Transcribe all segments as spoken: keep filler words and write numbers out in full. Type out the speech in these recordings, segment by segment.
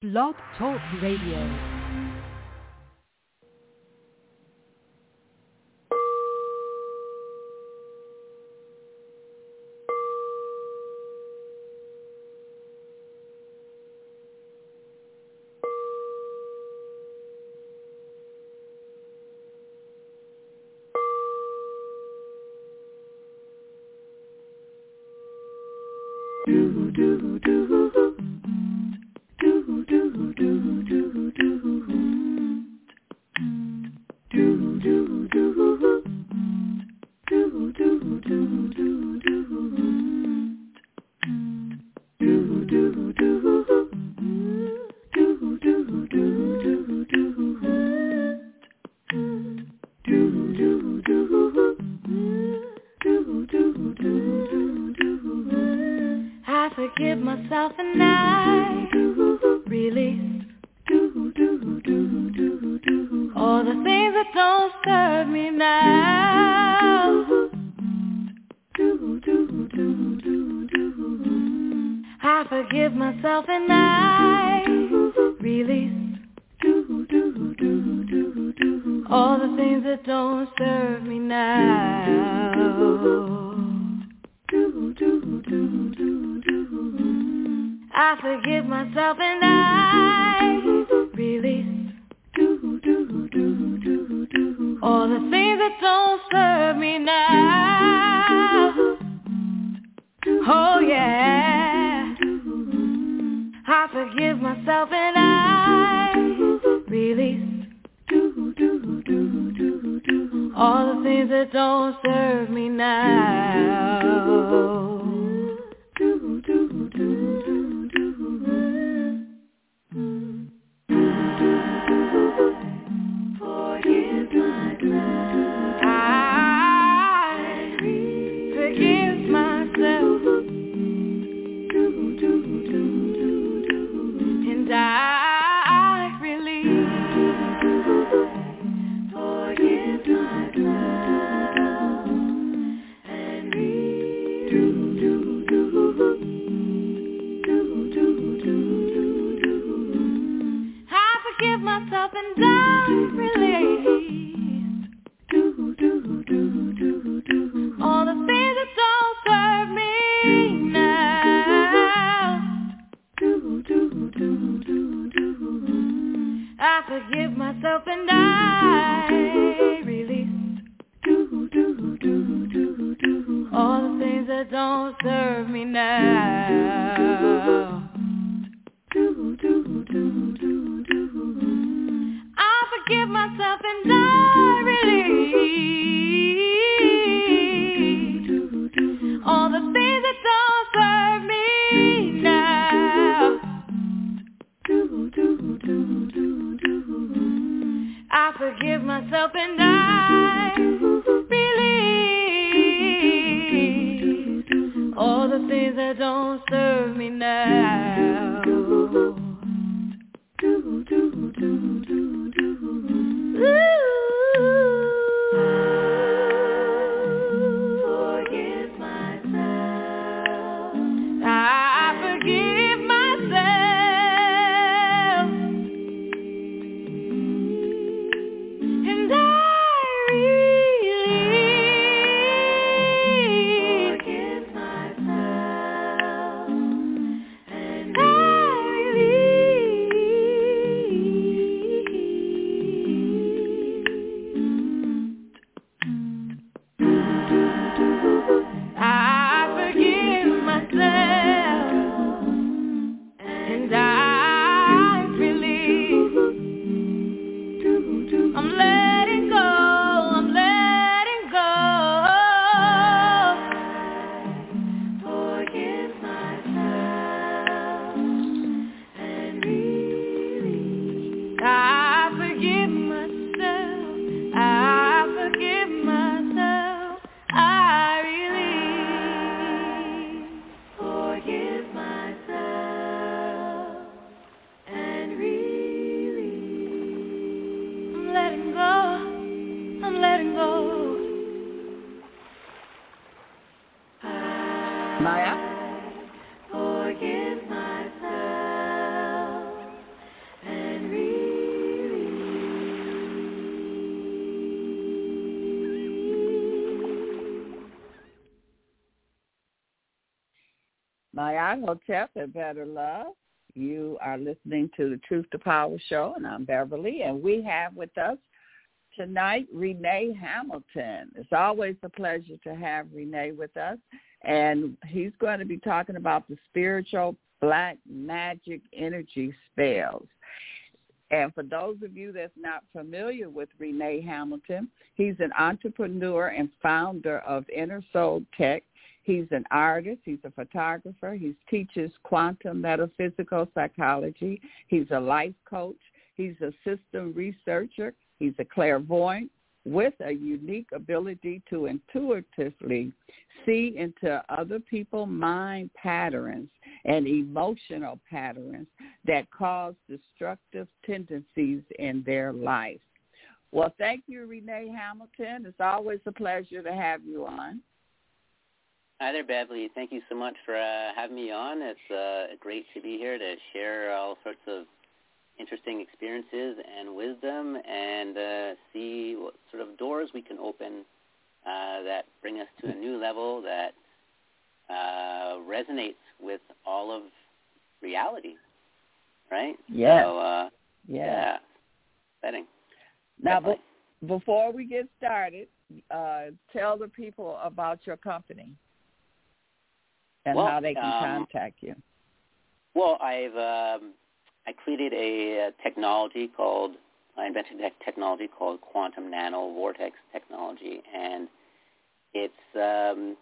Blog Talk Radio. Maya? Forgive myself Mayahotep and Better Love. You are listening to the Truth to Power show, and I'm Beverly, and we have with us tonight Renee Hamilton. It's always a pleasure to have Renee with us, and he's going to be talking about the spiritual black magic energy spells. And for those of you that's not familiar with Renee Hamilton, he's an entrepreneur and founder of Inner Soul Tech. He's an artist. He's a photographer. He teaches quantum metaphysical psychology. He's a life coach. He's a system researcher. He's a clairvoyant with a unique ability to intuitively see into other people's mind patterns and emotional patterns that cause destructive tendencies in their life. Well, thank you, Renee Hamilton. It's always a pleasure to have you on. Hi there, Beverly. Thank you so much for uh, having me on. It's uh, great to be here to share all sorts of interesting experiences and wisdom and uh, see what sort of doors we can open uh, that bring us to a new level that uh, resonates with all of reality, right? Yes. So, uh, yes. Yeah. Exciting. Now, be- before we get started, uh, tell the people about your company and well, how they can um, contact you. Well, I've um, I created a, a technology called, I invented a technology called quantum nano vortex technology, and it's, um,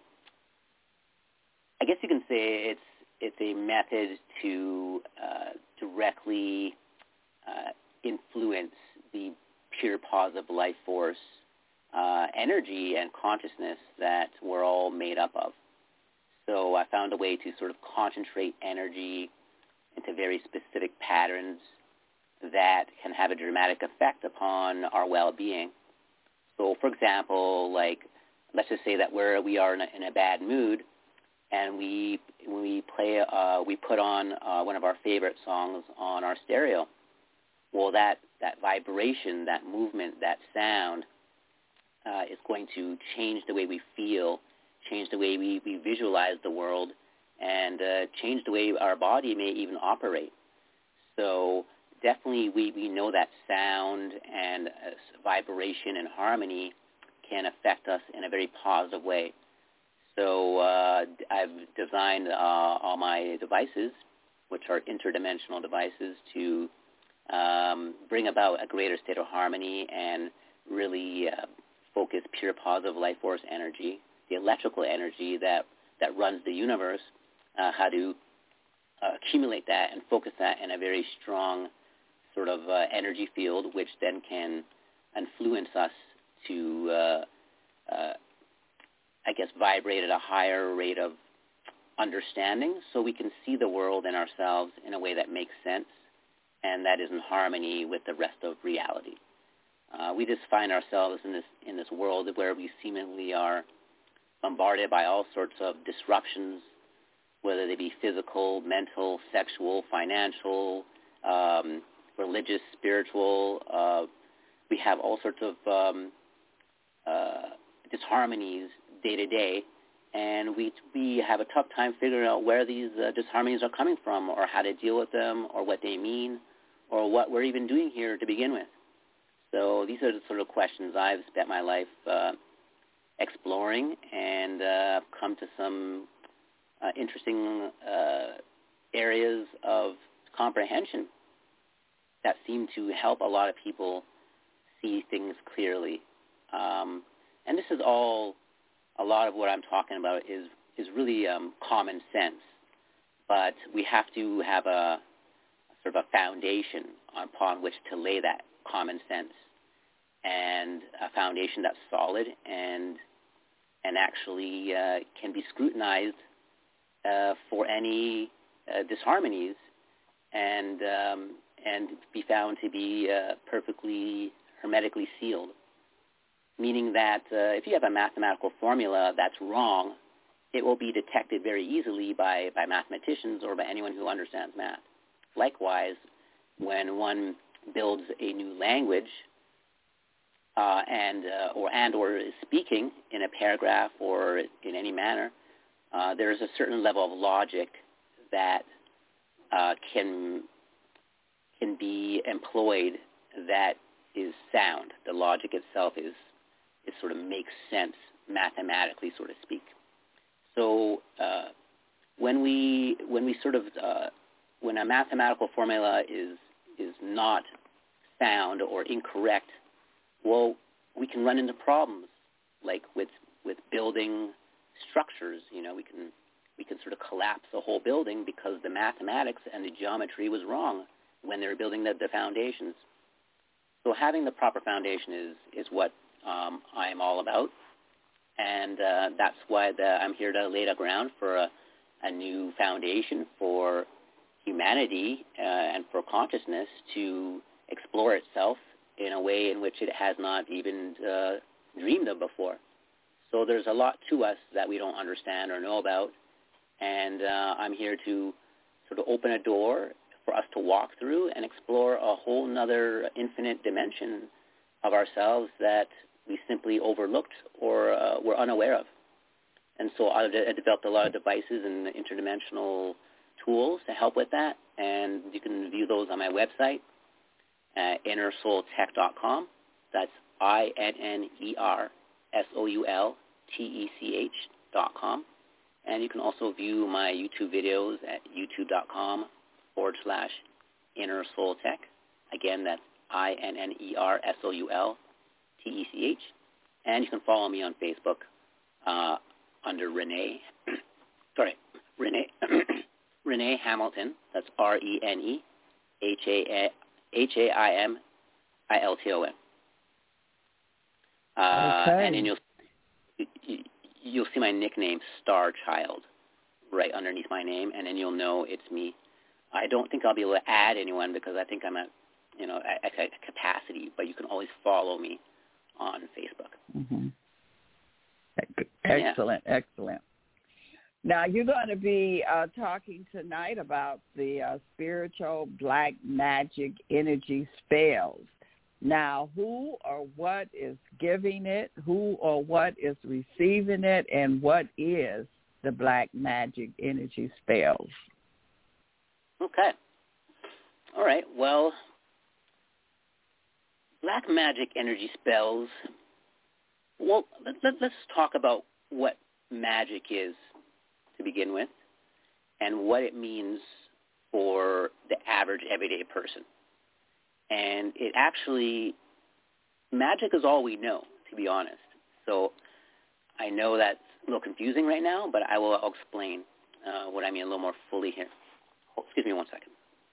I guess you can say it's it's a method to uh, directly uh, influence the pure positive life force, uh, energy and consciousness that we're all made up of. So I found a way to sort of concentrate energy into very specific patterns that can have a dramatic effect upon our well-being. So, for example, like let's just say that we're we are in a, in a bad mood, and we we play uh, we put on uh, one of our favorite songs on our stereo. Well, that that vibration, that movement, that sound uh, is going to change the way we feel, change the way we, we visualize the world, and uh, change the way our body may even operate. So definitely we, we know that sound and uh, vibration and harmony can affect us in a very positive way. So uh, I've designed uh, all my devices, which are interdimensional devices, to um, bring about a greater state of harmony and really uh, focus pure positive life force energy, the electrical energy that, that runs the universe, uh, how to uh, accumulate that and focus that in a very strong sort of uh, energy field, which then can influence us to, uh, uh, I guess, vibrate at a higher rate of understanding, so we can see the world and ourselves in a way that makes sense and that is in harmony with the rest of reality. Uh, we just find ourselves in this in this world where we seemingly are bombarded by all sorts of disruptions, whether they be physical, mental, sexual, financial, um, religious, spiritual. Uh, we have all sorts of um, uh, disharmonies day to day, and we we have a tough time figuring out where these uh, disharmonies are coming from, or how to deal with them, or what they mean, or what we're even doing here to begin with. So these are the sort of questions I've spent my life uh, exploring, and uh, come to some uh, interesting uh, areas of comprehension that seem to help a lot of people see things clearly. Um, and this is all, a lot of what I'm talking about is, is really um, common sense, but we have to have a, a sort of a foundation upon which to lay that common sense, and a foundation that's solid and and actually uh, can be scrutinized uh, for any uh, disharmonies, and um, and be found to be uh, perfectly hermetically sealed. Meaning that uh, if you have a mathematical formula that's wrong, it will be detected very easily by, by mathematicians or by anyone who understands math. Likewise, when one builds a new language uh, and uh, or and or is speaking in a paragraph or in any manner, uh, there is a certain level of logic that uh, can can be employed that is sound. The logic itself is, is sort of makes sense mathematically, so to speak. So uh, when we when we sort of uh, when a mathematical formula is is not sound or incorrect, well, we can run into problems like with with building structures. You know, we can we can sort of collapse a whole building because the mathematics and the geometry was wrong when they were building the, the foundations. So having the proper foundation is is what um, I'm all about, and uh, that's why the, I'm here to lay the ground for a, a new foundation for humanity uh, and for consciousness to explore itself in a way in which it has not even uh, dreamed of before. So there's a lot to us that we don't understand or know about, and uh, I'm here to sort of open a door for us to walk through and explore a whole nother infinite dimension of ourselves that we simply overlooked or uh, were unaware of. And so I developed a lot of devices and interdimensional tools to help with that, and you can view those on my website, uh, inner soul tech dot com. That's I N N E R S O U L T E C H dot com. And you can also view my YouTube videos at youtube.com forward slash inner soul tech. Again, that's I N N E R S O U L T E C H. And you can follow me on Facebook uh, under Renee, sorry, Renee, Renee Hamilton. That's R E N E H A H A I M I L T O N. Uh, okay. And then you'll you'll see my nickname, Star Child, right underneath my name, and then you'll know it's me. I don't think I'll be able to add anyone because I think I'm at, you know, at, at capacity, but you can always follow me on Facebook. Mm-hmm. Excellent, yeah. excellent. Now, you're going to be uh, talking tonight about the uh, spiritual black magic energy spells. Now, who or what is giving it, who or what is receiving it, and what is the black magic energy spells? Okay. All right. Well, black magic energy spells, well, let, let, let's talk about what magic is to begin with and what it means for the average everyday person. And it actually, magic is all we know, to be honest. So I know that's a little confusing right now, but I will I'll explain uh, what I mean a little more fully here. Oh, excuse me one second.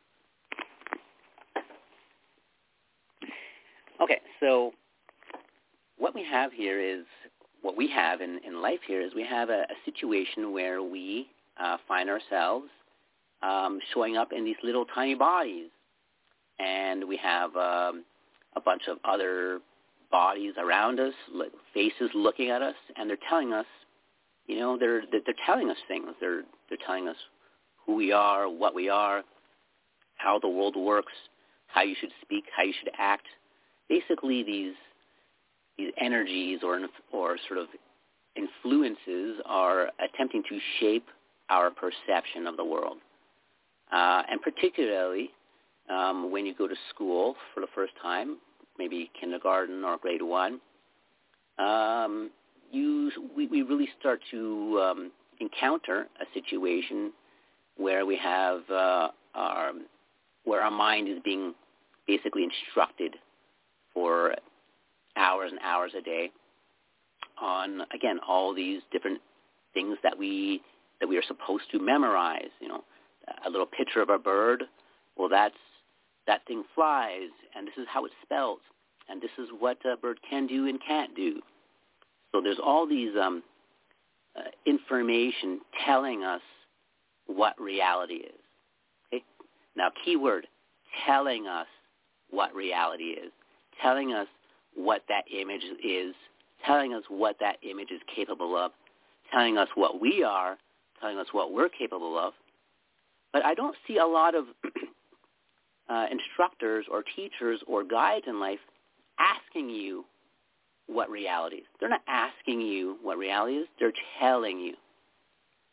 Okay, so what we have here is, what we have in, in life here is we have a, a situation where we uh, find ourselves um, showing up in these little tiny bodies. And we have um, a bunch of other bodies around us, faces looking at us, and they're telling us, you know, they're they're telling us things. They're they're telling us who we are, what we are, how the world works, how you should speak, how you should act. Basically, these these energies or or sort of influences are attempting to shape our perception of the world, uh, and particularly um, when you go to school for the first time, maybe kindergarten or grade one, um, you we, we really start to um, encounter a situation where we have uh, our where our mind is being basically instructed for hours and hours a day on, again, all these different things that we that we are supposed to memorize. You know, a little picture of a bird. Well, that's that thing flies, and this is how it's spelled, and this is what a bird can do and can't do. So there's all these um, uh, information telling us what reality is. Okay? Now, keyword, telling us what reality is, telling us what that image is, telling us what that image is capable of, telling us what we are, telling us what we're capable of. But I don't see a lot of uh, instructors or teachers or guides in life asking you what reality is. They're not asking you what reality is. They're telling you.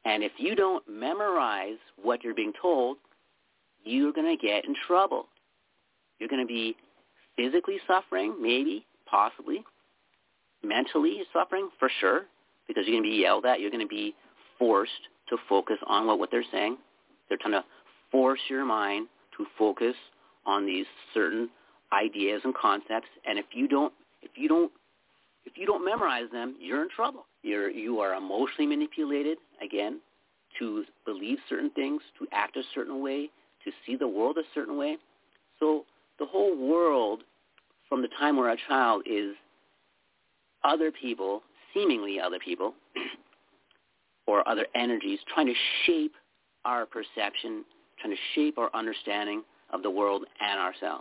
And if you don't memorize what you're being told, you're going to get in trouble. You're going to be physically suffering, maybe, possibly. Mentally suffering, for sure, because you're going to be yelled at. You're going to be forced to focus on what, what they're saying. They're trying to force your mind to focus on these certain ideas and concepts. And if you don't, if you don't, if you don't memorize them, you're in trouble. You're you are emotionally manipulated again to believe certain things, to act a certain way, to see the world a certain way. So the whole world, from the time we're a child, is other people, seemingly other people, or other energies trying to shape our perception, trying to shape our understanding of the world and ourselves.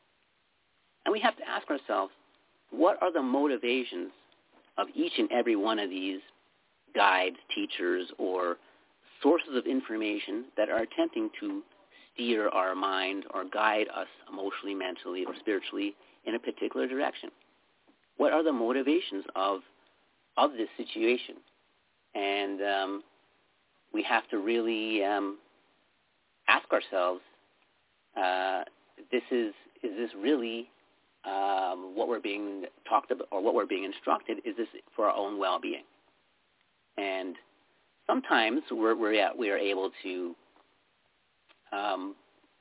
And we have to ask ourselves, what are the motivations of each and every one of these guides, teachers, or sources of information that are attempting to steer our mind or guide us emotionally, mentally, or spiritually in a particular direction? What are the motivations of of this situation? And um, we have to really um, ask ourselves, uh, this is is this really um, what we're being talked about, or what we're being instructed? Is this for our own well-being? And sometimes we're we're, at, we are able to, um,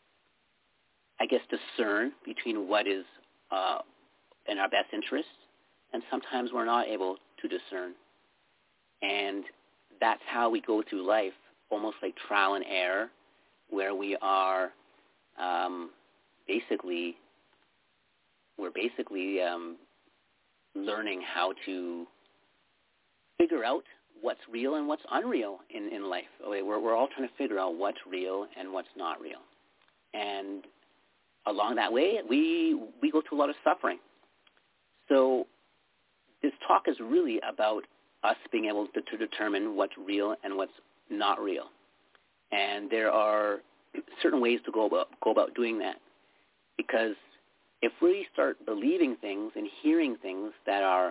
I guess, discern between what is uh, in our best interest, and sometimes we're not able to discern. And that's how we go through life, almost like trial and error, where we are um, basically, we're basically um, learning how to figure out what's real and what's unreal in, in life. Okay, we're, we're all trying to figure out what's real and what's not real. And along that way, we we go through a lot of suffering. So this talk is really about us being able to, to determine what's real and what's not real. And there are certain ways to go about, go about doing that. Because if we start believing things and hearing things that are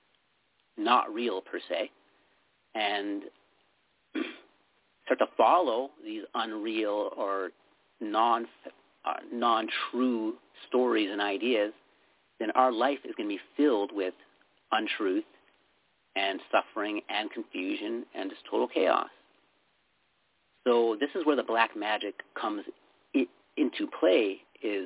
not real per se, and start to follow these unreal or non, uh, non-true stories and ideas, then our life is going to be filled with untruth and suffering and confusion and just total chaos. So this is where the black magic comes I- into play is,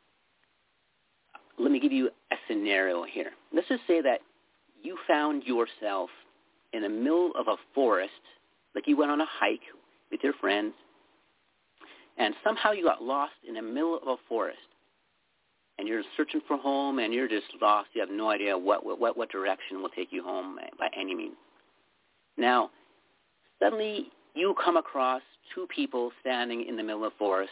let me give you a scenario here. Let's just say that you found yourself in the middle of a forest, like you went on a hike with your friends, and somehow you got lost in the middle of a forest. And you're searching for home, and you're just lost. You have no idea what, what, what direction will take you home by any means. Now, suddenly you come across two people standing in the middle of the forest,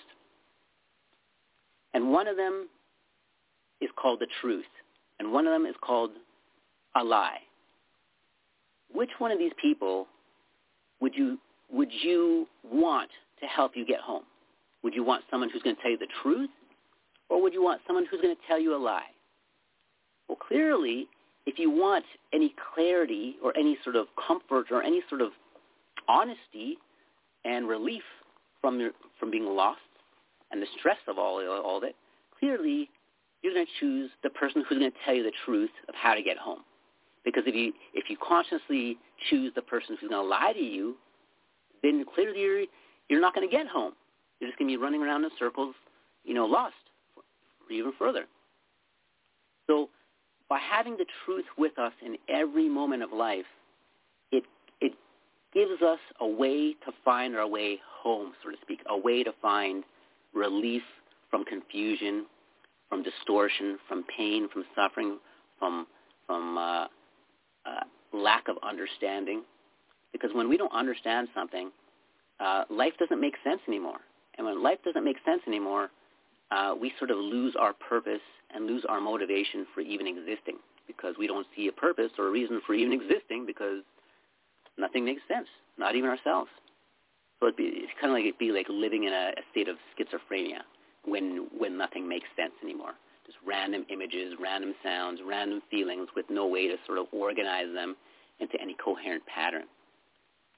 and one of them is called the truth, and one of them is called a lie. Which one of these people would you would you want to help you get home? Would you want someone who's going to tell you the truth? Or would you want someone who's going to tell you a lie? Well, clearly, if you want any clarity or any sort of comfort or any sort of honesty and relief from your, from being lost and the stress of all, all of it, clearly you're going to choose the person who's going to tell you the truth of how to get home. Because if you if you consciously choose the person who's going to lie to you, then clearly you're, you're not going to get home. You're just going to be running around in circles, you know, lost. Even further. So by having the truth with us in every moment of life, it it gives us a way to find our way home, so to speak, a way to find relief from confusion, from distortion, from pain, from suffering, from from uh, uh, lack of understanding. Because when we don't understand something, uh, life doesn't make sense anymore. And when life doesn't make sense anymore, Uh, we sort of lose our purpose and lose our motivation for even existing, because we don't see a purpose or a reason for even existing, because nothing makes sense, not even ourselves. So it'd be, it's kind of like it'd be like living in a, a state of schizophrenia when when nothing makes sense anymore. Just random images, random sounds, random feelings with no way to sort of organize them into any coherent pattern.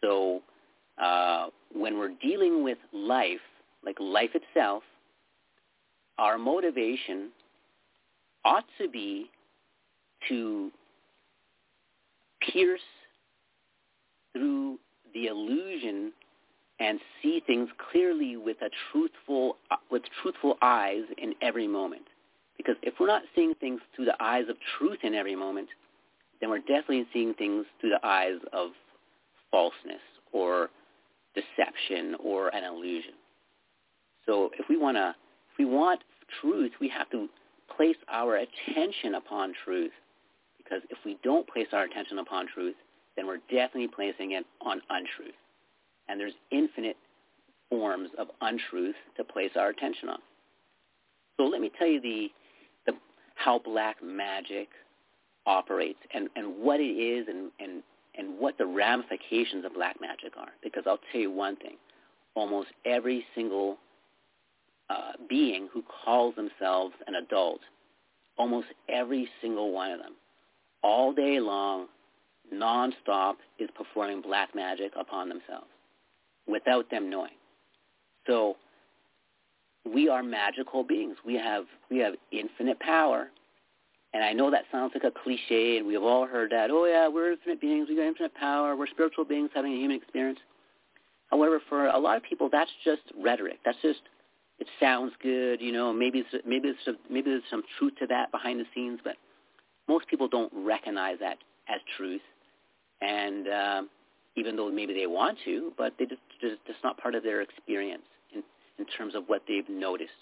So uh, when we're dealing with life, like life itself, our motivation ought to be to pierce through the illusion and see things clearly with a truthful, with truthful eyes in every moment. Because if we're not seeing things through the eyes of truth in every moment, then we're definitely seeing things through the eyes of falseness or deception or an illusion. So if we want to, if we want truth, we have to place our attention upon truth. Because if we don't place our attention upon truth, then we're definitely placing it on untruth. And there's infinite forms of untruth to place our attention on. So let me tell you the, the how black magic operates and, and what it is and, and, and what the ramifications of black magic are. Because I'll tell you one thing. Almost every single uh, being who calls themselves an adult, almost every single one of them, all day long, nonstop, is performing black magic upon themselves without them knowing. So we are magical beings. We have we have infinite power. And I know that sounds like a cliche, and we've all heard that, oh, yeah, we're infinite beings, we got infinite power, we're spiritual beings having a human experience. However, for a lot of people, that's just rhetoric. That's just, it sounds good, you know, maybe it's, maybe it's some, maybe there's some truth to that behind the scenes, but most people don't recognize that as truth. And um, even though maybe they want to, but they just, just, just not part of their experience in, in terms of what they've noticed.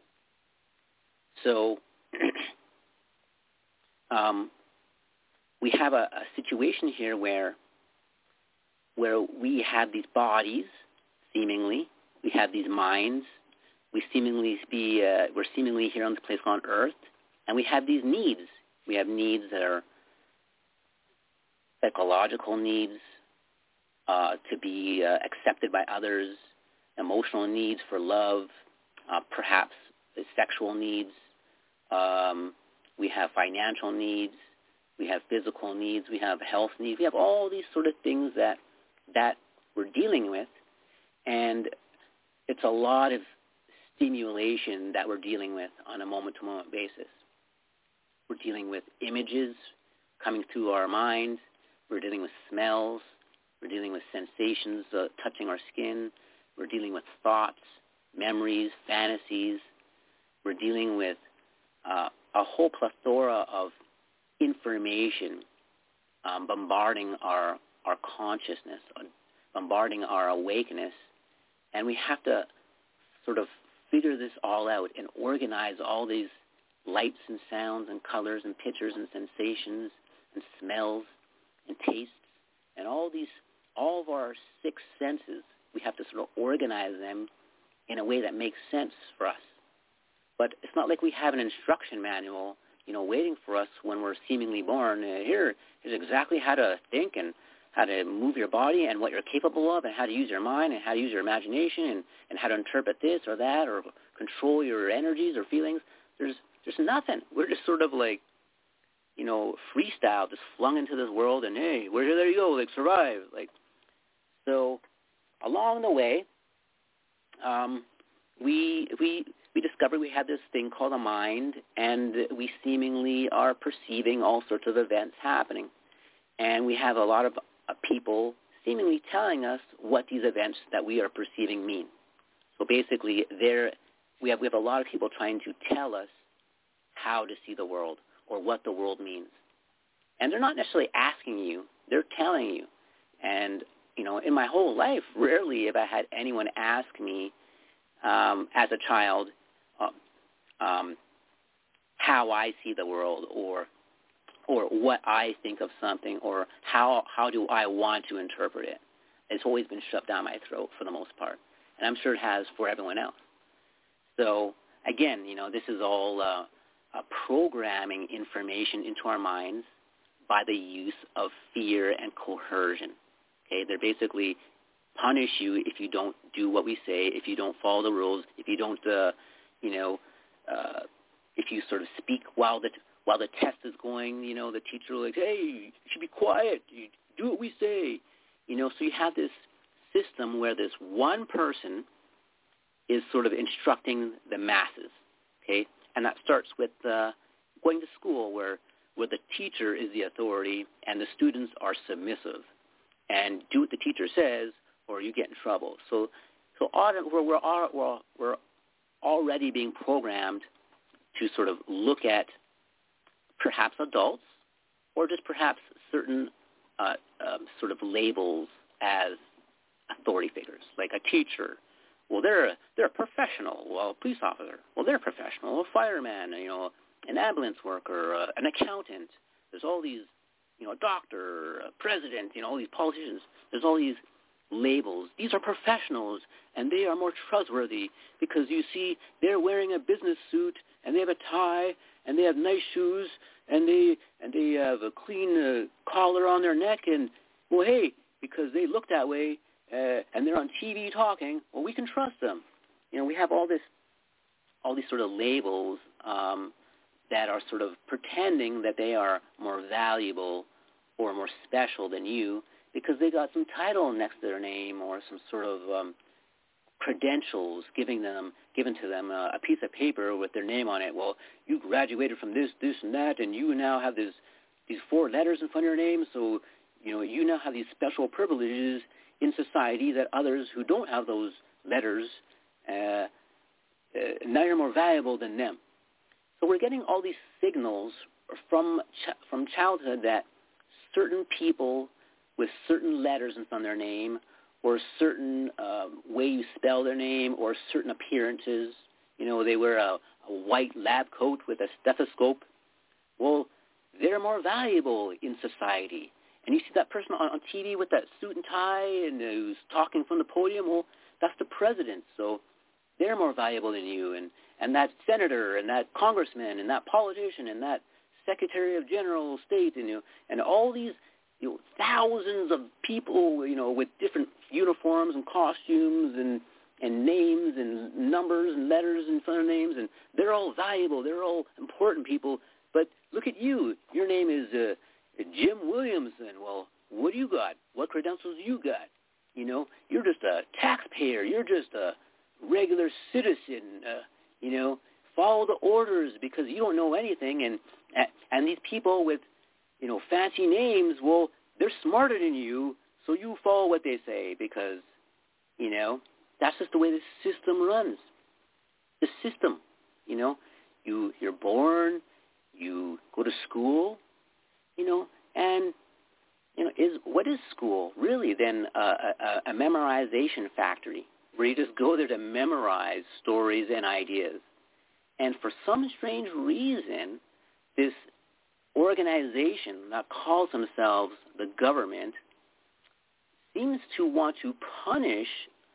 So um, we have a, a situation here where where we have these bodies, seemingly, we have these minds, we seemingly be uh, we're seemingly here on this place called Earth, and we have these needs. We have needs that are psychological needs, uh, to be uh, accepted by others, emotional needs for love, uh, perhaps sexual needs. Um, we have financial needs. We have physical needs. We have health needs. We have all these sort of things that that we're dealing with, and it's a lot of stimulation that we're dealing with on a moment-to-moment basis. We're dealing with images coming through our minds. We're dealing with smells. We're dealing with sensations uh, touching our skin. We're dealing with thoughts, memories, fantasies. We're dealing with uh, a whole plethora of information um, bombarding our, our consciousness, bombarding our awakeness. And we have to sort of figure this all out and organize all these lights and sounds and colors and pictures and sensations and smells and tastes and all these, all of our six senses. We have to sort of organize them in a way that makes sense for us. But it's not like we have an instruction manual, you know, waiting for us when we're seemingly born. Uh, here, here's exactly how to think and how to move your body and what you're capable of and how to use your mind and how to use your imagination and, and how to interpret this or that or control your energies or feelings. There's there's nothing. We're just sort of like, you know, freestyle, just flung into this world and, hey, where there you go, like survive. Like, so along the way, um, we we we discover we have this thing called a mind, and we seemingly are perceiving all sorts of events happening. And we have a lot of uh, people seemingly telling us what these events that we are perceiving mean. So basically, there we have we have a lot of people trying to tell us how to see the world or what the world means. And they're not necessarily asking you, they're telling you. And, you know, in my whole life, rarely have I had anyone ask me um, as a child uh, um, how I see the world or or what I think of something or how how do I want to interpret it. It's always been shoved down my throat for the most part. And I'm sure it has for everyone else. So, again, you know, this is all uh, uh, programming information into our minds by the use of fear and coercion. Okay, they're basically punish you if you don't do what we say, if you don't follow the rules, if you don't, uh, you know, uh, if you sort of speak while the while the test is going. You know, the teacher will like, hey, you should be quiet. You do what we say. You know, so you have this system where this one person is sort of instructing the masses, okay? And that starts with uh, going to school where, where the teacher is the authority and the students are submissive and do what the teacher says or you get in trouble. So so we're, we're, we're, we're already being programmed to sort of look at perhaps adults or just perhaps certain uh, um, sort of labels as authority figures, like a teacher. Well, they're a, they're a professional. Well, a police officer. Well, they're a professional. A fireman, you know, an ambulance worker, uh, an accountant. There's all these, you know, a doctor, a president, you know, all these politicians. There's all these labels. These are professionals, and they are more trustworthy because, you see, they're wearing a business suit, and they have a tie, and they have nice shoes, and they and they have a clean uh, collar on their neck, and, well, hey, because they look that way, uh, and they're on T V talking, well, we can trust them. You know, we have all this, all these sort of labels um, that are sort of pretending that they are more valuable or more special than you because they got some title next to their name or some sort of um, credentials giving them, given to them uh, a piece of paper with their name on it. Well, you graduated from this, this, and that, and you now have this, these four letters in front of your name, so you know you now have these special privileges in society that others who don't have those letters, uh, uh, now you're more valuable than them. So we're getting all these signals from ch- from childhood that certain people with certain letters in front of their name or a certain uh, way you spell their name or certain appearances, you know, they wear a, a white lab coat with a stethoscope, well, they're more valuable in society. And you see that person on, on T V with that suit and tie and uh, who's talking from the podium, well, that's the president, so they're more valuable than you. And, and that senator and that congressman and that politician and that secretary of general state and, you know, and all these, you know, thousands of people, you know, with different uniforms and costumes and, and names and numbers and letters in front of names, and they're all valuable. They're all important people. But look at you. Your name is uh, Jim Williamson. Well, what do you got? What credentials you got? You know, you're just a taxpayer. You're just a regular citizen. Uh, you know, follow the orders because you don't know anything. And and these people with, you know, fancy names, well, they're smarter than you, so you follow what they say because, you know, that's just the way the system runs. The system, you know, you, you're born, you go to school, you know, and, you know, is what is school really then a, a, a memorization factory where you just go there to memorize stories and ideas. And for some strange reason, this organization that calls themselves the government seems to want to punish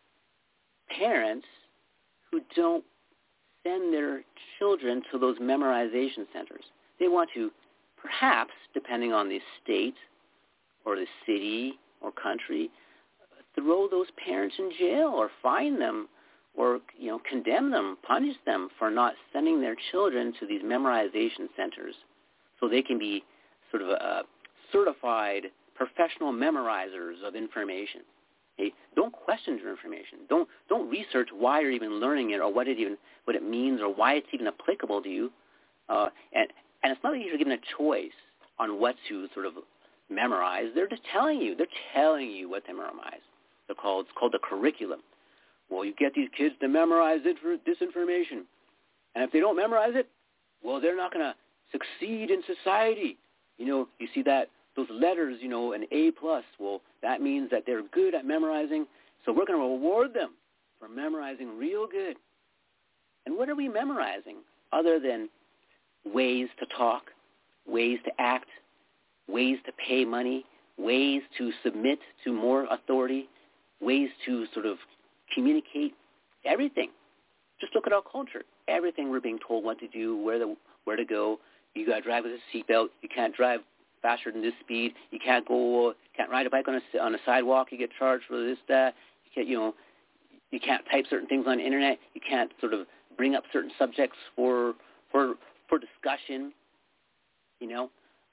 parents who don't send their children to those memorization centers. They want to, perhaps, depending on the state or the city or country, throw those parents in jail or fine them or, you know, condemn them, punish them for not sending their children to these memorization centers so they can be sort of a certified professional memorizers of information. Okay? Don't question your information. Don't don't research why you're even learning it or what it even what it means or why it's even applicable to you. Uh, and and it's not like you're given a choice on what to sort of memorize. They're just telling you. They're telling you what to memorize. They're called it's called the curriculum. Well, you get these kids to memorize it for this information, and if they don't memorize it, well, they're not going to succeed in society. You know, you see that those letters, you know, an A plus. Well, that means that they're good at memorizing, so we're going to reward them for memorizing real good. And what are we memorizing other than ways to talk, ways to act, ways to pay money, ways to submit to more authority, ways to sort of communicate, everything. Just look at our culture. Everything we're being told what to do, where to where to go. You got to drive with a seatbelt. You can't drive faster than this speed. You can't go. Can't ride a bike on a on a sidewalk. You get charged for this, that. You can't. You know. You can't type certain things on the internet. You can't sort of bring up certain subjects for for for discussion. You know.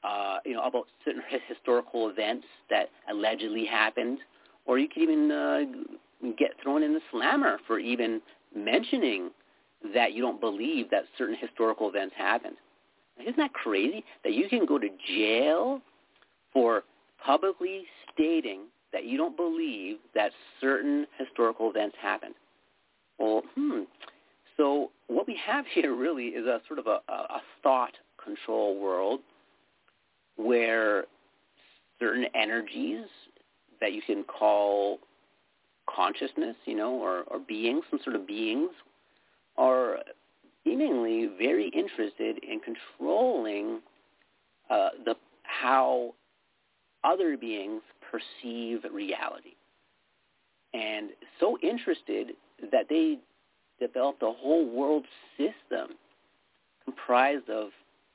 uh, you know, about certain historical events that allegedly happened, or you could even uh, get thrown in the slammer for even mentioning that you don't believe that certain historical events happened. Isn't that crazy that you can go to jail for publicly stating that you don't believe that certain historical events happened? Well, hmm. So what we have here really is a sort of a, a thought control world where certain energies that you can call consciousness, you know, or, or beings, some sort of beings, are seemingly very interested in controlling uh, the how other beings perceive reality. And so interested that they developed a whole world system comprised of,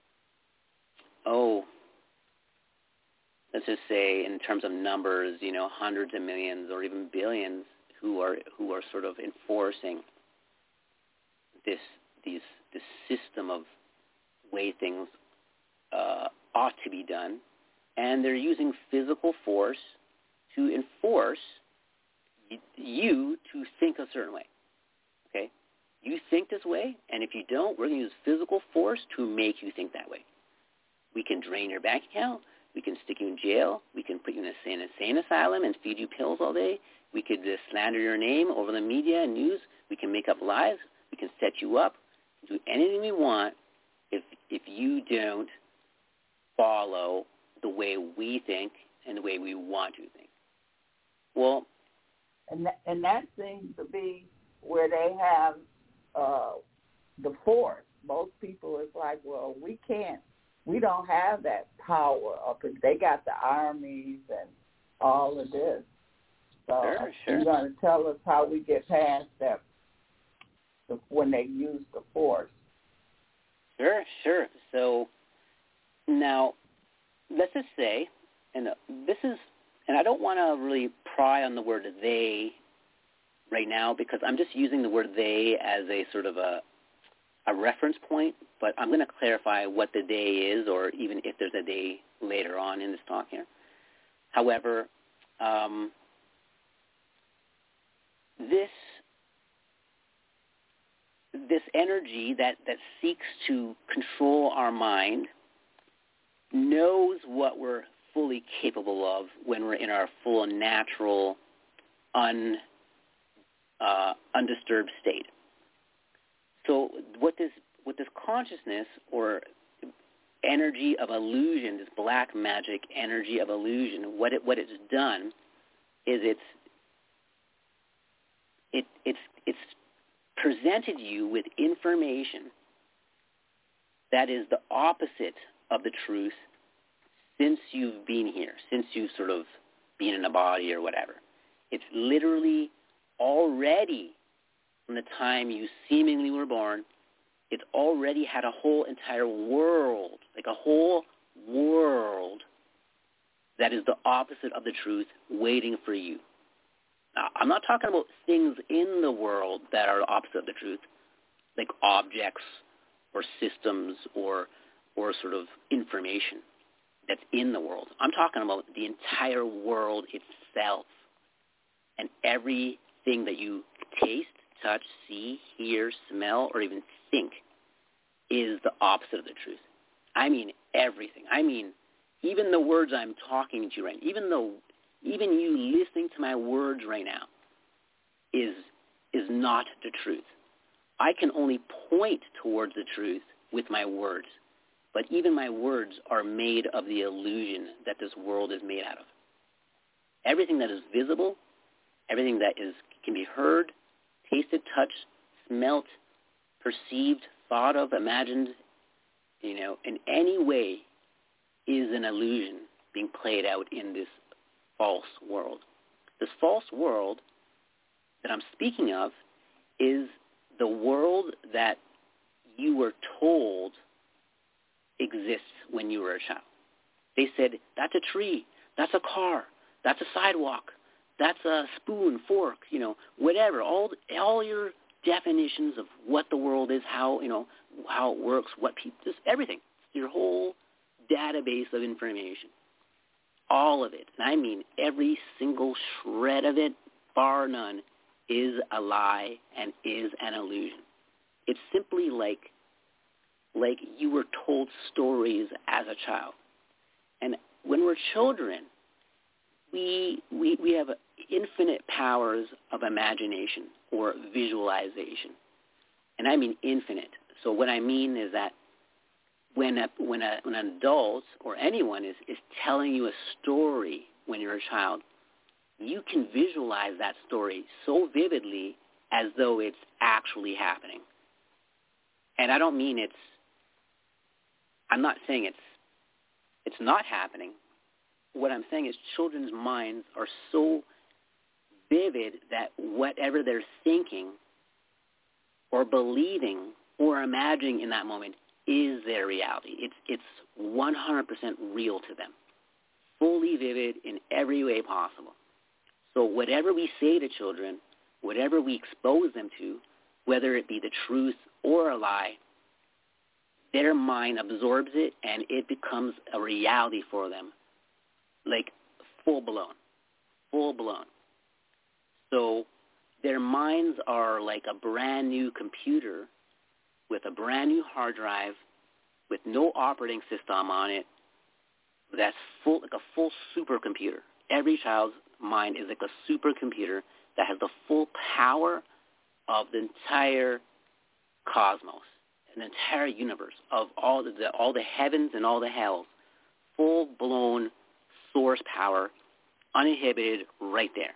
oh, let's just say in terms of numbers, you know, hundreds of millions or even billions who are who are sort of enforcing this these this system of way things uh, ought to be done, and they're using physical force to enforce y- you to think a certain way. Okay, you think this way, and if you don't, we're going to use physical force to make you think that way. We can drain your bank account. We can stick you in jail. We can put you in an insane asylum and feed you pills all day. We could uh, slander your name over the media and news. We can make up lies. We can set you up. Do anything we want if if you don't follow the way we think and the way we want to think. Well, and that, and that seems to be where they have uh, the force. Most people is like, well, we can't. We don't have that power up. They got the armies and all of this. So sure, sure. you're going to tell us how we get past that when they use the force. Sure, sure. So now let's just say, and this is, and I don't want to really pry on the word they right now because I'm just using the word they as a sort of a a reference point, but I'm going to clarify what the day is, or even if there's a day later on in this talk here. However, um, this this energy that, that seeks to control our mind knows what we're fully capable of when we're in our full natural, un, uh, undisturbed state. So what this what this consciousness or energy of illusion, this black magic energy of illusion, what it what it's done is it's it it's it's presented you with information that is the opposite of the truth since you've been here, since you've sort of been in a body or whatever. It's literally already from the time you seemingly were born, it's already had a whole entire world, like a whole world that is the opposite of the truth waiting for you. Now, I'm not talking about things in the world that are opposite of the truth, like objects or systems or or sort of information that's in the world. I'm talking about the entire world itself and everything that you taste, touch, see, hear, smell, or even think is the opposite of the truth. I mean everything. I mean even the words I'm talking to you right now, even though even you listening to my words right now is is not the truth. I can only point towards the truth with my words, but even my words are made of the illusion that this world is made out of. Everything that is visible, everything that is can be heard, tasted, touched, smelt, perceived, thought of, imagined, you know, in any way is an illusion being played out in this false world. This false world that I'm speaking of is the world that you were told exists when you were a child. They said, that's a tree, that's a car, that's a sidewalk, that's a spoon, fork, you know, whatever. All all your definitions of what the world is, how, you know, how it works, what people, just everything. Your whole database of information. All of it, and I mean every single shred of it, bar none, is a lie and is an illusion. It's simply like like you were told stories as a child. And when we're children, we we, we have infinite powers of imagination or visualization. And I mean infinite. So what I mean is that when a, when, a, when an adult or anyone is, is telling you a story when you're a child, you can visualize that story so vividly as though it's actually happening. And I don't mean it's, I'm not saying it's, it's not happening. What I'm saying is children's minds are so vivid that whatever they're thinking or believing or imagining in that moment is their reality. It's it's one hundred percent real to them, fully vivid in every way possible. So whatever we say to children, whatever we expose them to, whether it be the truth or a lie, their mind absorbs it and it becomes a reality for them, like full-blown, full-blown. So their minds are like a brand new computer with a brand new hard drive with no operating system on it, that's full, like a full supercomputer. Every child's mind is like a supercomputer that has the full power of the entire cosmos, an entire universe, of all the, the all the heavens and all the hells, full-blown source power, uninhibited, right there.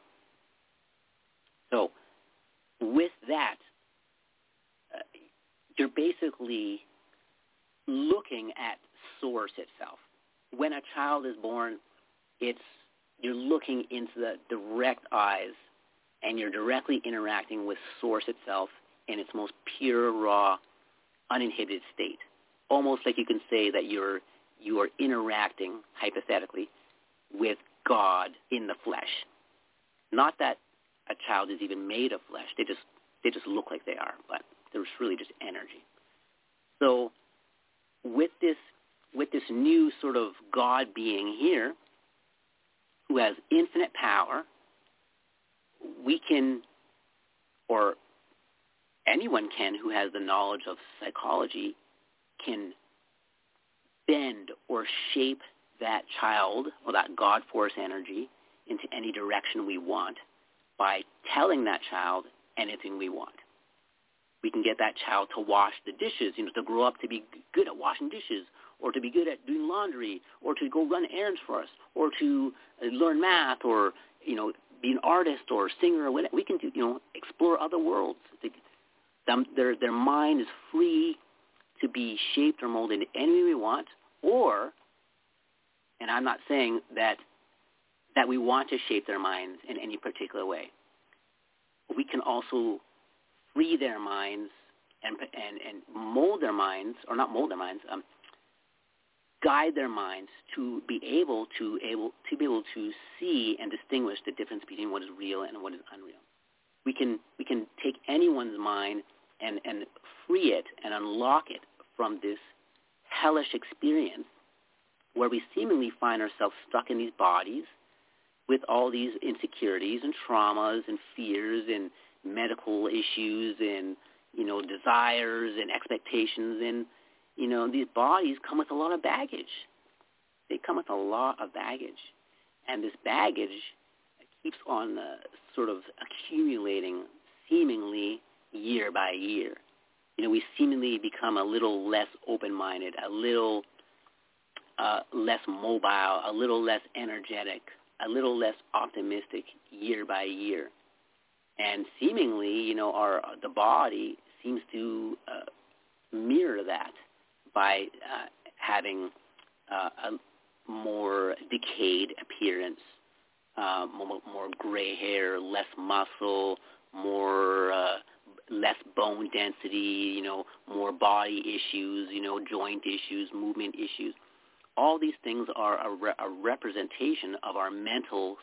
So with that, uh, you're basically looking at source itself. When a child is born, it's you're looking into the direct eyes and you're directly interacting with source itself in its most pure, raw, uninhibited state. Almost like you can say that you're you are interacting, hypothetically, with God in the flesh. Not that a child is even made of flesh. They just they just look like they are, but there's really just energy. So with this with this new sort of God being here, who has infinite power, we can, or anyone can who has the knowledge of psychology, can bend or shape that child or that God force energy into any direction we want by telling that child anything we want. We can get that child to wash the dishes, you know, to grow up to be good at washing dishes, or to be good at doing laundry, or to go run errands for us, or to learn math, or, you know, be an artist or a singer or whatever. We can do, you know, explore other worlds. Their their mind is free to be shaped or molded in any way we want, or, and I'm not saying that that we want to shape their minds in any particular way. We can also free their minds and and, and mold their minds, or not mold their minds, um, guide their minds to be able to able to be able to see and distinguish the difference between what is real and what is unreal. We can we can take anyone's mind and, and free it and unlock it from this hellish experience where we seemingly find ourselves stuck in these bodies with all these insecurities and traumas and fears and medical issues and, you know, desires and expectations. And, you know, these bodies come with a lot of baggage. They come with a lot of baggage. And this baggage keeps on uh, sort of accumulating seemingly year by year. You know, we seemingly become a little less open-minded, a little uh, less mobile, a little less energetic, a little less optimistic year by year. And seemingly, you know, our the body seems to uh, mirror that by uh, having uh, a more decayed appearance, uh, more, more gray hair, less muscle, more uh, less bone density, you know, more body issues, you know, joint issues, movement issues. All these things are a, re- a representation of our mental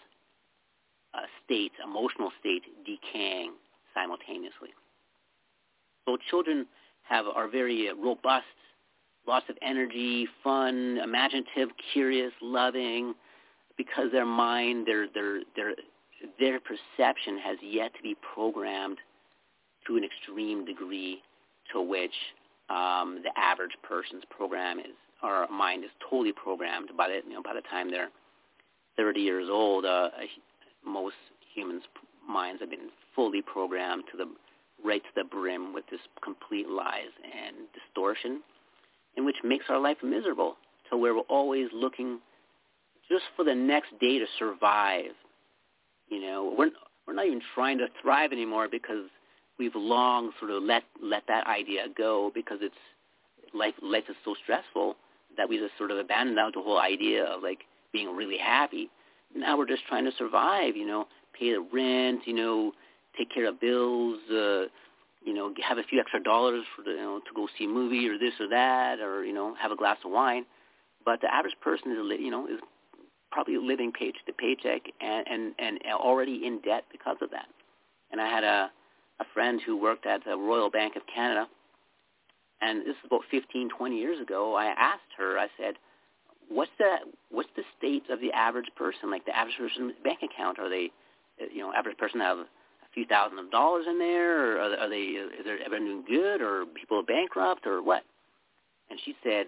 uh, state, emotional state decaying simultaneously. So children have are very uh, robust lots of energy, fun, imaginative, curious, loving, because their mind, their their their their perception has yet to be programmed to an extreme degree to which um, the average person's program is, or mind is totally programmed by the you know by the time they're thirty years old. Uh, most humans' minds have been fully programmed to the right to the brim with this complete lies and distortion, in which makes our life miserable, to where we're always looking just for the next day to survive. You know, we're we're not even trying to thrive anymore because we've long sort of let let that idea go, because it's life life is so stressful that we just sort of abandoned out the whole idea of like being really happy. Now we're just trying to survive. You know, pay the rent. You know, take care of bills. Uh, you know, have a few extra dollars for the, you know to go see a movie or this or that, or you know, have a glass of wine. But the average person is you know is probably living paycheck to paycheck and, and, and already in debt because of that. And I had a, a friend who worked at the Royal Bank of Canada, and this is about fifteen, twenty years ago. I asked her, I said, what's the what's the state of the average person, like the average person's bank account? Are they, you know, average person have a few thousand of dollars in there, or are, are they, is there everything doing good, or people bankrupt, or what? And she said,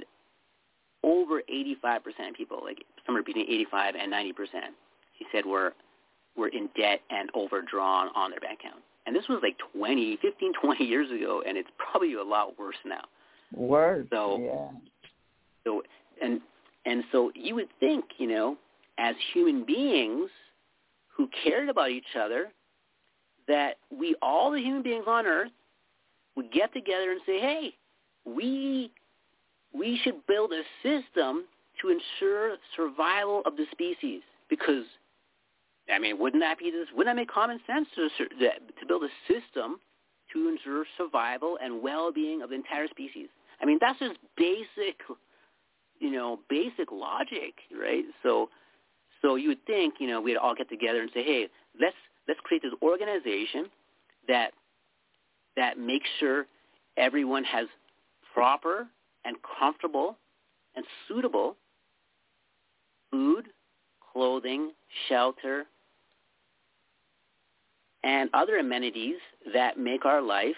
over eighty-five percent of people, like somewhere between eighty-five and ninety percent, she said were were in debt and overdrawn on their bank account. And this was like twenty, fifteen, twenty years ago, and it's probably a lot worse now. Worse, so, yeah. So, and, and so you would think, you know, as human beings who cared about each other, that we, all the human beings on Earth, would get together and say, hey, we... we should build a system to ensure survival of the species, because, I mean, wouldn't that be this? Wouldn't that make common sense to to build a system to ensure survival and well-being of the entire species? I mean, that's just basic, you know, basic logic, right? So, so you would think, you know, we'd all get together and say, hey, let's let's create this organization that that makes sure everyone has proper and comfortable and suitable food, clothing, shelter, and other amenities that make our life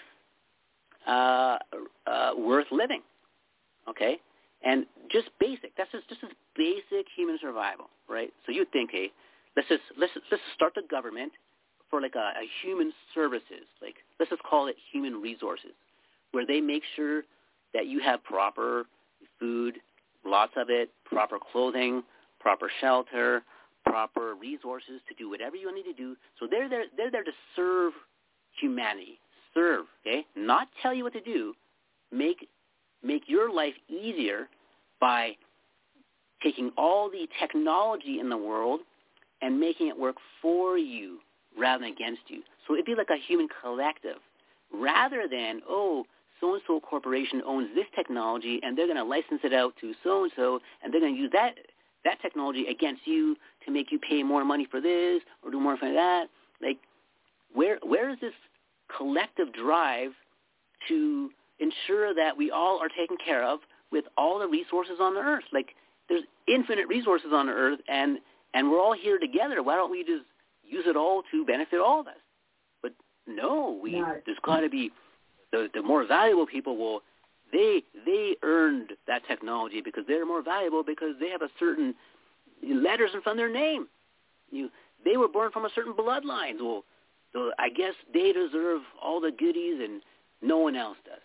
uh, uh, worth living, okay? And just basic. That's just, just as basic human survival, right? So you'd think, hey, let's just let's let's start the government for like a, a human services, like let's just call it human resources, where they make sure that you have proper food, lots of it, proper clothing, proper shelter, proper resources to do whatever you need to do. So they're there, they're there to serve humanity, serve, okay? Not tell you what to do. Make make your life easier by taking all the technology in the world and making it work for you rather than against you. So it'd be like a human collective, rather than, oh, so-and-so corporation owns this technology, and they're going to license it out to so-and-so, and they're going to use that that technology against you to make you pay more money for this or do more for that. Like, where where is this collective drive to ensure that we all are taken care of with all the resources on the earth? Like, there's infinite resources on the earth, and, and we're all here together. Why don't we just use it all to benefit all of us? But no, we no. there's got to be the, the more valuable people. Will they they earned that technology because they're more valuable because they have a certain letters in front of their name. You they were born from a certain bloodline. Well, so I guess they deserve all the goodies and no one else does.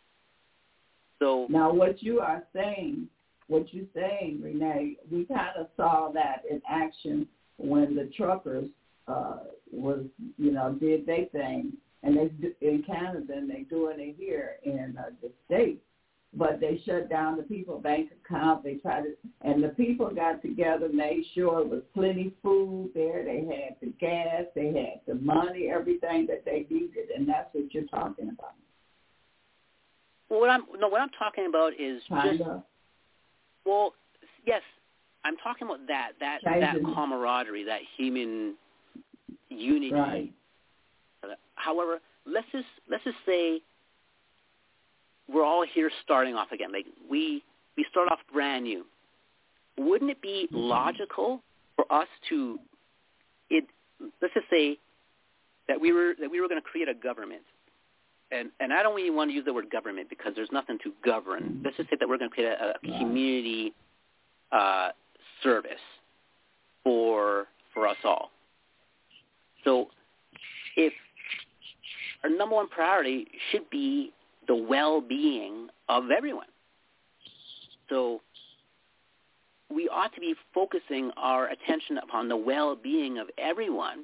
So now, what you are saying, what you're saying, Renee, we kind of saw that in action when the truckers uh, was, you know, did their thing, and they in Canada, and they doing it here in uh, the States. But they shut down the people bank account. They tried to, and the people got together, made sure it was plenty food there. They had the gas, they had the money, everything that they needed, and that's what you're talking about. Well, what I'm no, what I'm talking about is kind just of. Well, yes, I'm talking about that that Changing. that camaraderie, that human unity. Right. However, let's just let's just say we're all here starting off again. Like we we start off brand new. Wouldn't it be logical for us to it? Let's just say that we were that we were going to create a government, and and I don't even want to use the word government because there's nothing to govern. Let's just say that we're going to create a, a community uh, service for for us all. So if our number one priority should be the well-being of everyone. So we ought to be focusing our attention upon the well-being of everyone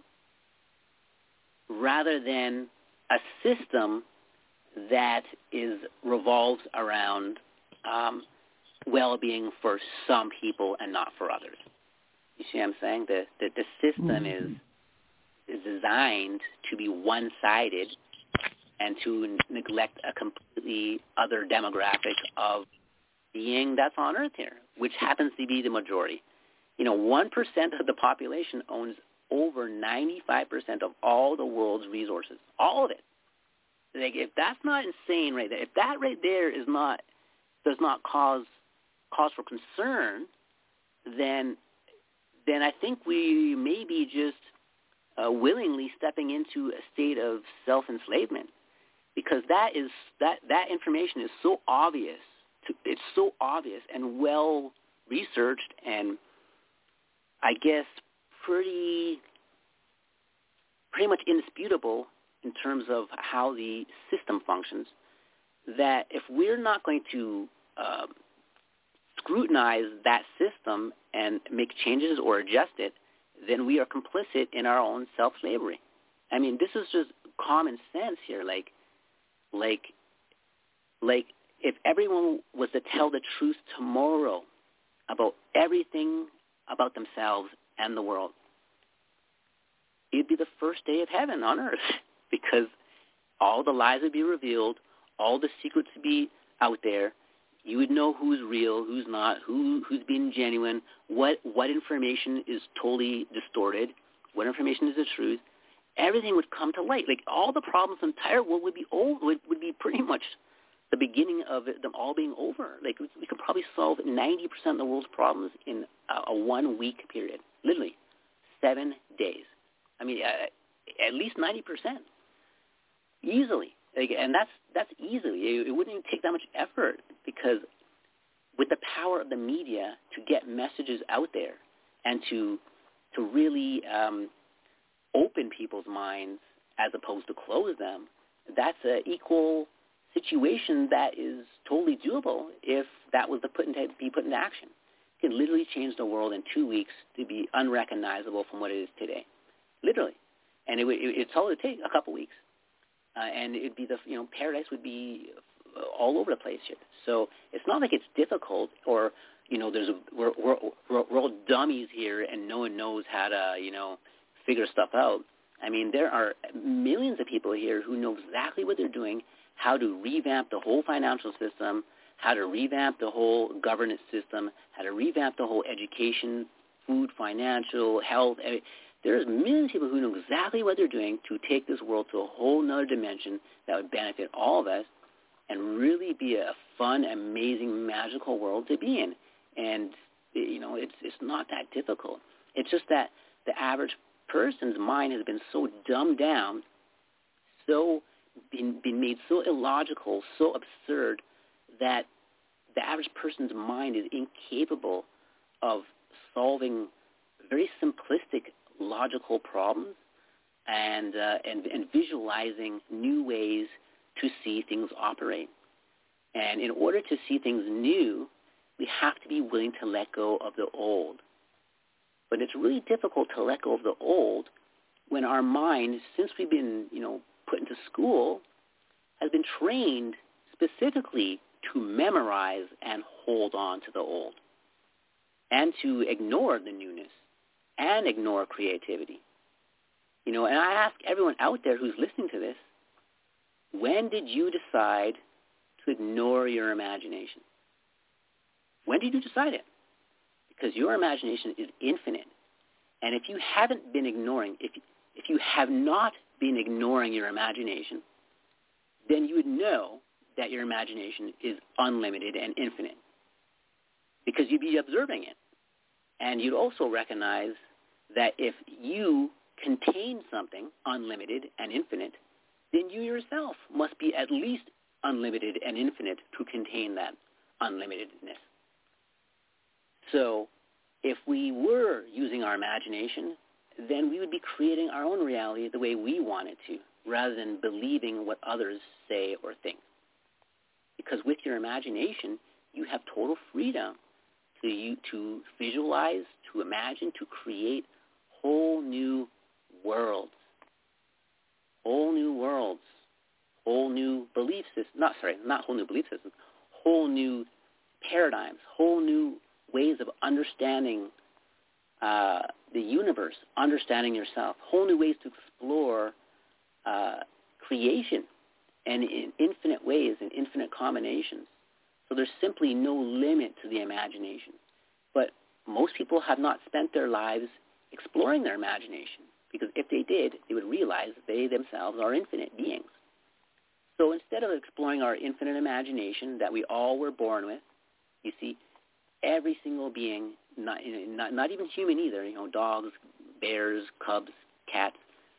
rather than a system that is revolves around um, well-being for some people and not for others. You see what I'm saying? The, the, the system mm-hmm. is is designed to be one-sided and to neglect a completely other demographic of being that's on Earth here, which happens to be the majority. You know, one percent of the population owns over ninety-five percent of all the world's resources, all of it. Like, if that's not insane right there, if that right there is not, does not cause cause for concern, then then I think we may be just uh, willingly stepping into a state of self-enslavement, because that is that that information is so obvious. To, it's so obvious and well researched, and I guess pretty pretty much indisputable in terms of how the system functions, that if we're not going to uh, scrutinize that system and make changes or adjust it, then we are complicit in our own self-slavery. I mean, this is just common sense here. Like, like, like if everyone was to tell the truth tomorrow about everything about themselves and the world, it'd be the first day of heaven on earth, because all the lies would be revealed, all the secrets would be out there. You would know who's real, who's not, who who's being genuine, what what information is totally distorted, what information is the truth. Everything would come to light. Like, all the problems in the entire world would be over, would, would be pretty much the beginning of it, them all being over. Like, we, we could probably solve ninety percent of the world's problems in a, a one-week period, literally seven days. I mean, uh, at least ninety percent, easily. Like, and that's that's easily. It, it wouldn't even take that much effort, because with the power of the media to get messages out there and to to really um, open people's minds as opposed to close them, that's an equal situation that is totally doable if that was to put into, be put into action. It can literally change the world in two weeks to be unrecognizable from what it is today, literally. And it, it, it's all it would take, a couple weeks. Uh, and it'd be the, you know, paradise would be all over the place here. So it's not like it's difficult, or, you know, there's a, we're, we're, we're, we're all dummies here and no one knows how to, you know, figure stuff out. I mean, there are millions of people here who know exactly what they're doing, how to revamp the whole financial system, how to revamp the whole governance system, how to revamp the whole education, food, financial, health. There's millions of people who know exactly what they're doing to take this world to a whole nother dimension that would benefit all of us and really be a fun, amazing, magical world to be in. And, you know, it's it's not that difficult. It's just that the average person's mind has been so dumbed down, so been, been made so illogical, so absurd, that the average person's mind is incapable of solving very simplistic logical problems and, uh, and and visualizing new ways to see things operate. And in order to see things new, we have to be willing to let go of the old. But it's really difficult to let go of the old when our mind, since we've been, you know, put into school, has been trained specifically to memorize and hold on to the old and to ignore the newness and ignore creativity. You know, and I ask everyone out there who's listening to this, when did you decide to ignore your imagination? When did you decide it? Because your imagination is infinite. And if you haven't been ignoring, if, if you have not been ignoring your imagination, then you would know that your imagination is unlimited and infinite because you'd be observing it. And you'd also recognize that if you contain something unlimited and infinite, then you yourself must be at least unlimited and infinite to contain that unlimitedness. So if we were using our imagination, then we would be creating our own reality the way we want it to, rather than believing what others say or think. Because with your imagination, you have total freedom to you to visualize, to imagine, to create whole new worlds, whole new worlds, whole new belief systems. Not sorry, not whole new belief systems, whole new paradigms, whole new ways of understanding uh, the universe, understanding yourself, whole new ways to explore uh, creation and in infinite ways and infinite combinations. So there's simply no limit to the imagination. But most people have not spent their lives exploring their imagination, because if they did, they would realize that they themselves are infinite beings. So instead of exploring our infinite imagination that we all were born with, you see, every single being, not, not, not even human either, you know, dogs, bears, cubs, cats,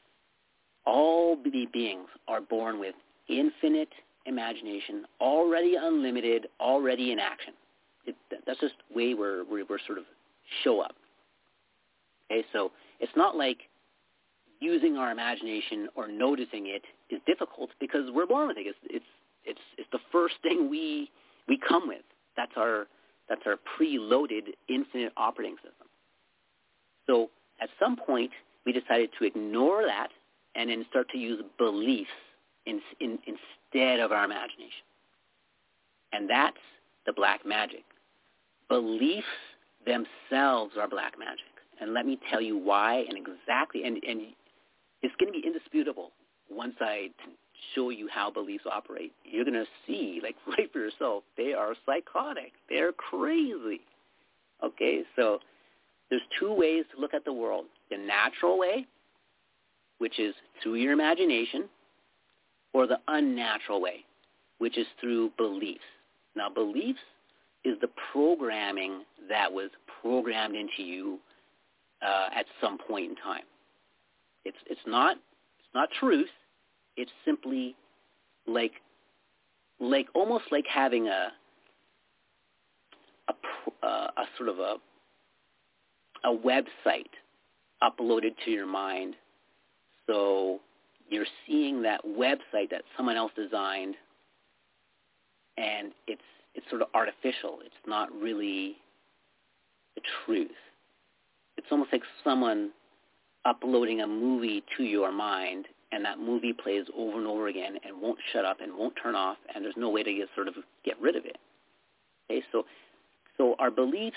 all the beings are born with infinite imagination, already unlimited, already in action. It, that's just the way we're, we're, we're sort of show up. Okay, so it's not like using our imagination or noticing it is difficult because we're born with it. It's, it's, it's, it's the first thing we, we come with. That's our, that's our preloaded infinite operating system. So at some point, we decided to ignore that and then start to use beliefs in, in, instead of our imagination. And that's the black magic. Beliefs themselves are black magic. And let me tell you why and exactly, and, and it's going to be indisputable once I show you how beliefs operate. You're going to see, like, right for yourself, they are psychotic. They're crazy. Okay, so there's two ways to look at the world. The natural way, which is through your imagination, or the unnatural way, which is through beliefs. Now, beliefs is the programming that was programmed into you uh, at some point in time. It's it's not it's not truth. It's simply like like almost like having a a, uh, a sort of a a website uploaded to your mind. So you're seeing that website that someone else designed, and it's it's sort of artificial. It's not really the truth. It's almost like someone uploading a movie to your mind, and that movie plays over and over again and won't shut up and won't turn off, and there's no way to get sort of get rid of it. Okay, so so our beliefs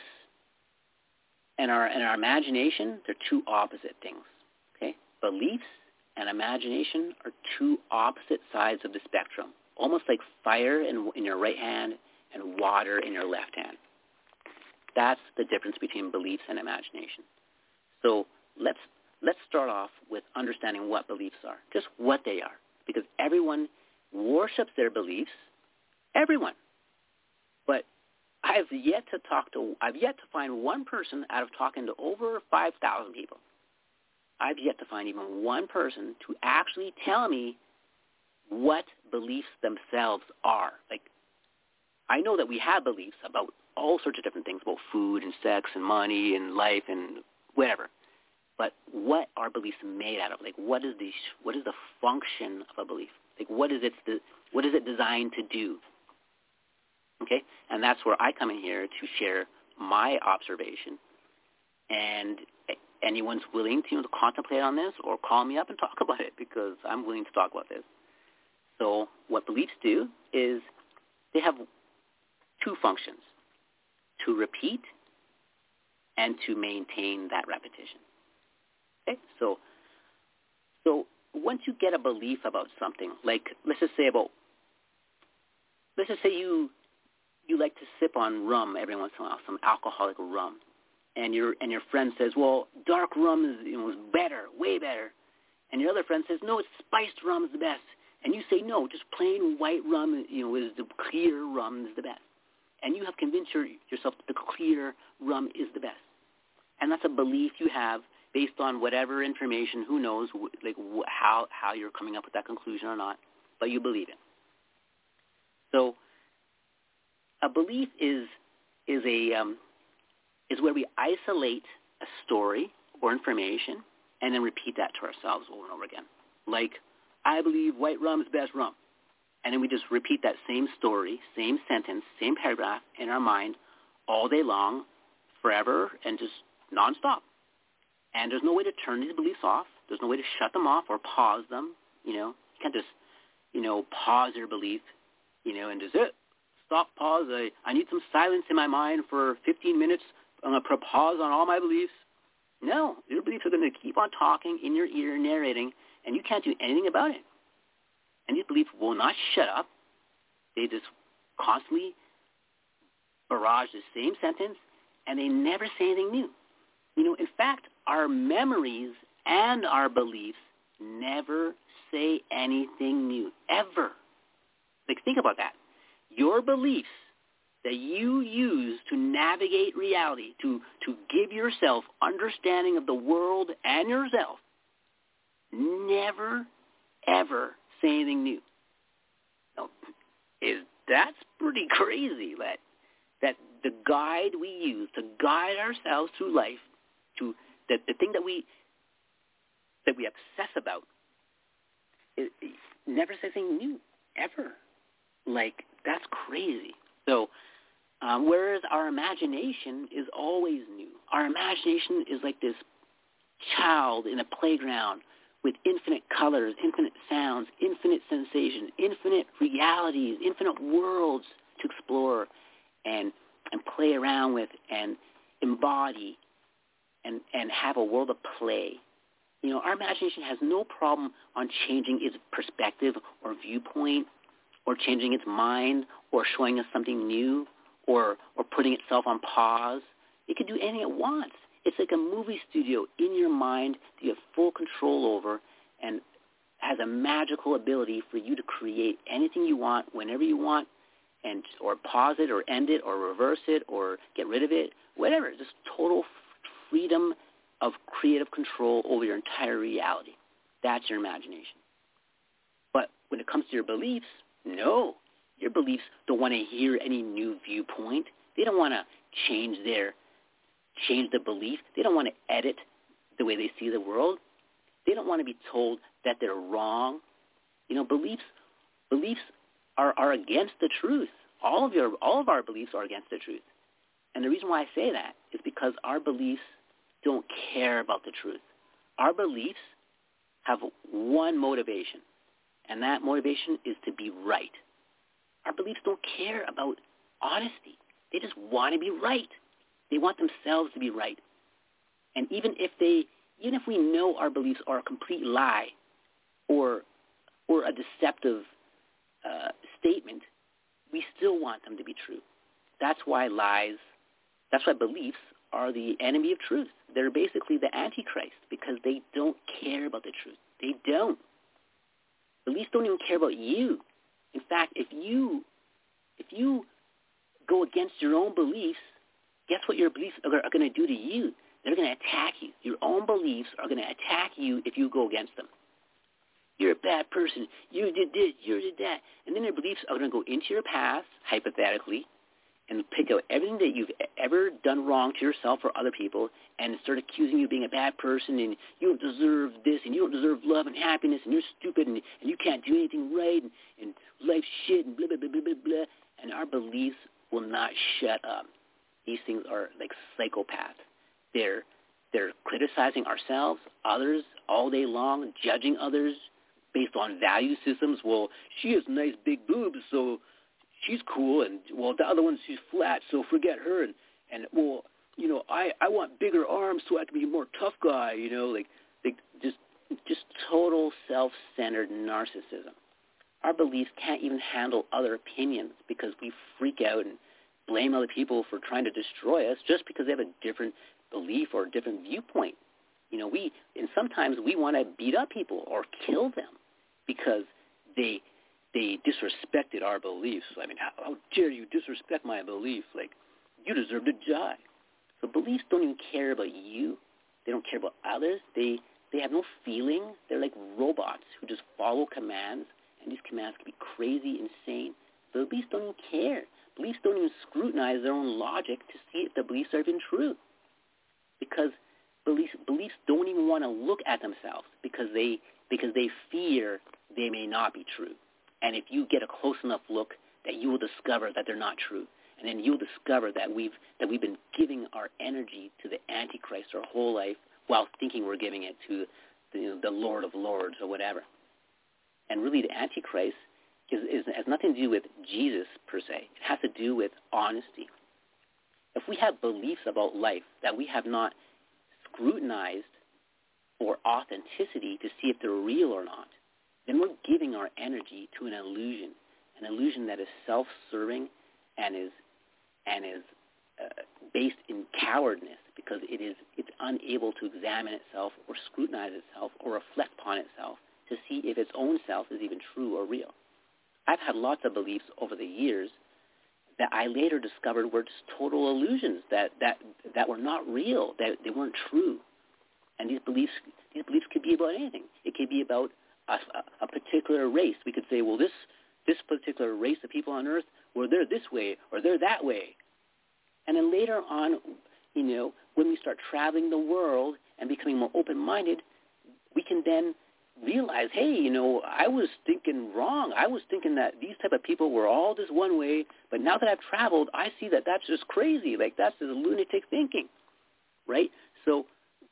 and our and our imagination, they're two opposite things. Okay, beliefs and imagination are two opposite sides of the spectrum, almost like fire in, in your right hand and water in your left hand. That's the difference between beliefs and imagination. So let's let's start off with understanding what beliefs are, just what they are, because everyone worships their beliefs, everyone. But I've yet to talk to, I've yet to find one person out of talking to over five thousand people. I've yet to find even one person to actually tell me what beliefs themselves are. Like, I know that we have beliefs about all sorts of different things, about food and sex and money and life and whatever. But what are beliefs made out of? Like, what is the what is the function of a belief? Like, what is it what is it designed to do? Okay, and that's where I come in here to share my observation. And anyone's willing to, you know, to contemplate on this or call me up and talk about it, because I'm willing to talk about this. So what beliefs do is they have two functions: to repeat and to maintain that repetition. Okay, so so once you get a belief about something, like let's just say about let's just say you you like to sip on rum every once in a while, some alcoholic rum, and your and your friend says, well, dark rum is, you know, is better, way better, and your other friend says, no, it's spiced rum is the best, and you say, no, just plain white rum, you know, is the clear rum is the best. And you have convinced your, yourself that the clear rum is the best. And that's a belief you have based on whatever information, who knows, like how, how you're coming up with that conclusion or not, but you believe it. So a belief is is a um, is where we isolate a story or information and then repeat that to ourselves over and over again. Like, I believe white rum is the best rum. And then we just repeat that same story, same sentence, same paragraph in our mind all day long, forever, and just nonstop. And there's no way to turn these beliefs off. There's no way to shut them off or pause them. You know, you can't just, you know, pause your belief, you know, and just it. Stop, pause. I, I need some silence in my mind for fifteen minutes. I'm going to put pause on all my beliefs. No, your beliefs are going to keep on talking in your ear, narrating, and you can't do anything about it. And these beliefs will not shut up. They just constantly barrage the same sentence, and they never say anything new. You know, in fact, our memories and our beliefs never say anything new, ever. Like, think about that. Your beliefs that you use to navigate reality, to, to give yourself understanding of the world and yourself, never, ever say anything new. Now, is that's pretty crazy that that the guide we use to guide ourselves through life, to that the thing that we that we obsess about, it, it never says anything new, ever. Like, that's crazy. So, um, whereas our imagination is always new. Our imagination is like this child in a playground with infinite colors, infinite sounds, infinite sensations, infinite realities, infinite worlds to explore and and play around with and embody and, and have a world of play. You know, our imagination has no problem on changing its perspective or viewpoint or changing its mind or showing us something new or, or putting itself on pause. It can do anything it wants. It's like a movie studio in your mind that you have full control over and has a magical ability for you to create anything you want, whenever you want, and or pause it or end it or reverse it or get rid of it, whatever. Just total freedom of creative control over your entire reality. That's your imagination. But when it comes to your beliefs, no. Your beliefs don't want to hear any new viewpoint. They don't want to change their change the belief. They don't want to edit the way they see the world. They don't want to be told that they're wrong. You know, beliefs beliefs are, are against the truth. All of your all of our beliefs are against the truth. And the reason why I say that is because our beliefs don't care about the truth. Our beliefs have one motivation, and that motivation is to be right. Our beliefs don't care about honesty. They just want to be right. They want themselves to be right. And even if they, even if we know our beliefs are a complete lie or or a deceptive uh, statement, we still want them to be true. That's why lies, that's why beliefs are the enemy of truth. They're basically the Antichrist because they don't care about the truth. They don't. Beliefs don't even care about you. In fact, if you if you go against your own beliefs, guess what your beliefs are, are going to do to you? They're going to attack you. Your own beliefs are going to attack you if you go against them. You're a bad person. You did this. You did that. And then your beliefs are going to go into your past, hypothetically, and pick out everything that you've ever done wrong to yourself or other people and start accusing you of being a bad person and you don't deserve this and you don't deserve love and happiness and you're stupid and, and you can't do anything right and, and life's shit and blah, blah, blah, blah, blah, blah. And our beliefs will not shut up. These things are like psychopaths. They're, they're criticizing ourselves, others, all day long, judging others based on value systems. Well, she has nice big boobs, so she's cool, and, well, the other one, she's flat, so forget her. And, and well, you know, I, I want bigger arms so I can be a more tough guy, you know, like, like just just total self-centered narcissism. Our beliefs can't even handle other opinions because we freak out and blame other people for trying to destroy us just because they have a different belief or a different viewpoint. You know, we, and sometimes we want to beat up people or kill them because they they disrespected our beliefs. I mean, how, how dare you disrespect my beliefs? Like, you deserve to die. So beliefs don't even care about you. They don't care about others. They they have no feeling. They're like robots who just follow commands, and these commands can be crazy, insane. Beliefs don't even care. Beliefs don't even scrutinize their own logic to see if the beliefs are even true. Because beliefs, beliefs don't even want to look at themselves because they because they fear they may not be true. And if you get a close enough look, that you will discover that they're not true. And then you'll discover that we've that we've been giving our energy to the Antichrist our whole life while thinking we're giving it to the, you know, the Lord of Lords or whatever. And really the Antichrist is, is, has nothing to do with Jesus per se. It has to do with honesty. If we have beliefs about life that we have not scrutinized for authenticity to see if they're real or not, then we're giving our energy to an illusion, an illusion that is self-serving and is and is uh, based in cowardness because it is it's unable to examine itself or scrutinize itself or reflect upon itself to see if its own self is even true or real. I've had lots of beliefs over the years that I later discovered were just total illusions, that that that were not real, that they weren't true. And these beliefs these beliefs could be about anything. It could be about a, a particular race. We could say, well, this this particular race of people on Earth, well, they're this way or they're that way. And then later on, you know, when we start traveling the world and becoming more open-minded, we can then realize, hey, you know, I was thinking wrong. I was thinking that these type of people were all this one way, but now that I've traveled, I see that that's just crazy. Like, that's just lunatic thinking, right? So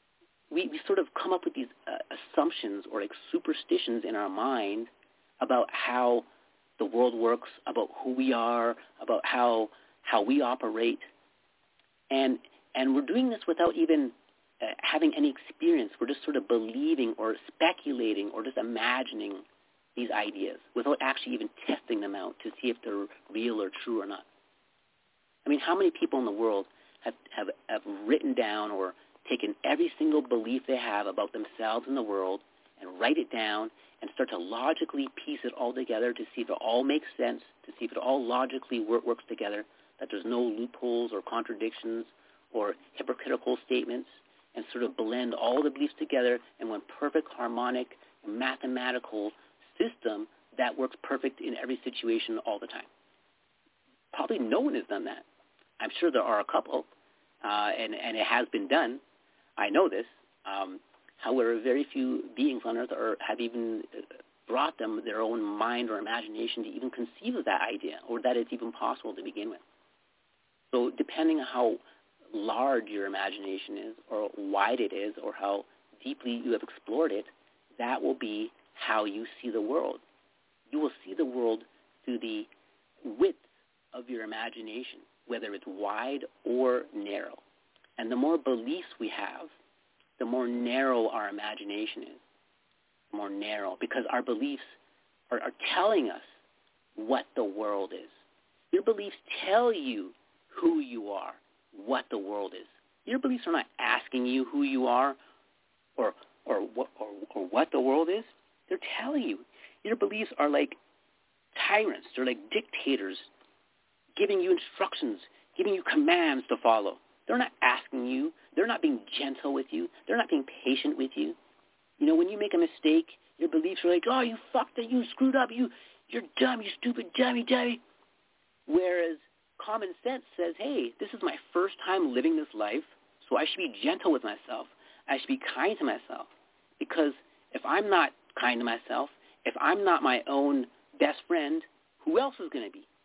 we, we sort of come up with these uh, assumptions or like superstitions in our mind about how the world works, about who we are, about how how we operate, and and we're doing this without even uh, having any experience. We're just sort of believing or speculating or just imagining these ideas without actually even testing them out to see if they're real or true or not. I mean, how many people in the world have have, have written down or taken every single belief they have about themselves and the world and write it down and start to logically piece it all together to see if it all makes sense, to see if it all logically work, works together, that there's no loopholes or contradictions or hypocritical statements, and sort of blend all the beliefs together in one perfect harmonic mathematical system that works perfect in every situation all the time. Probably no one has done that. I'm sure there are a couple, uh, and, and it has been done. I know this. Um, However, very few beings on Earth are, have even brought them their own mind or imagination to even conceive of that idea or that it's even possible to begin with. So depending on how large your imagination is or wide it is or how deeply you have explored it, that will be how you see the world. You will see the world through the width of your imagination, whether it's wide or narrow. And the more beliefs we have, the more narrow our imagination is, the more narrow, because our beliefs are, are telling us what the world is. Your beliefs tell you who you are, what the world is. Your beliefs are not asking you who you are or or what or, or what the world is. They're telling you. Your beliefs are like tyrants. They're like dictators giving you instructions, giving you commands to follow. They're not asking you. They're not being gentle with you. They're not being patient with you. You know, when you make a mistake, your beliefs are like, oh, you fucked it, you screwed up, you, you're dumb, you stupid, dummy, dummy. Whereas common sense says, hey, this is my first time living this life, so I should be gentle with myself. I should be kind to myself. Because if I'm not kind to myself, if I'm not my own best friend, who else is going to be?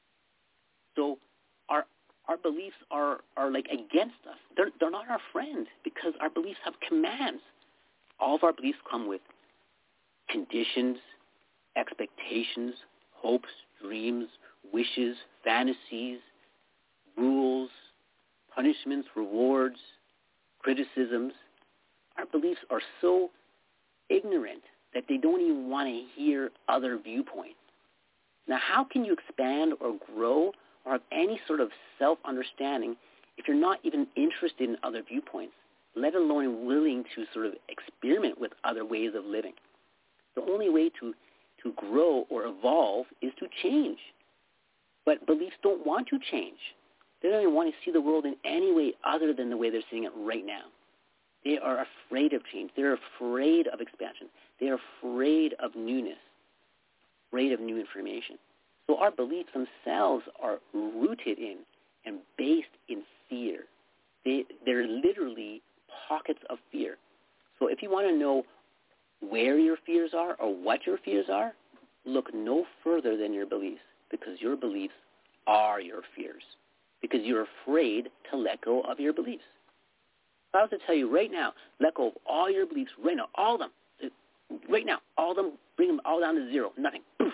So our Our beliefs are, are like against us. They're, they're not our friend because our beliefs have commands. All of our beliefs come with conditions, expectations, hopes, dreams, wishes, fantasies, rules, punishments, rewards, criticisms. Our beliefs are so ignorant that they don't even want to hear other viewpoints. Now, how can you expand or grow or have any sort of self-understanding if you're not even interested in other viewpoints, let alone willing to sort of experiment with other ways of living? The only way to, to to grow or evolve is to change. But beliefs don't want to change. They don't even want to see the world in any way other than the way they're seeing it right now. They are afraid of change. They're afraid of expansion. They are afraid of newness, afraid of new information. So our beliefs themselves are rooted in and based in fear. They, they're literally pockets of fear. So if you want to know where your fears are or what your fears are, look no further than your beliefs, because your beliefs are your fears, because you're afraid to let go of your beliefs. If I was to tell you right now, let go of all your beliefs right now, all of them, right now, all of them, bring them all down to zero, nothing, poof.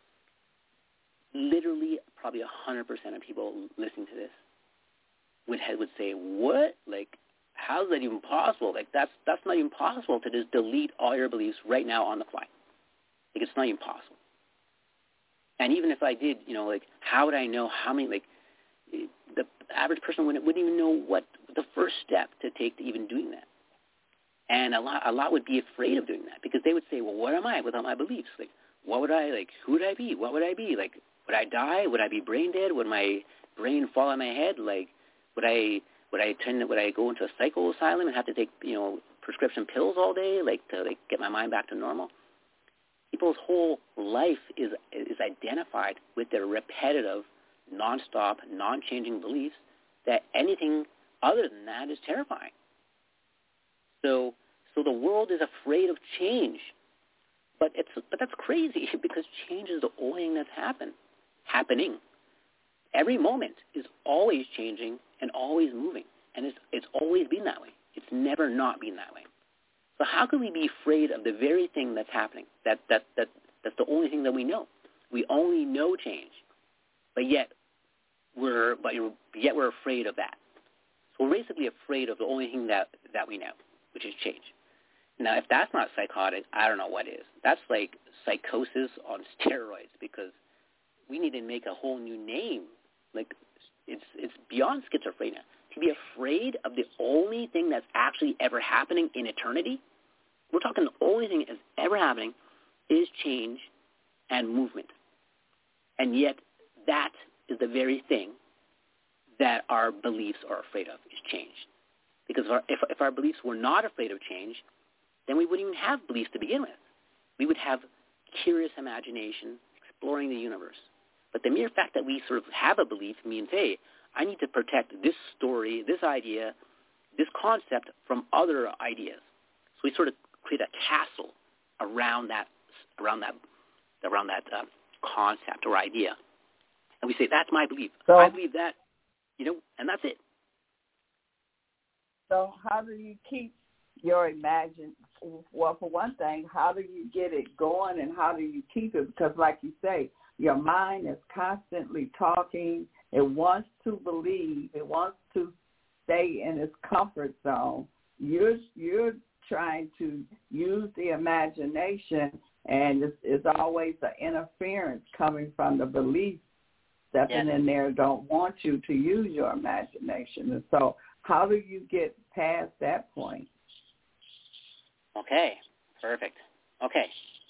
Literally, probably one hundred percent of people listening to this would would say, what? Like, how is that even possible? Like, that's that's not even possible to just delete all your beliefs right now on the fly. Like, it's not even possible. And even if I did, you know, like, how would I know how many, like, the average person wouldn't, wouldn't even know what the first step to take to even doing that. And a lot, a lot would be afraid of doing that, because they would say, well, what am I without my beliefs? Like, what would I, like, who would I be? What would I be? Like, would I die? Would I be brain dead? Would my brain fall on my head? Like, would I, would I turn, would I go into a psycho asylum and have to take, you know, prescription pills all day, like, to, like, get my mind back to normal? People's whole life is is identified with their repetitive, nonstop, non-changing beliefs that anything other than that is terrifying. So, so the world is afraid of change, but it's but that's crazy, because change is the only thing that's happen, happening. Every moment is always changing and always moving, and it's it's always been that way. It's never not been that way. So how can we be afraid of the very thing that's happening? That that that that's the only thing that we know. We only know change, but yet we're but yet we're afraid of that. So we're basically afraid of the only thing that, that we know, which is change. Now, if that's not psychotic, I don't know what is. That's like psychosis on steroids, because we need to make a whole new name. Like, it's it's beyond schizophrenia. To be afraid of the only thing that's actually ever happening in eternity, we're talking the only thing that's ever happening is change and movement. And yet that is the very thing that our beliefs are afraid of, is change. Because if our, if, if our beliefs were not afraid of change, then we wouldn't even have beliefs to begin with. We would have curious imagination exploring the universe. But the mere fact that we sort of have a belief means, hey, I need to protect this story, this idea, this concept from other ideas. So we sort of create a castle around that, around that, around that uh, concept or idea, and we say, that's my belief. So, I believe that, you know, and that's it. So how do you keep your imagine? Well, for one thing, how do you get it going, and how do you keep it? Because, like you say, your mind is constantly talking. It wants to believe. It wants to stay in its comfort zone. You're you're trying to use the imagination, and it's, it's always an interference coming from the belief stepping yes. in there. Don't want you to use your imagination. And so, how do you get past that point? Okay, perfect. Okay.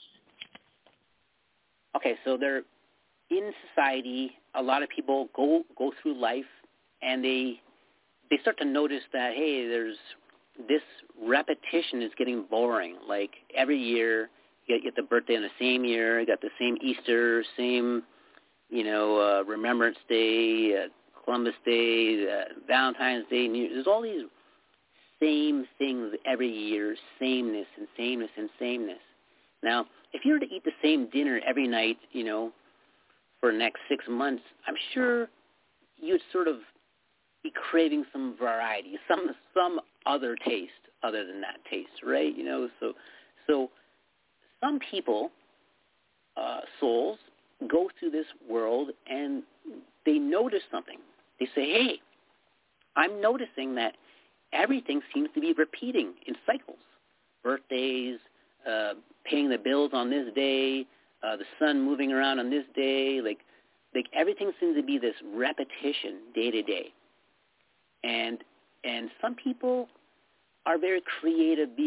Okay, so there, in society, a lot of people go go through life, and they they start to notice that, hey, there's this repetition is getting boring. Like, every year, you get the birthday on the same year, you got the same Easter, same, you know, uh, Remembrance Day, uh, Columbus Day, uh, Valentine's Day. New, there's all these same things every year, sameness and sameness and sameness. Now, if you were to eat the same dinner every night, you know, for the next six months, I'm sure you'd sort of be craving some variety, some some other taste other than that taste, right? You know, so so some people, uh, souls, go through this world and they notice something. They say, hey, I'm noticing that everything seems to be repeating in cycles. Birthdays, uh, paying the bills on this day, uh, the sun moving around on this day, like like everything seems to be this repetition day to day. And and some people are very creative beings,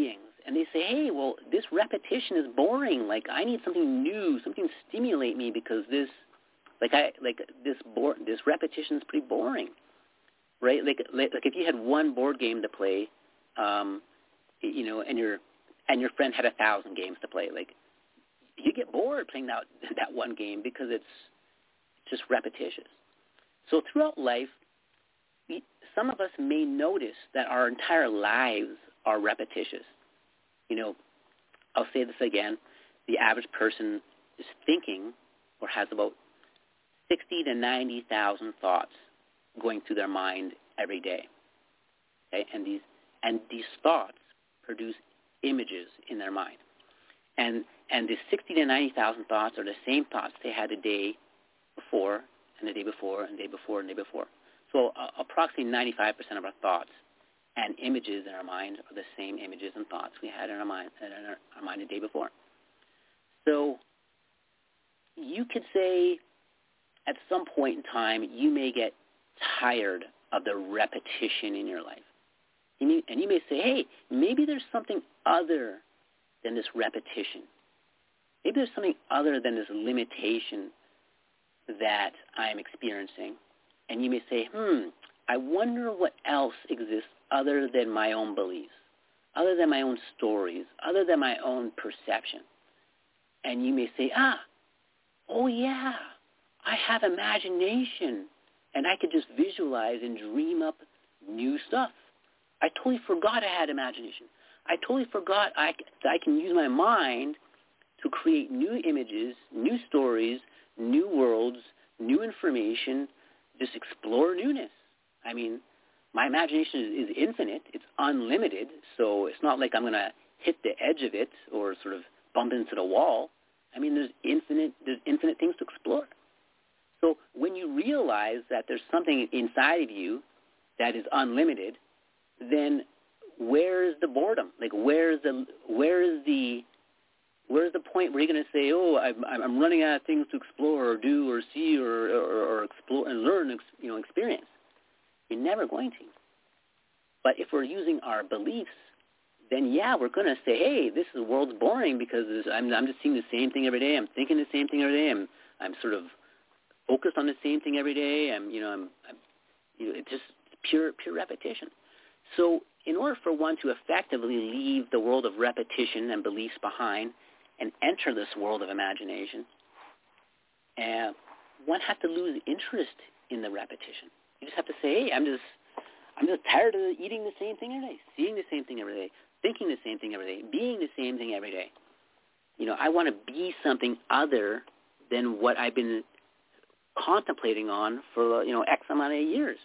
and they say, hey, well, this repetition is boring. Like, I need something new, something to stimulate me because this, like, I like this board, this repetition is pretty boring, right? Like, like, like if you had one board game to play, um, you know, and your and your friend had a thousand games to play, like, you get bored playing that that one game because it's just repetitious. So throughout life, we, some of us may notice that our entire lives are repetitious. You know, I'll say this again. The average person is thinking or has about sixty to ninety thousand thoughts going through their mind every day. Okay? And these and these thoughts produce images in their mind. And and the sixty to ninety thousand thoughts are the same thoughts they had the day before and the day before and the day before and the day before. So uh, approximately ninety-five percent of our thoughts and images in our mind are the same images and thoughts we had in our mind in our, our mind the day before. So you could say at some point in time you may get tired of the repetition in your life. You may, and you may say, hey, maybe there's something other than this repetition. Maybe there's something other than this limitation that I'm experiencing. And you may say, hmm, I wonder what else exists other than my own beliefs, other than my own stories, other than my own perception. And you may say, ah, oh yeah, I have imagination, and I could just visualize and dream up new stuff. I totally forgot I had imagination. I totally forgot I, that I can use my mind to create new images, new stories, new worlds, new information, just explore newness. I mean, my imagination is, is infinite. It's unlimited, so it's not like I'm going to hit the edge of it or sort of bump into the wall. I mean, there's infinite, there's infinite things to explore. So when you realize that there's something inside of you that is unlimited, then where's the boredom? Like, where's the where's the where's the point where you're going to say, oh, I'm, I'm running out of things to explore or do or see or, or, or explore and learn, you know, experience? You're never going to. But if we're using our beliefs, then yeah, we're going to say, hey, this is, the world's boring because I'm, I'm just seeing the same thing every day. I'm thinking the same thing every day. I'm, I'm sort of focused on the same thing every day. I'm, you know, I'm, I'm you know, it's just pure, pure repetition. So in order for one to effectively leave the world of repetition and beliefs behind and enter this world of imagination, uh, one has to lose interest in the repetition. You just have to say, hey, I'm just I'm just tired of eating the same thing every day, seeing the same thing every day, thinking the same thing every day, being the same thing every day. You know, I want to be something other than what I've been contemplating on for, you know, X amount of years.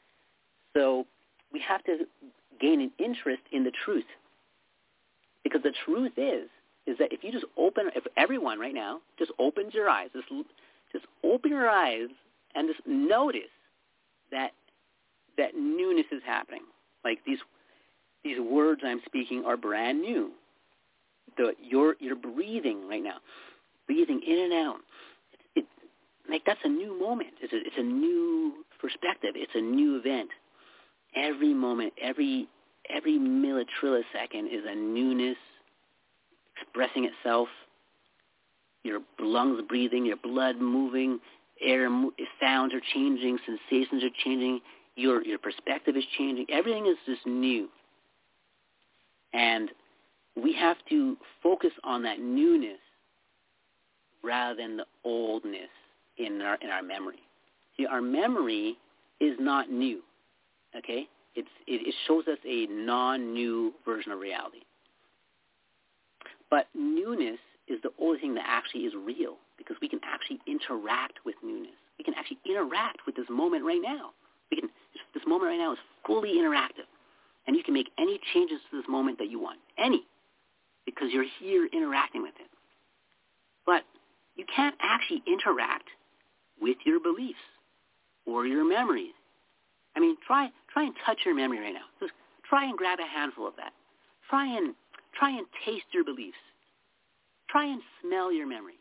So we have to gain an interest in the truth. Because the truth is, is that if you just open, if everyone right now just opens your eyes, just, just open your eyes and just notice that that newness is happening. Like these these words I'm speaking are brand new. The, you're, you're breathing right now, breathing in and out. It, it, like that's a new moment. It's a, it's a new perspective. It's a new event. Every moment, every every millitrillisecond is a newness expressing itself. Your lungs breathing, your blood moving, air sounds are changing, sensations are changing, your your perspective is changing. Everything is just new. And we have to focus on that newness rather than the oldness in our in our memory. See, our memory is not new. Okay? It's, it, it shows us a non-new version of reality. But newness is the only thing that actually is real because we can actually interact with newness. We can actually interact with this moment right now. We can, this moment right now is fully interactive. And you can make any changes to this moment that you want. Any. Because you're here interacting with it. But you can't actually interact with your beliefs or your memories. I mean, try try and touch your memory right now. Just try and grab a handful of that. Try and try and taste your beliefs. Try and smell your memory.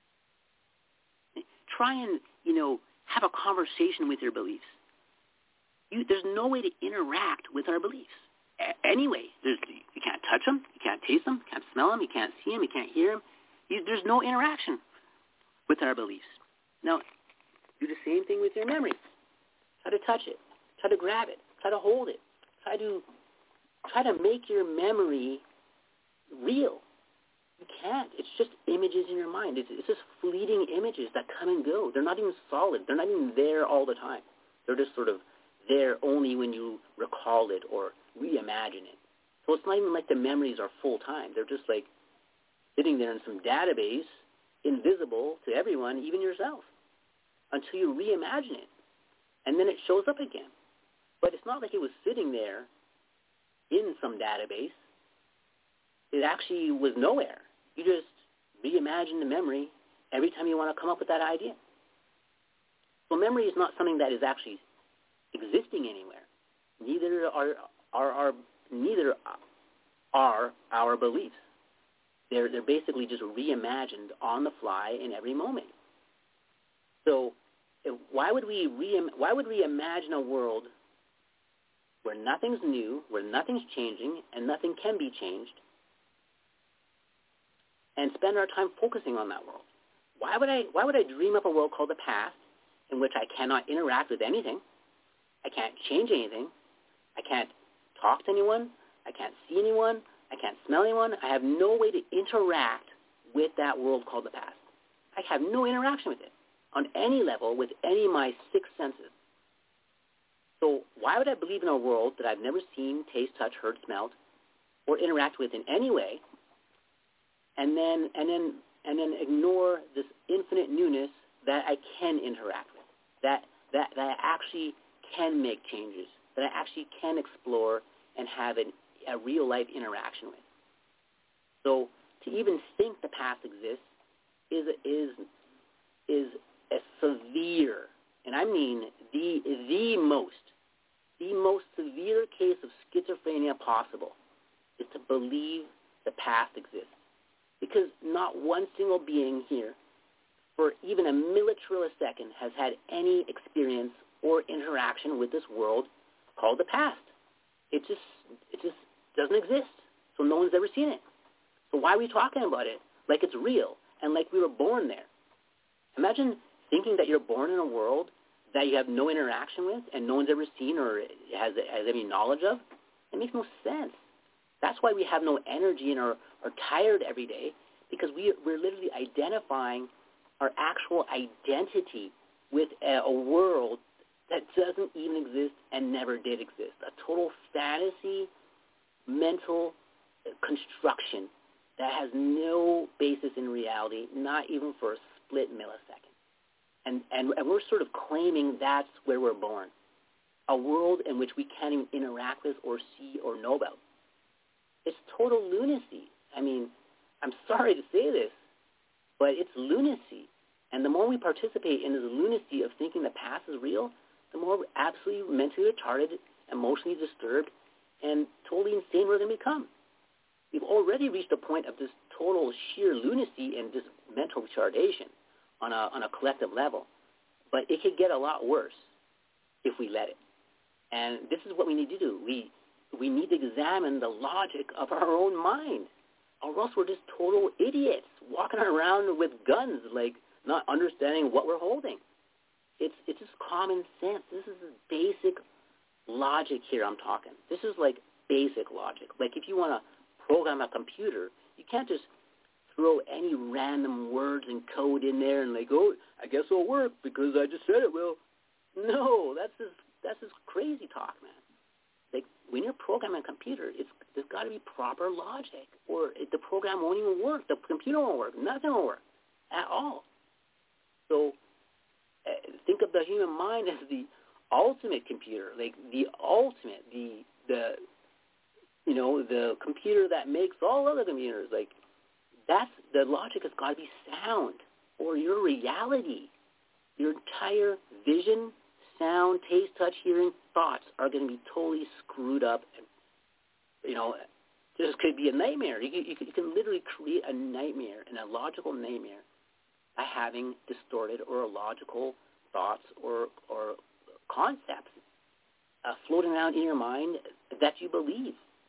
Try and, you know, have a conversation with your beliefs. You, there's no way to interact with our beliefs. a- anyway. There's, you can't touch them, you can't taste them, you can't smell them, you can't see them, you can't hear them. You, there's no interaction with our beliefs. Now, do the same thing with your memory. Try to touch it. Try to grab it. Try to hold it. Try to try to make your memory real. You can't. It's just images in your mind. It's, it's just fleeting images that come and go. They're not even solid. They're not even there all the time. They're just sort of there only when you recall it or reimagine it. So it's not even like the memories are full-time. They're just like sitting there in some database, invisible to everyone, even yourself, until you reimagine it. And then it shows up again. But it's not like it was sitting there in some database. It actually was nowhere. You just reimagine the memory every time you want to come up with that idea. So memory is not something that is actually existing anywhere. Neither are, are, are neither are our beliefs. They're, they're basically just reimagined on the fly in every moment. So why would we re, why would we imagine a world where nothing's new, where nothing's changing, and nothing can be changed, and spend our time focusing on that world? Why would I why would I dream up a world called the past in which I cannot interact with anything, I can't change anything, I can't talk to anyone, I can't see anyone, I can't smell anyone, I have no way to interact with that world called the past. I have no interaction with it on any level with any of my six senses. So why would I believe in a world that I've never seen, taste, touch, heard, smelled, or interact with in any way, and then and then and then ignore this infinite newness that I can interact with, that that that I actually can make changes, that I actually can explore and have an, a real life interaction with. So to even think the past exists is is is a severe, and I mean the the most, the most severe case of schizophrenia possible, is to believe the past exists. Because not one single being here for even a millitrillisecond has had any experience or interaction with this world called the past. It just it just doesn't exist. So no one's ever seen it. So why are we talking about it like it's real and like we were born there? Imagine thinking that you're born in a world that you have no interaction with and no one's ever seen or has, has any knowledge of. It makes no sense. That's why we have no energy and are, are tired every day, because we, we're literally identifying our actual identity with a, a world that doesn't even exist and never did exist. A total fantasy, mental construction that has no basis in reality, not even for a split millisecond. And, and, and we're sort of claiming that's where we're born, a world in which we can't even interact with or see or know about. It's total lunacy. I mean, I'm sorry to say this, but it's lunacy. And the more we participate in this lunacy of thinking the past is real, the more we're absolutely mentally retarded, emotionally disturbed, and totally insane we're going to become. We've already reached a point of this total sheer lunacy and this mental retardation on a, on a collective level. But it could get a lot worse if we let it. And this is what we need to do. We we need to examine the logic of our own mind, or else we're just total idiots walking around with guns, like not understanding what we're holding. It's it's just common sense. This is basic logic here I'm talking. This is like basic logic. Like if you want to program a computer, you can't just throw any random words and code in there and like, oh, I guess it'll work because I just said it will. No, that's just, that's just crazy talk, man. Like when you're programming a computer, it's there's got to be proper logic, or it, the program won't even work. The computer won't work. Nothing will work at all. So uh, think of the human mind as the ultimate computer, like the ultimate, the the you know the computer that makes all other computers. Like that's the logic has got to be sound, or your reality, your entire vision, sound, taste, touch, hearing, thoughts are going to be totally screwed up. And, you know, this could be a nightmare. You can, you, can, you can literally create a nightmare, and a logical nightmare, by having distorted or illogical thoughts or, or concepts uh, floating around in your mind that you believe.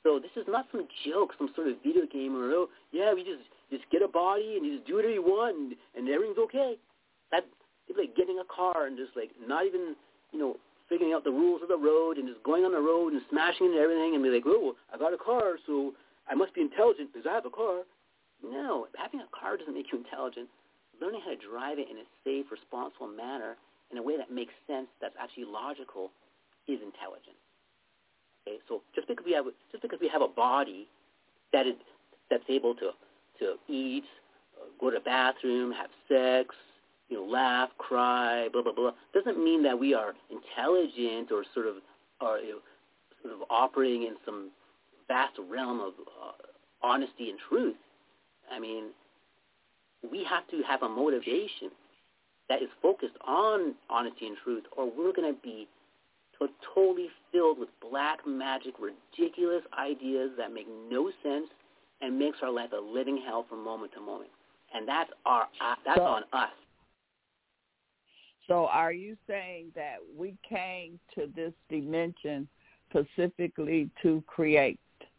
So this is not some joke, some sort of video game or, oh, yeah, we just, just get a body and you just do whatever you want and, and everything's okay. That, it's like getting a car and just like not even, you know, figuring out the rules of the road and just going on the road and smashing into everything and be like, oh, I got a car, so I must be intelligent because I have a car. No, having a car doesn't make you intelligent. Learning how to drive it in a safe, responsible manner in a way that makes sense, that's actually logical, is intelligent. Okay, so just because we have just because we have a body that is that's able to to eat, uh, go to the bathroom, have sex, you know, laugh, cry, blah blah blah, doesn't mean that we are intelligent or sort of are you know, sort of operating in some vast realm of uh, honesty and truth. I mean, we have to have a motivation that is focused on honesty and truth, or we're going to be totally filled with black magic, ridiculous ideas that make no sense and makes our life a living hell from moment to moment. And that's our uh, that's so, on us. So are you saying that we came to this dimension specifically to create?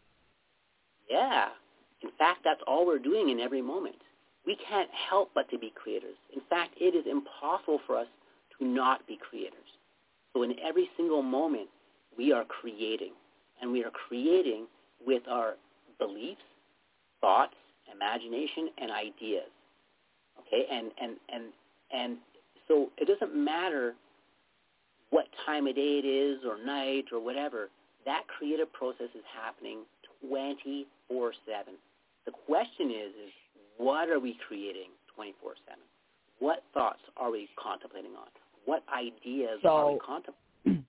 Yeah. In fact, that's all we're doing in every moment. We can't help but to be creators. In fact, it is impossible for us to not be creators. So in every single moment, we are creating. And we are creating with our beliefs, thoughts, imagination, and ideas. Okay? And and and and so it doesn't matter what time of day it is or night or whatever. That creative process is happening twenty-four seven. The question is, is what are we creating twenty-four seven? What thoughts are we contemplating on? What ideas so, are we contemplating?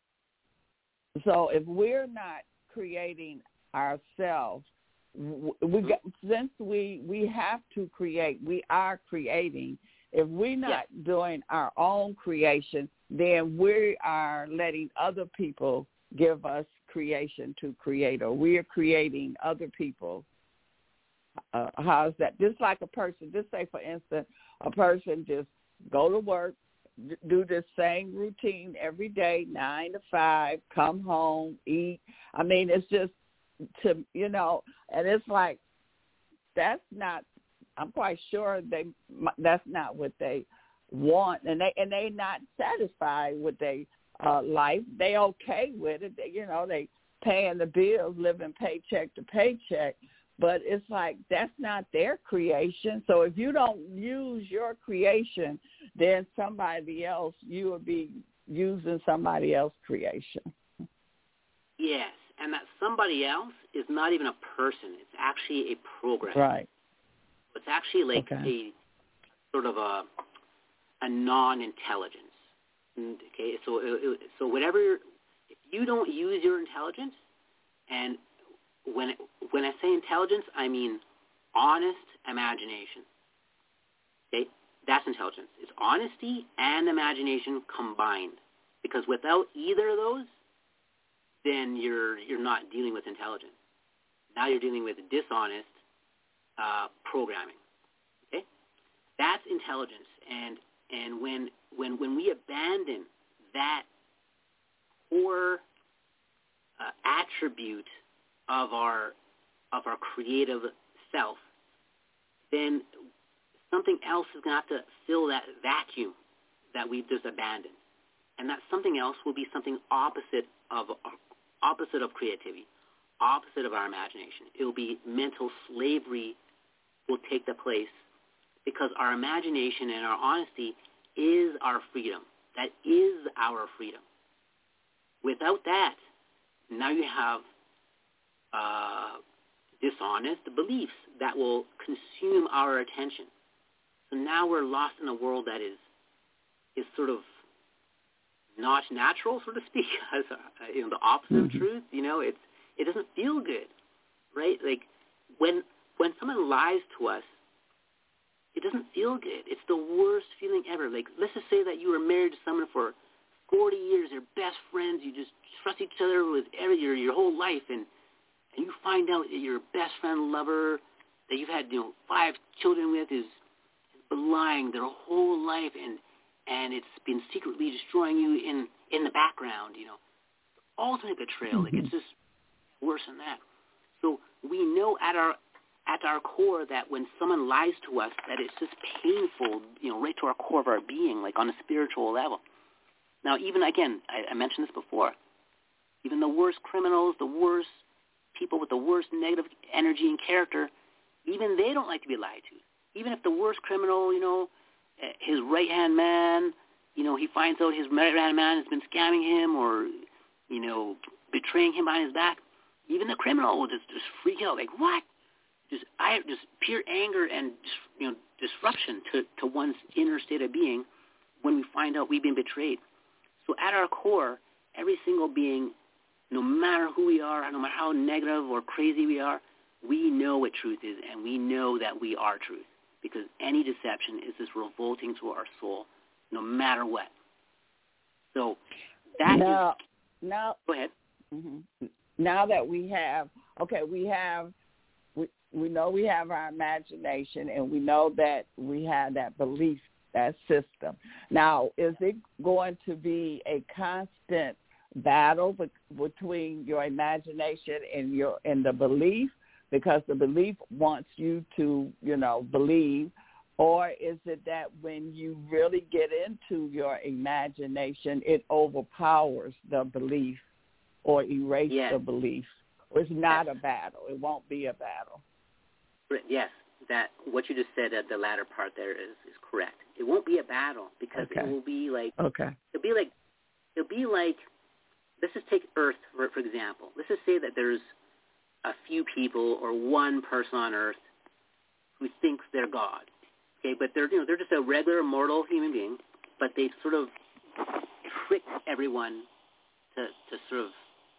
So if we're not creating ourselves, we Mm-hmm. got, since we we have to create, we are creating. If we're not Yes. doing our own creation, then we are letting other people give us creation to create, or we are creating other people. Uh, how's that? Just like a person, just say, for instance, a person just go to work, d- do the same routine every day, nine to five, come home, eat. I mean, it's just to, you know, and it's like, that's not, I'm quite sure they that's not what they want, and they and they not satisfied with their uh, life. They okay with it, they, you know, they paying the bills, living paycheck to paycheck. But it's like that's not their creation. So if you don't use your creation, then somebody else, you will be using somebody else's creation. Yes, and that somebody else is not even a person. It's actually a program. Right. It's actually like Okay. a sort of a a non-intelligence. Okay, so so whatever, if you don't use your intelligence, and when it, when I say intelligence, I mean honest imagination. Okay, that's intelligence. It's honesty and imagination combined. Because without either of those, then you're you're not dealing with intelligence. Now you're dealing with dishonest uh, programming. Okay, that's intelligence. And and when when when we abandon that core uh, attribute of our of our creative self, then something else is going to have to fill that vacuum that we've just abandoned, and that something else will be something opposite of opposite of creativity, opposite of our imagination. It will be mental slavery will take the place, because our imagination and our honesty is our freedom. That is our freedom. Without that, now you have uh, dishonest beliefs that will consume our attention. So now we're lost in a world that is is sort of not natural, so to speak, as uh, you know, the opposite mm-hmm. of truth. You know, it's it doesn't feel good, right? Like when when someone lies to us, it doesn't feel good. It's the worst feeling ever. Like, let's just say that you were married to someone for forty years, you're best friends, you just trust each other with every your your whole life, and and you find out that your best friend, lover, that you've had you know five children with, is been lying their whole life, and and it's been secretly destroying you in in the background. You know, ultimate betrayal. Mm-hmm. Like, it's just worse than that. So we know at our at our core that when someone lies to us, that it's just painful, you know, right to our core of our being, like on a spiritual level. Now, even, again, I, I mentioned this before, even the worst criminals, the worst people with the worst negative energy and character, even they don't like to be lied to. Even if the worst criminal, you know, his right-hand man, you know, he finds out his right-hand man has been scamming him or, you know, betraying him behind his back, even the criminal will just, just freak out, like, what? Just, I, just pure anger and, you know, disruption to, to one's inner state of being when we find out we've been betrayed. So at our core, every single being, no matter who we are, no matter how negative or crazy we are, we know what truth is, and we know that we are truth, because any deception is just revolting to our soul, no matter what. So that now, is... Now, go ahead. Mm-hmm. Now that we have, okay, we have... We, we know we have our imagination, and we know that we have that belief, that system. Now, is it going to be a constant battle be- between your imagination and your and the belief, because the belief wants you to, you know, believe, or is it that when you really get into your imagination, it overpowers the belief or erases yes. the belief? It's not yes. a battle. It won't be a battle. Yes, that what you just said at the latter part there is, is correct. It won't be a battle because Okay. it will be like Okay. it'll be like it'll be like let's just take Earth for, for example. Let's just say that there's a few people or one person on Earth who thinks they're God. Okay, but they're you know they're just a regular mortal human being, but they sort of trick everyone to to sort of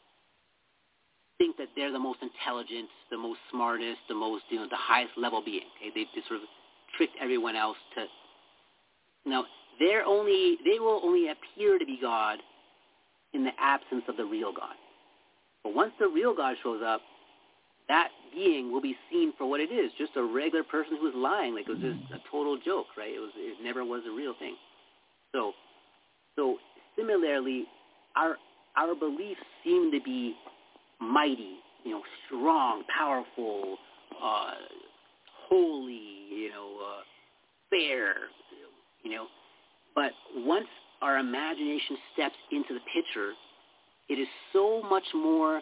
think that they're the most intelligent, the most smartest, the most, you know, the highest level being. Okay, they, they sort of tricked everyone else to. Now, they're only they will only appear to be God in the absence of the real God. But once the real God shows up, that being will be seen for what it is, just a regular person who is lying, like it was just a total joke, right? It was it never was a real thing. So, so similarly, our our beliefs seem to be mighty, you know, strong, powerful, uh, holy, you know, uh, fair, you know. But once our imagination steps into the picture, it is so much more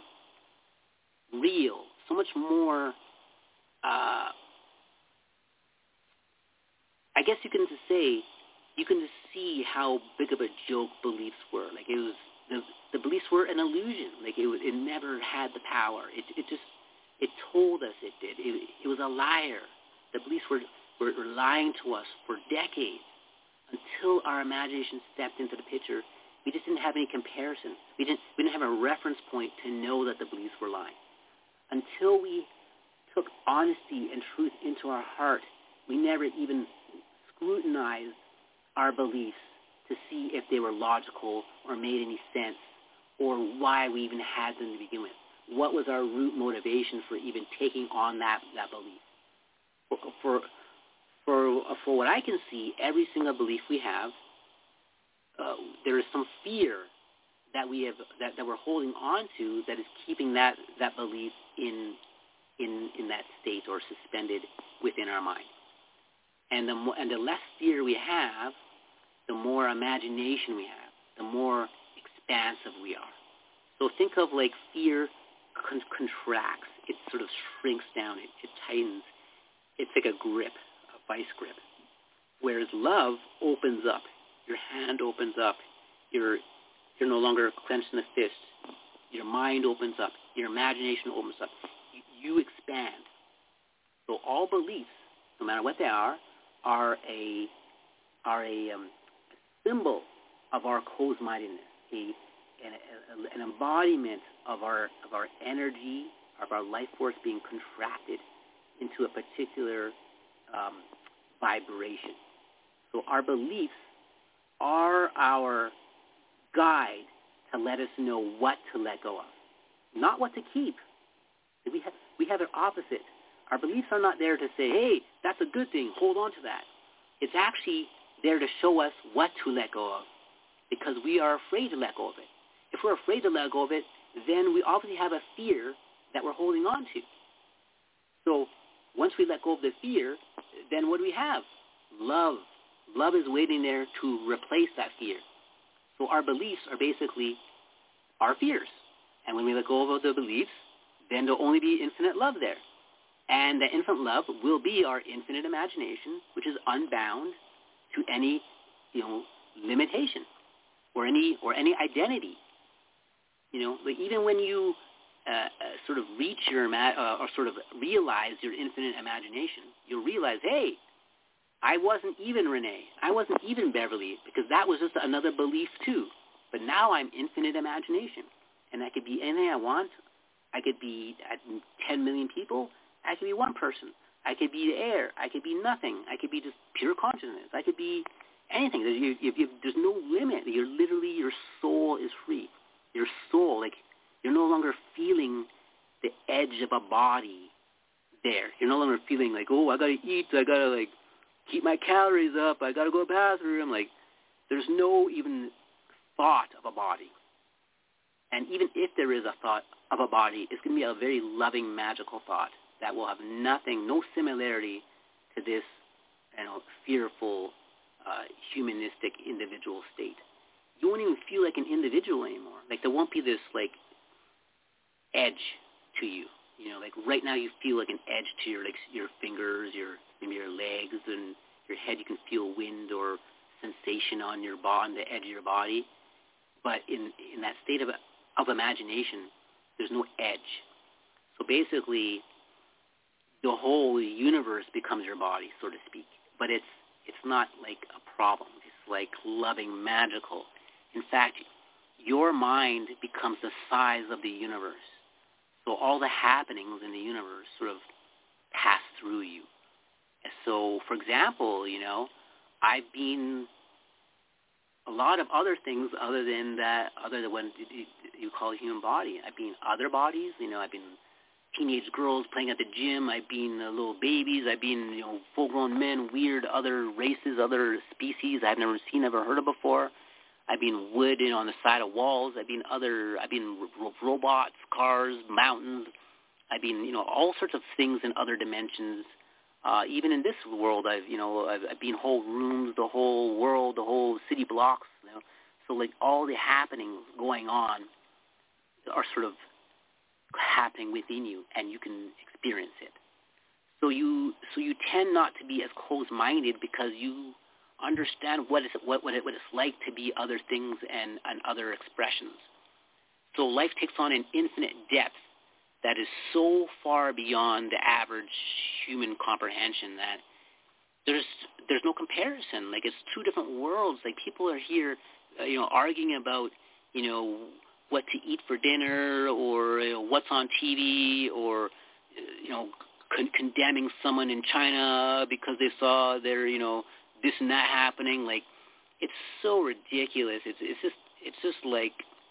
real, so much more, uh, I guess you can just say, you can just see how big of a joke beliefs were. Like it was, the, the beliefs were an illusion. Like it, was, it never had the power. It, it just, it told us it did. It, it was a liar. The beliefs were, were, were lying to us for decades until our imagination stepped into the picture. We just didn't have any comparison. We didn't, we didn't have a reference point to know that the beliefs were lying. Until we took honesty and truth into our heart, we never even scrutinized our beliefs to see if they were logical or made any sense or why we even had them to begin with. What was our root motivation for even taking on that, that belief? For, for, for, for what I can see, every single belief we have, uh, there is some fear that we have that, that we're holding on to that is keeping that, that belief in, in, in that state or suspended within our mind. And the, more, and the less fear we have, the more imagination we have, the more expansive we are. So think of like fear con- contracts. It sort of shrinks down. It, it tightens. It's like a grip, a vice grip. Whereas love opens up. Your hand opens up. You're, you're no longer clenched in a fist. Your mind opens up. Your imagination opens up. You, you expand. So all beliefs, no matter what they are, are a are a um, symbol of our closed-mindedness, a, an, an embodiment of our of our energy, of our life force being contracted into a particular um, vibration. So our beliefs are our guide to let us know what to let go of, not what to keep. We have we have the opposite. Our beliefs are not there to say, hey, that's a good thing, hold on to that. It's actually there to show us what to let go of because we are afraid to let go of it. If we're afraid to let go of it, then we obviously have a fear that we're holding on to. So once we let go of the fear, then what do we have? Love. Love is waiting there to replace that fear. So our beliefs are basically our fears. And when we let go of the beliefs, then there'll only be infinite love there. And the infinite love will be our infinite imagination, which is unbound to any, you know, limitation or any or any identity. You know, like even when you uh, uh, sort of reach your ima- uh, or sort of realize your infinite imagination, you'll realize, hey, I wasn't even Renee. I wasn't even Beverly, because that was just another belief too. But now I'm infinite imagination, and I could be anything I want. I could be at ten million people. I could be one person. I could be the air. I could be nothing. I could be just pure consciousness. I could be anything. There's, you, you, you, there's no limit. You're literally, your soul is free. Your soul, like, you're no longer feeling the edge of a body there. You're no longer feeling like, oh, I got to eat. I got to, like, keep my calories up. I got to go to the bathroom. Like, there's no even thought of a body. And even if there is a thought of a body, it's going to be a very loving, magical thought that will have nothing, no similarity to this, you know, fearful, uh, humanistic individual state. You won't even feel like an individual anymore. Like, there won't be this, like, edge to you. You know, like right now you feel like an edge to your, like, your fingers, your maybe your legs, and your head. You can feel wind or sensation on your bo- on the edge of your body. But in in that state of of imagination, there's no edge. So basically, the whole universe becomes your body, so to speak. But it's it's not like a problem. It's like loving, magical. In fact, your mind becomes the size of the universe. So all the happenings in the universe sort of pass through you. So, for example, you know, I've been a lot of other things other than that, other than what you call a human body. I've been other bodies. You know, I've been teenage girls playing at the gym. I've been uh, little babies. I've been, you know, full-grown men, weird other races, other species I've never seen, never heard of before. I've been wood, you know, on the side of walls. I've been other. I've been ro- robots, cars, mountains. I've been, you know, all sorts of things in other dimensions. Uh, even in this world, I've, you know, I've, I've been whole rooms, the whole world, the whole city blocks. You know, so like all the happenings going on are sort of happening within you, and you can experience it. So you, so you tend not to be as close-minded because you understand what is what what, it, what it's like to be other things and, and other expressions. So life takes on an infinite depth that is so far beyond the average human comprehension that there's there's no comparison. Like, it's two different worlds. Like, people are here, uh, you know, arguing about, you know, what to eat for dinner, or, you know, what's on T V, or, you know, con- condemning someone in China because they saw their, you know, this and that happening. Like, it's so ridiculous. It's it's just it's just like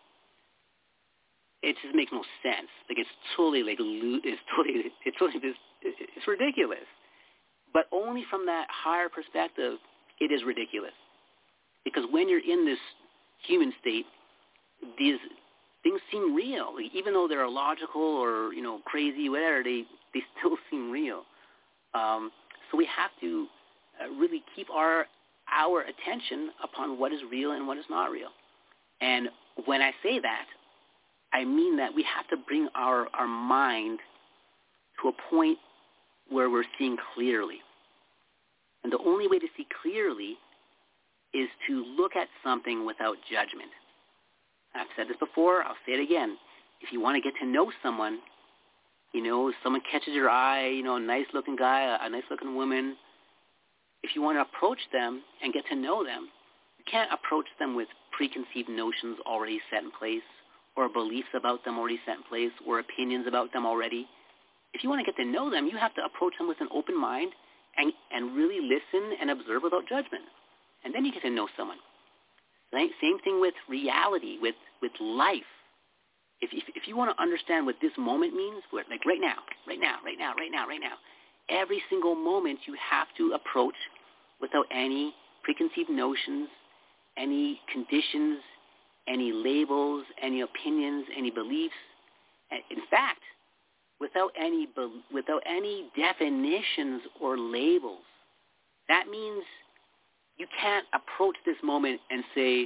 it just makes no sense. Like, it's totally like it's totally it's totally just it's ridiculous. But only from that higher perspective, it is ridiculous. Because when you're in this human state, these things seem real. Like, even though they're illogical or, you know, crazy, whatever, they they still seem real. Um, so we have to Uh, really keep our our attention upon what is real and what is not real. And when I say that, I mean that we have to bring our, our mind to a point where we're seeing clearly. And the only way to see clearly is to look at something without judgment. I've said this before, I'll say it again. If you want to get to know someone, you know, someone catches your eye, you know, a nice-looking guy, a, a nice-looking woman, if you want to approach them and get to know them, you can't approach them with preconceived notions already set in place, or beliefs about them already set in place, or opinions about them already. If you want to get to know them, you have to approach them with an open mind and, and really listen and observe without judgment. And then you get to know someone. Same, same thing with reality, with, with life. If, if, if you want to understand what this moment means, like right now, right now, right now, right now, right now, every single moment you have to approach without any preconceived notions, any conditions, any labels, any opinions, any beliefs. In fact, without any without any definitions or labels. That means you can't approach this moment and say,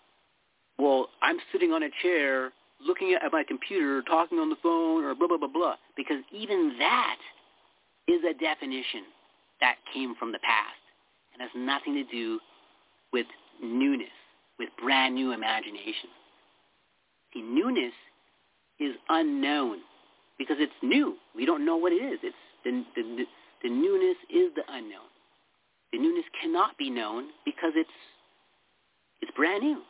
well, I'm sitting on a chair looking at my computer, talking on the phone, or blah, blah, blah, blah, because even that is a definition that came from the past and has nothing to do with newness, with brand new imagination. See, newness is unknown because it's new. We don't know what it is. It's the, the, the newness is the unknown. The newness cannot be known because it's it's brand new.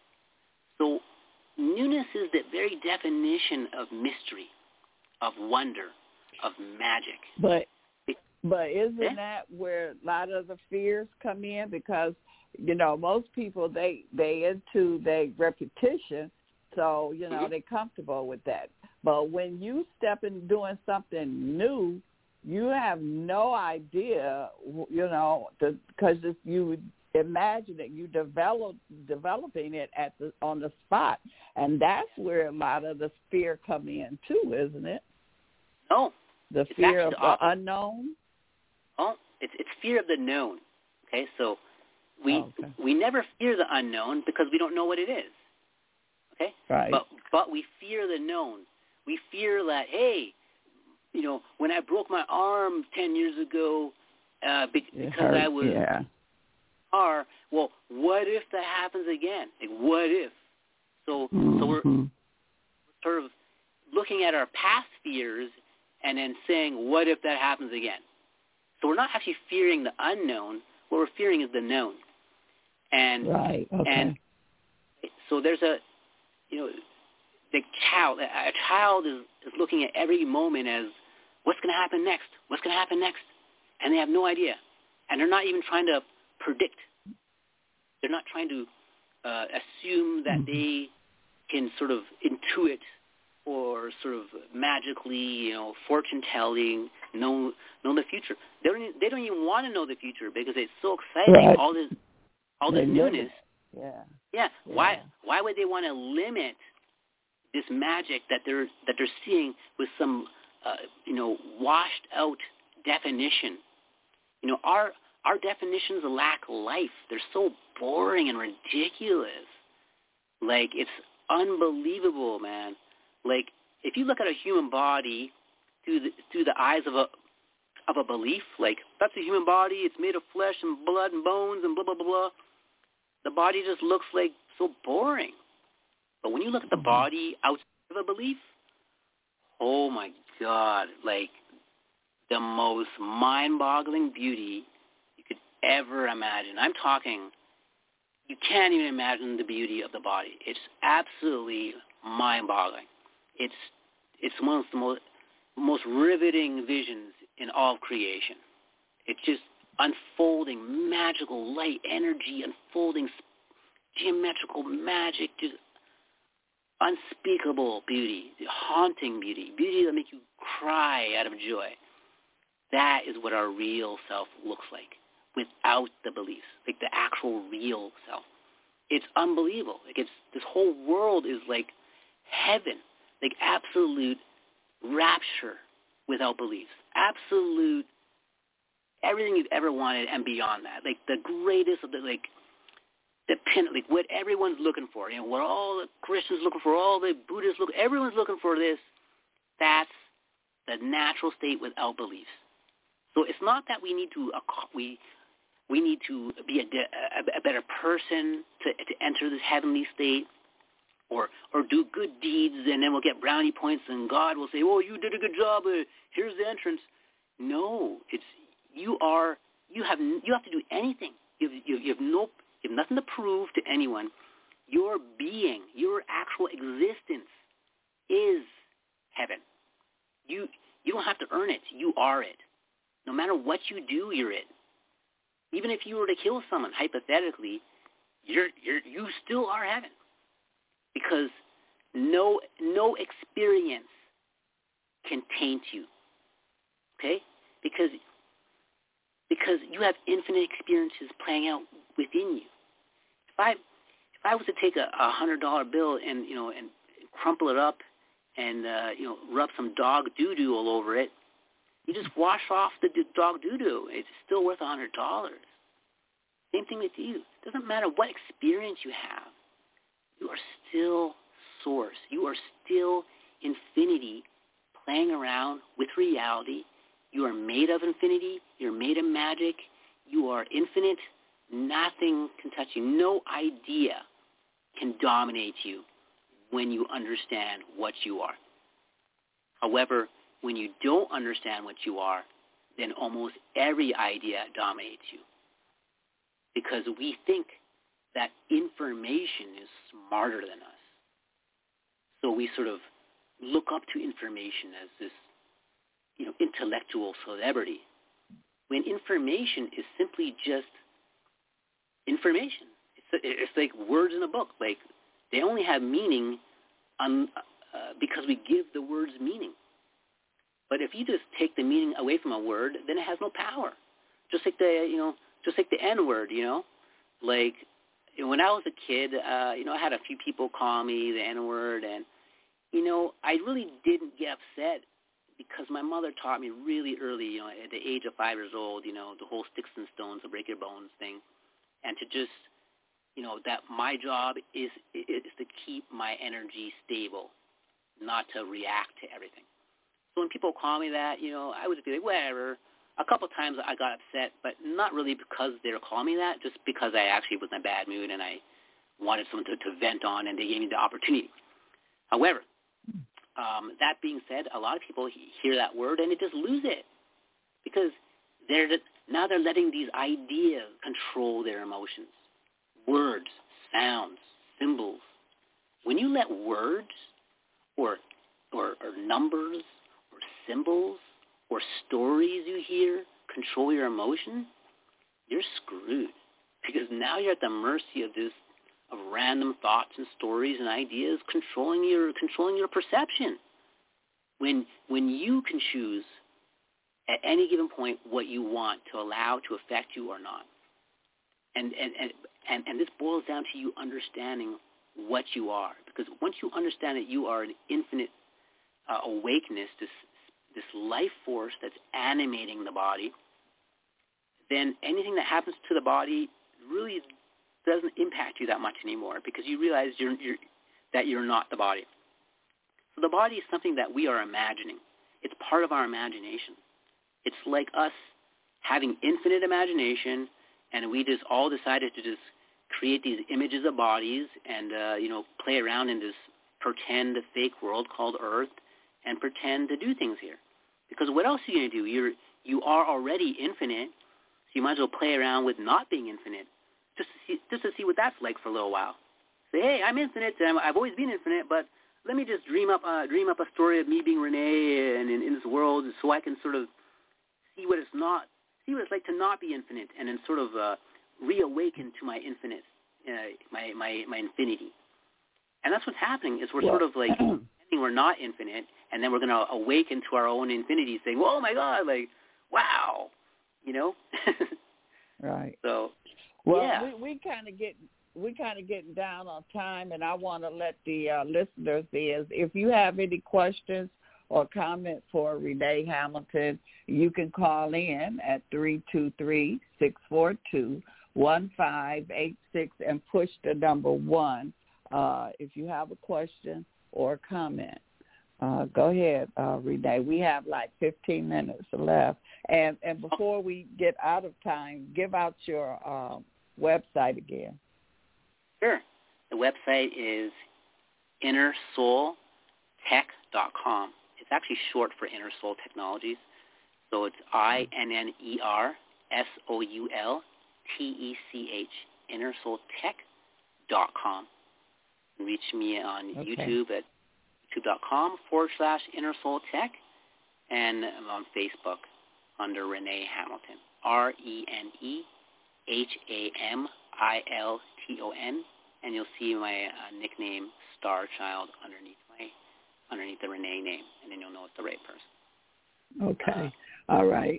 So newness is the very definition of mystery, of wonder, of magic. But but isn't yeah? that where a lot of the fears come in? Because, you know, most people, they, they into their repetition, so, you know, mm-hmm. they're comfortable with that. But when you step in doing something new, you have no idea, you know, because you imagine it, you develop developing it at the on the spot, and that's where a lot of the fear come in too, isn't it? Oh, the fear of the unknown. Oh, it's it's fear of the known. Okay, so we oh, okay. we never fear the unknown because we don't know what it is. Okay, right. But but we fear the known. We fear that, hey, you know, when I broke my arm ten years ago uh, be- because hurt, I was yeah. are well, what if that happens again? Like, what if? So mm-hmm. so we're sort of looking at our past fears and then saying, what if that happens again? So we're not actually fearing the unknown. What we're fearing is the known. And right. Okay. and so there's a, you know, the child, a child is, is looking at every moment as, what's going to happen next? What's going to happen next? And they have no idea. And they're not even trying to predict. They're not trying to uh, assume that mm-hmm. they can sort of intuit or sort of magically, you know, fortune-telling, know, know the future. They don't, they don't even want to know the future because it's so exciting, right. all this all they this newness. Yeah. yeah. Yeah. Why why would they want to limit this magic that they're that they're seeing with some uh, you know, washed out definition? You know, our our definitions lack life. They're so boring and ridiculous. Like, it's unbelievable, man. Like, if you look at a human body through the through the eyes of a of a belief, like, that's a human body, it's made of flesh and blood and bones and blah blah blah blah. The body just looks like so boring. But when you look at the body outside of a belief, oh my God, like the most mind-boggling beauty you could ever imagine. I'm talking, you can't even imagine the beauty of the body. It's absolutely mind-boggling. It's it's one of the most, most riveting visions in all of creation. It's just unfolding magical light energy, unfolding geometrical magic, just unspeakable beauty, haunting beauty, beauty that makes you cry out of joy. That is what our real self looks like without the beliefs, like the actual real self. It's unbelievable. Like, it's, this whole world is like heaven, like absolute rapture without beliefs, absolute everything you've ever wanted and beyond that, like the greatest of the, like, the pin, like what everyone's looking for, you know, what all the Christians looking for, all the Buddhists look, everyone's looking for this. That's the natural state without beliefs. So it's not that we need to we we need to be a, a, a better person to to enter this heavenly state, or or do good deeds and then we'll get brownie points and God will say, oh, you did a good job. Uh, here's the entrance. No, it's you are you have you have to do anything. You have, you, you have no. You have nothing to prove to anyone. Your being, your actual existence is heaven. You you don't have to earn it. You are it. No matter what you do, you're it. Even if you were to kill someone, hypothetically, you're you're you still are heaven. Because no no experience can taint you. Okay? Because because you have infinite experiences playing out within you. If I if I was to take a, a hundred dollar bill and you know and crumple it up and uh, you know, rub some dog doo-doo all over it, you just wash off the d- dog doo-doo. It's still worth one hundred dollars. Same thing with you. It doesn't matter what experience you have. You are still source. You are still infinity playing around with reality. You are made of infinity. You're made of magic. You are infinite. Nothing can touch you. No idea can dominate you when you understand what you are. However, when you don't understand what you are, then almost every idea dominates you. Because we think that information is smarter than us. So we sort of look up to information as this, you know, intellectual celebrity, when information is simply just information. It's, it's like words in a book. Like, they only have meaning on, uh, because we give the words meaning. But if you just take the meaning away from a word, then it has no power. Just like the, you know, just like the N word, you know, like when I was a kid, uh, you know, I had a few people call me the N word, and you know, I really didn't get upset because my mother taught me really early, you know, at the age of five years old, you know, the whole sticks and stones to break your bones thing, and to just, you know, that my job is is to keep my energy stable, not to react to everything. So when people call me that, you know, I would be like, whatever. A couple times I got upset, but not really because they were calling me that, just because I actually was in a bad mood and I wanted someone to, to vent on, and they gave me the opportunity. However, um, that being said, a lot of people hear that word and they just lose it because they're now they're letting these ideas control their emotions. Words, sounds, symbols. When you let words or or, or numbers or symbols or stories you hear control your emotion, you're screwed, because now you're at the mercy of this of random thoughts and stories and ideas controlling your controlling your perception. When when you can choose at any given point what you want to allow to affect you or not. And and and, and, and this boils down to you understanding what you are, because once you understand that you are an infinite uh, awakeness, this this life force that's animating the body, then anything that happens to the body really doesn't impact you that much anymore, because you realize you're, you're, that you're not the body. So the body is something that we are imagining. It's part of our imagination. It's like us having infinite imagination, and we just all decided to just create these images of bodies and, uh, you know, play around in this pretend fake world called Earth and pretend to do things here. Because what else are you going to do? You're, you are already infinite, so you might as well play around with not being infinite, just to see, just to see what that's like for a little while. Say, hey, I'm infinite, and I've always been infinite, but let me just dream up, uh, dream up a story of me being Renee and in, in this world, so I can sort of see what it's not, see what it's like to not be infinite, and then sort of uh, reawaken to my infinite, uh, my, my my infinity. And that's what's happening. Is we're well, sort of like pretending we're not infinite, and then we're going to awaken to our own infinity, saying, "Oh my God, like, wow," you know. Right. So, well, yeah. we we kind of get we kind of getting down on time, and I want to let the uh, listeners is if you have any questions or comment for Renee Hamilton, you can call in at three two three, six four two, one five eight six and push the number one uh, if you have a question or comment. Uh, go ahead, uh, Renee. We have like fifteen minutes left. And and before we get out of time, give out your uh, website again. Sure. The website is inner soul tech dot com. It's actually short for Inner Soul Technologies. So it's I N N E R S O U L T E C H, inner soul tech dot com. Reach me on okay. YouTube at youtube.com forward slash Inner Soul Tech, and I'm on Facebook under Renee Hamilton, R E N E H A M I L T O N, and you'll see my uh, nickname, Star Child, underneath my underneath the Renee name, and then you'll know it's the right person. Okay. Uh, All right.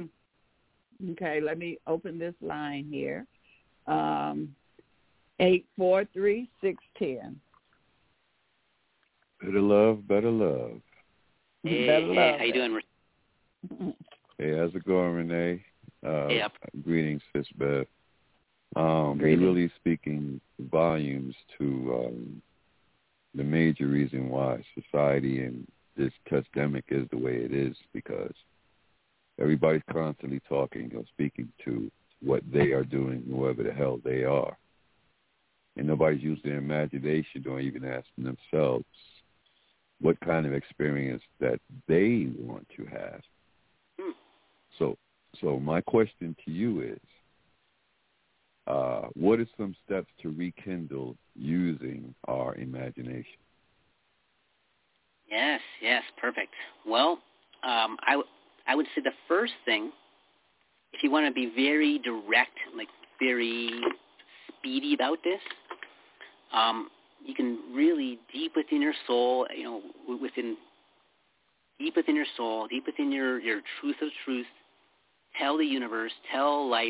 Okay, let me open this line here. Um, eight four three, six one zero. Better love, better love. Hey, better hey, love how you doing? Hey, how's it going, Renee? Uh, Hey, up. Greetings, Sis Beth. Um, Greetings. You're really speaking volumes to um, the major reason why society and this pandemic is the way it is, because everybody's constantly talking or speaking to what they are doing, whoever the hell they are. And nobody's using their imagination or even asking themselves what kind of experience that they want to have. Hmm. So so my question to you is, uh, what are some steps to rekindle using our imagination? Yes, yes, perfect. Well, um, I, w- I would say the first thing, if you want to be very direct, like very speedy about this, um, you can really deep within your soul, you know, w- within deep within your soul, deep within your, your truth of truth, tell the universe, tell life,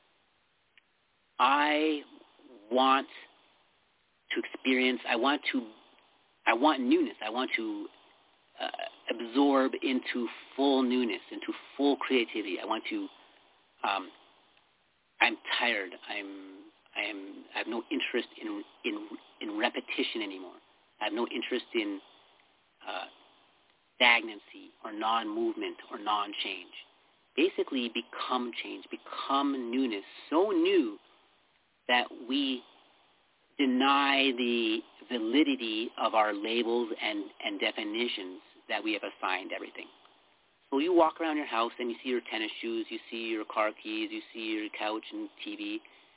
I want to experience, I want to, I want newness. I want to uh, absorb into full newness, into full creativity. I want to, um, I'm tired. I'm, I am, I have no interest in, in, in repetition anymore. I have no interest in uh, stagnancy or non-movement or non-change. Basically become change, become newness, so new that we deny the validity of our labels and, and definitions that we have assigned everything. So you walk around your house and you see your tennis shoes, you see your car keys, you see your couch and T V,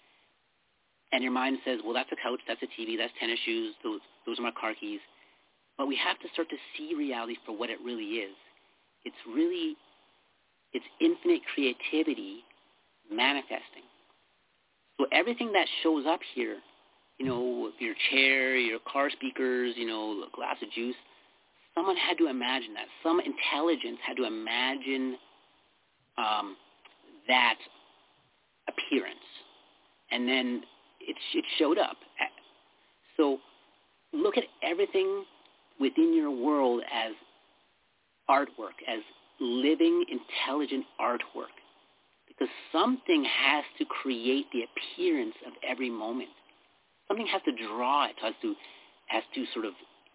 and your mind says, well, that's a couch, that's a T V, that's tennis shoes, those, those are my car keys. But we have to start to see reality for what it really is. It's really, it's infinite creativity manifesting. So everything that shows up here, you know, your chair, your car speakers, you know, a glass of juice, someone had to imagine that. Some intelligence had to imagine um, that appearance. And then it, it showed up. So look at everything within your world as artwork, as living, intelligent artwork. Because something has to create the appearance of every moment. Something has to draw it, has to, has to sort of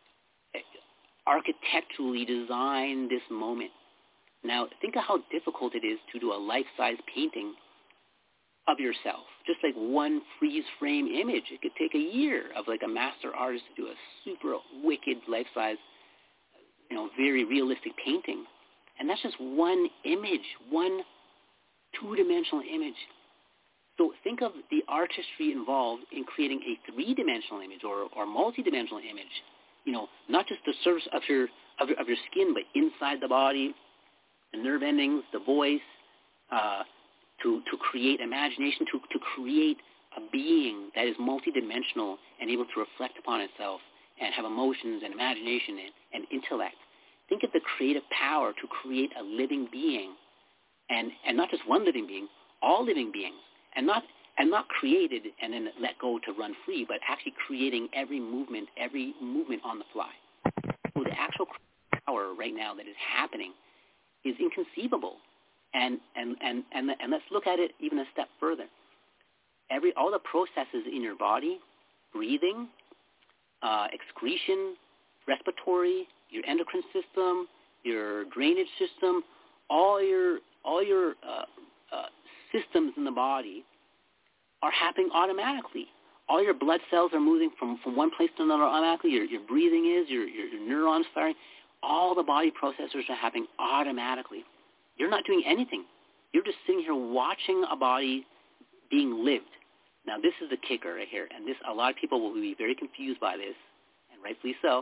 architecturally design this moment. Now, think of how difficult it is to do a life-size painting of yourself. Just like one freeze-frame image. It could take a year of like a master artist to do a super wicked life-size, you know, very realistic painting. And that's just one image, one two-dimensional image. So think of the artistry involved in creating a three-dimensional image or, or multi-dimensional image. You know, not just the surface of your, of your of your skin, but inside the body, the nerve endings, the voice, uh, to to create imagination, to to create a being that is multi-dimensional and able to reflect upon itself and have emotions and imagination and, and intellect. Think of the creative power to create a living being, and and not just one living being, all living beings. And not and not created and then let go to run free, but actually creating every movement, every movement on the fly. So the actual power right now that is happening is inconceivable. And and, and, and, and let's look at it even a step further. Every all the processes in your body, breathing, uh, excretion, respiratory, your endocrine system, your drainage system, all your all your uh, uh, systems in the body are happening automatically. All your blood cells are moving from, from one place to another automatically. Your, your breathing is, your, your, your neurons firing. All the body processors are happening automatically. You're not doing anything. You're just sitting here watching a body being lived. Now, this is the kicker right here, and this a lot of people will be very confused by this, and rightfully so.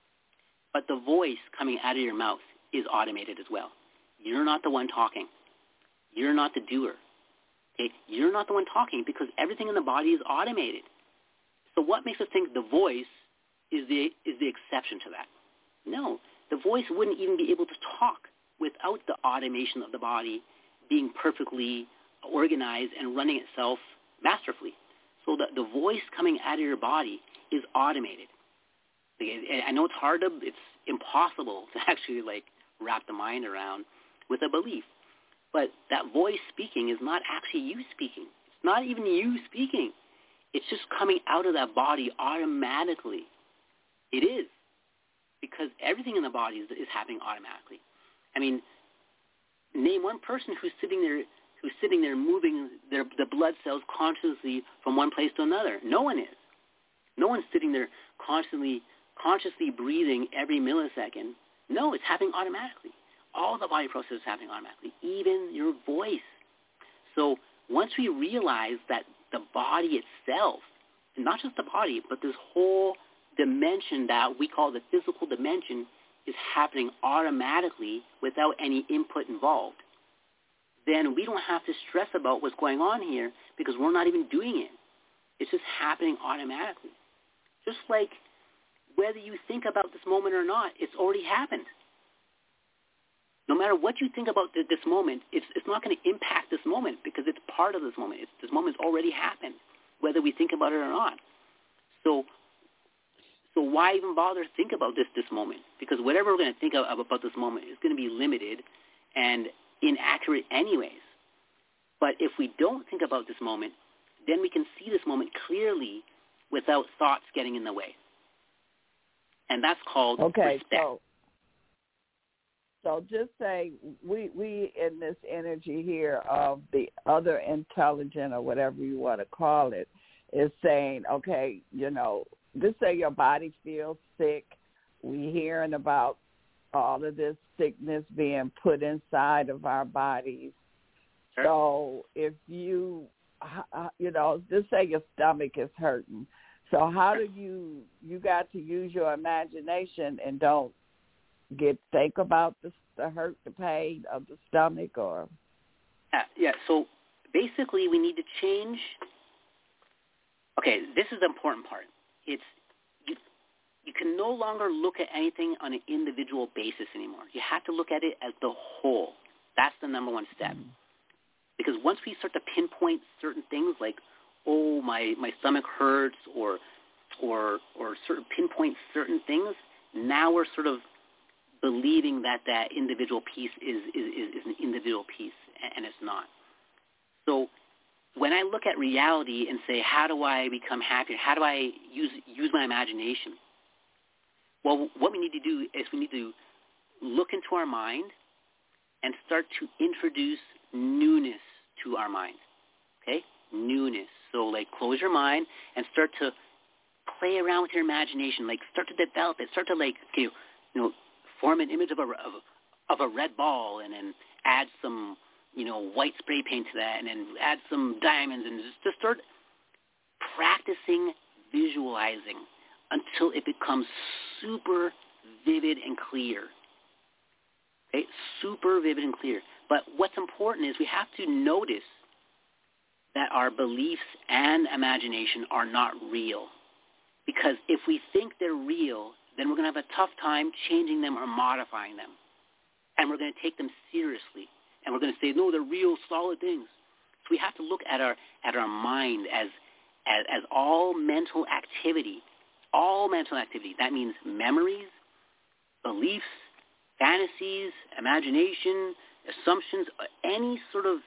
But the voice coming out of your mouth is automated as well. You're not the one talking. You're not the doer. Okay? You're not the one talking because everything in the body is automated. So what makes us think the voice is the is the exception to that? No, the voice wouldn't even be able to talk without the automation of the body being perfectly organized and running itself masterfully. So the, the voice coming out of your body is automated. Like, I know it's hard to, it's impossible to actually like wrap the mind around with a belief. But that voice speaking is not actually you speaking. It's not even you speaking. It's just coming out of that body automatically. It is. Because everything in the body is, is happening automatically. I mean, name one person who's sitting there who's sitting there moving their the blood cells consciously from one place to another. No one is. No one's sitting there constantly, consciously breathing every millisecond. No, it's happening automatically. All the body process is happening automatically, even your voice. So once we realize that the body itself, and not just the body, but this whole dimension that we call the physical dimension is happening automatically without any input involved, then we don't have to stress about what's going on here because we're not even doing it. It's just happening automatically. Just like whether you think about this moment or not, it's already happened. No matter what you think about this moment, it's, it's not going to impact this moment because it's part of this moment. It's, this moment's already happened, whether we think about it or not. So so why even bother to think about this this moment? Because whatever we're going to think of, about this moment is going to be limited and inaccurate anyways. But if we don't think about this moment, then we can see this moment clearly without thoughts getting in the way. And that's called okay, respect. So, so just say we, we in this energy here of the other intelligent or whatever you want to call it is saying, okay, you know, just say your body feels sick. We're hearing about all of this sickness being put inside of our bodies. Sure. So if you, you know, just say your stomach is hurting. So how do you, you got to use your imagination and don't get, think about the, the hurt, the pain of the stomach or? Yeah, yeah, so basically we need to change. Okay, this is the important part. It's you, you can no longer look at anything on an individual basis anymore. You have to look at it as the whole. That's the number one step. Mm-hmm. Because once we start to pinpoint certain things like, oh, my, my stomach hurts or or or sort of pinpoint certain things, now we're sort of believing that that individual piece is, is, is, is an individual piece, and it's not. So when I look at reality and say, how do I become happier? How do I use use my imagination? Well, what we need to do is we need to look into our mind and start to introduce newness to our mind, okay? Newness. So, like, close your mind and start to play around with your imagination. Like, start to develop it. Start to, like, okay, you know, form an image of a, of a, of a red ball and then add some, you know, white spray paint to that and then add some diamonds and just, just start practicing visualizing until it becomes super vivid and clear. Okay? Super vivid and clear. But what's important is we have to notice that our beliefs and imagination are not real. Because if we think they're real, then we're going to have a tough time changing them or modifying them. And we're going to take them seriously. And we're going to say, no, they're real, solid things. So we have to look at our at our mind as, as, as all mental activity. All mental activity. That means memories, beliefs, fantasies, imagination, assumptions, any sort of,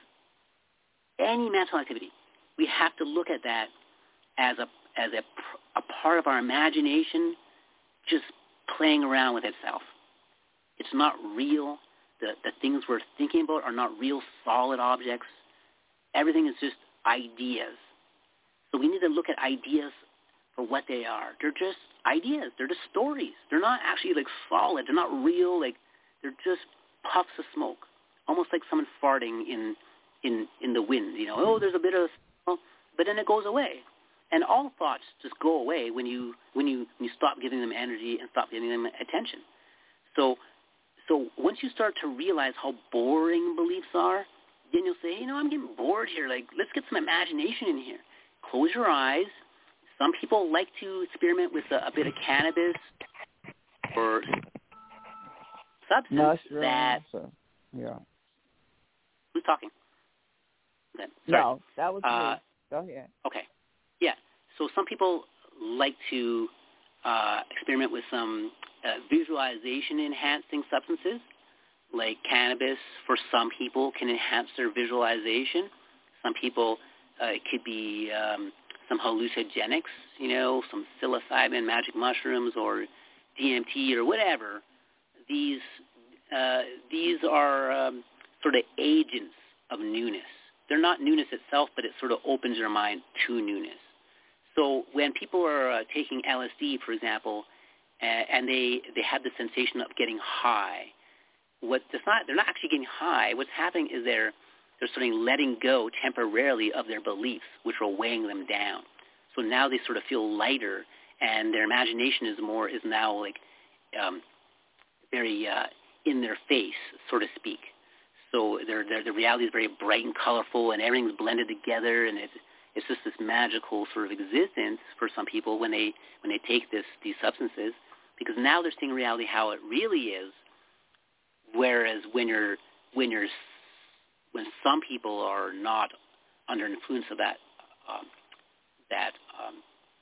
any mental activity. We have to look at that as a as a, a part of our imagination just playing around with itself. It's not real. The, the things we're thinking about are not real solid objects. Everything is just ideas. So we need to look at ideas for what they are. They're just ideas. They're just stories. They're not actually like solid. They're not real. Like they're just puffs of smoke, almost like someone farting in in, in the wind. You know, oh, there's a bit of smoke, but then it goes away. And all thoughts just go away when you when you when you stop giving them energy and stop giving them attention. So so once you start to realize how boring beliefs are, then you'll say, you know, I'm getting bored here. Like, let's get some imagination in here. Close your eyes. Some people like to experiment with a, a bit of cannabis or substance Mushrooms, that. so, yeah. Who's talking? Okay. No, that was uh, me. Go ahead. Okay. Yeah. So some people like to uh, experiment with some uh, visualization-enhancing substances, like cannabis. For some people, can enhance their visualization. Some people, uh, it could be um, some hallucinogenics, you know, some psilocybin, magic mushrooms, or D M T, or whatever. These uh, these are um, sort of agents of newness. They're not newness itself, but it sort of opens your mind to newness. So when people are uh, taking L S D, for example, uh, and they, they have the sensation of getting high, what not, they're not actually getting high. What's happening is they're they're sort of letting go temporarily of their beliefs, which are weighing them down. So now they sort of feel lighter, and their imagination is more is now like um, very uh, in their face, so to speak. So their their the reality is very bright and colorful, and everything's blended together, and it's it's just this magical sort of existence for some people when they when they take this these substances, because now they're seeing reality how it really is. Whereas when you're when you're when some people are not under influence of that um, that um,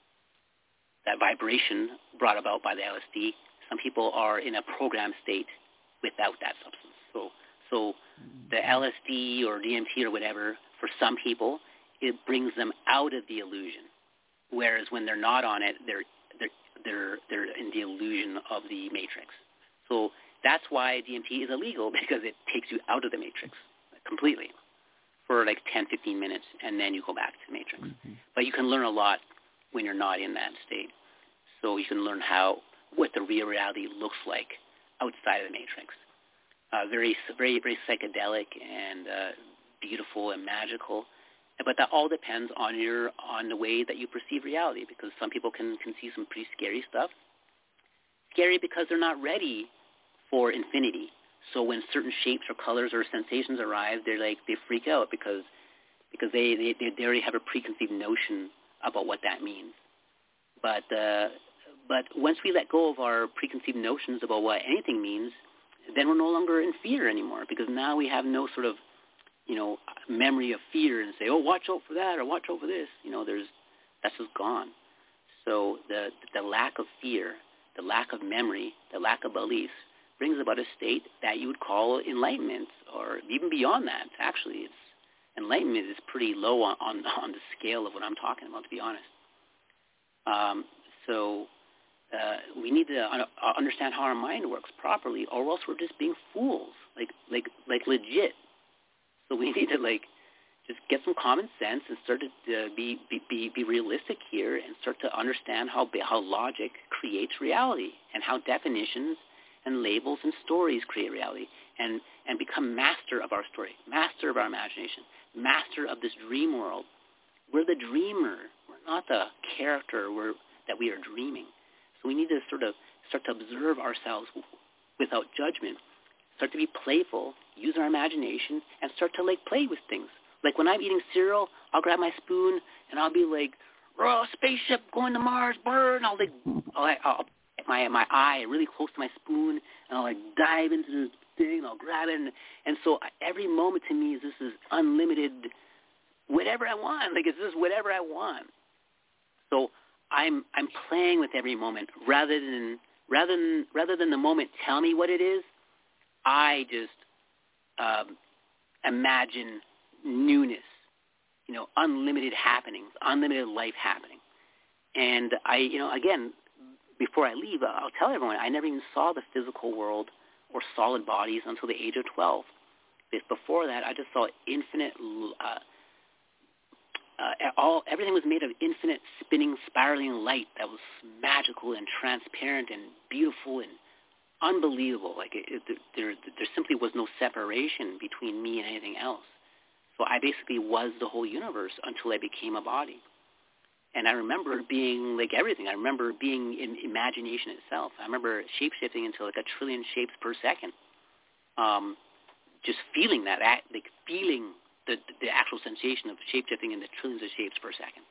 that vibration brought about by the L S D, some people are in a programmed state without that substance. So so the L S D or D M T or whatever, for some people, it brings them out of the illusion. Whereas when they're not on it, they're they're they're they're in the illusion of the matrix. So that's why D M T is illegal, because it takes you out of the matrix completely for like ten, fifteen minutes, and then you go back to the matrix. Mm-hmm. But you can learn a lot when you're not in that state. So you can learn how what the real reality looks like outside of the matrix. Uh, very, very, very psychedelic and uh, beautiful and magical. But that all depends on your on the way that you perceive reality, because some people can, can see some pretty scary stuff. Scary because they're not ready for infinity. So when certain shapes or colors or sensations arrive, they're like they freak out because because they, they, they already have a preconceived notion about what that means. But uh, but once we let go of our preconceived notions about what anything means, then we're no longer in fear anymore, because now we have no sort of you know, memory of fear and say, oh, watch out for that or watch out for this. You know, there's that's just gone. So the the lack of fear, the lack of memory, the lack of beliefs brings about a state that you would call enlightenment, or even beyond that. Actually, it's enlightenment is pretty low on, on, on the scale of what I'm talking about, to be honest. Um, so uh, we need to un- understand how our mind works properly, or else we're just being fools, like like like legit. So we need to like just get some common sense and start to uh, be, be be realistic here, and start to understand how how logic creates reality, and how definitions and labels and stories create reality, and and become master of our story, master of our imagination, master of this dream world. We're the dreamer. We're not the character we're, that we are dreaming. So we need to sort of start to observe ourselves without judgment, start to be playful, use our imagination, and start to, like, play with things. Like when I'm eating cereal, I'll grab my spoon, and I'll be like, oh, spaceship going to Mars, bird. And I'll, like, I'll, I'll get my, my eye really close to my spoon, and I'll, like, dive into this thing, and I'll grab it. And, and so every moment to me is this is unlimited whatever I want. Like, it's just whatever I want. So I'm I'm playing with every moment rather than rather than rather than the moment tell me what it is. I just um, imagine newness, you know, unlimited happenings, unlimited life happening. And I, you know, again, before I leave, I'll tell everyone I never even saw the physical world or solid bodies until the age of twelve. Because before that, I just saw infinite. Uh, Uh, all everything was made of infinite spinning, spiraling light that was magical and transparent and beautiful and unbelievable. Like it, it, there, there simply was no separation between me and anything else. So I basically was the whole universe until I became a body. And I remember being like everything. I remember being in imagination itself. I remember shape-shifting into like a trillion shapes per second. Um, just feeling that, like feeling. The, the actual sensation of shape-shifting into trillions of shapes per second.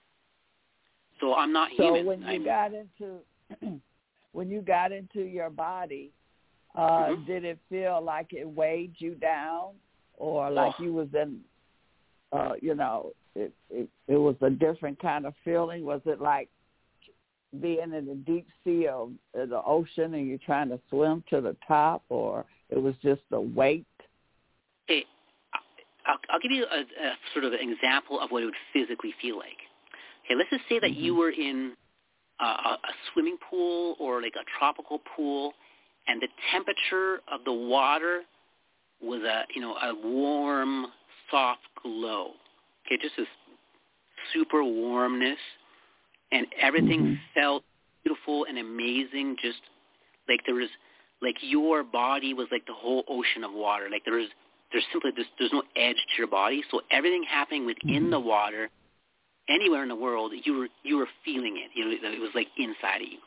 So I'm not so human. So when you I'm, got into when you got into your body, uh, mm-hmm. did it feel like it weighed you down, or like oh. you was in, uh, you know, it, it it was a different kind of feeling? Was it like being in the deep sea of the ocean and you're trying to swim to the top, or it was just the weight? Okay, I'll, I'll give you a, a sort of an example of what it would physically feel like. Okay, let's just say that mm-hmm. you were in a, a swimming pool or like a tropical pool, and the temperature of the water was a, you know, a warm, soft glow. Okay, just this super warmness, and everything mm-hmm. felt beautiful and amazing. Just like there was, like your body was like the whole ocean of water. Like there was, there's simply there's, there's no edge to your body. So everything happening within mm-hmm. the water, anywhere in the world, you were you were feeling it. You know, it was like inside of you.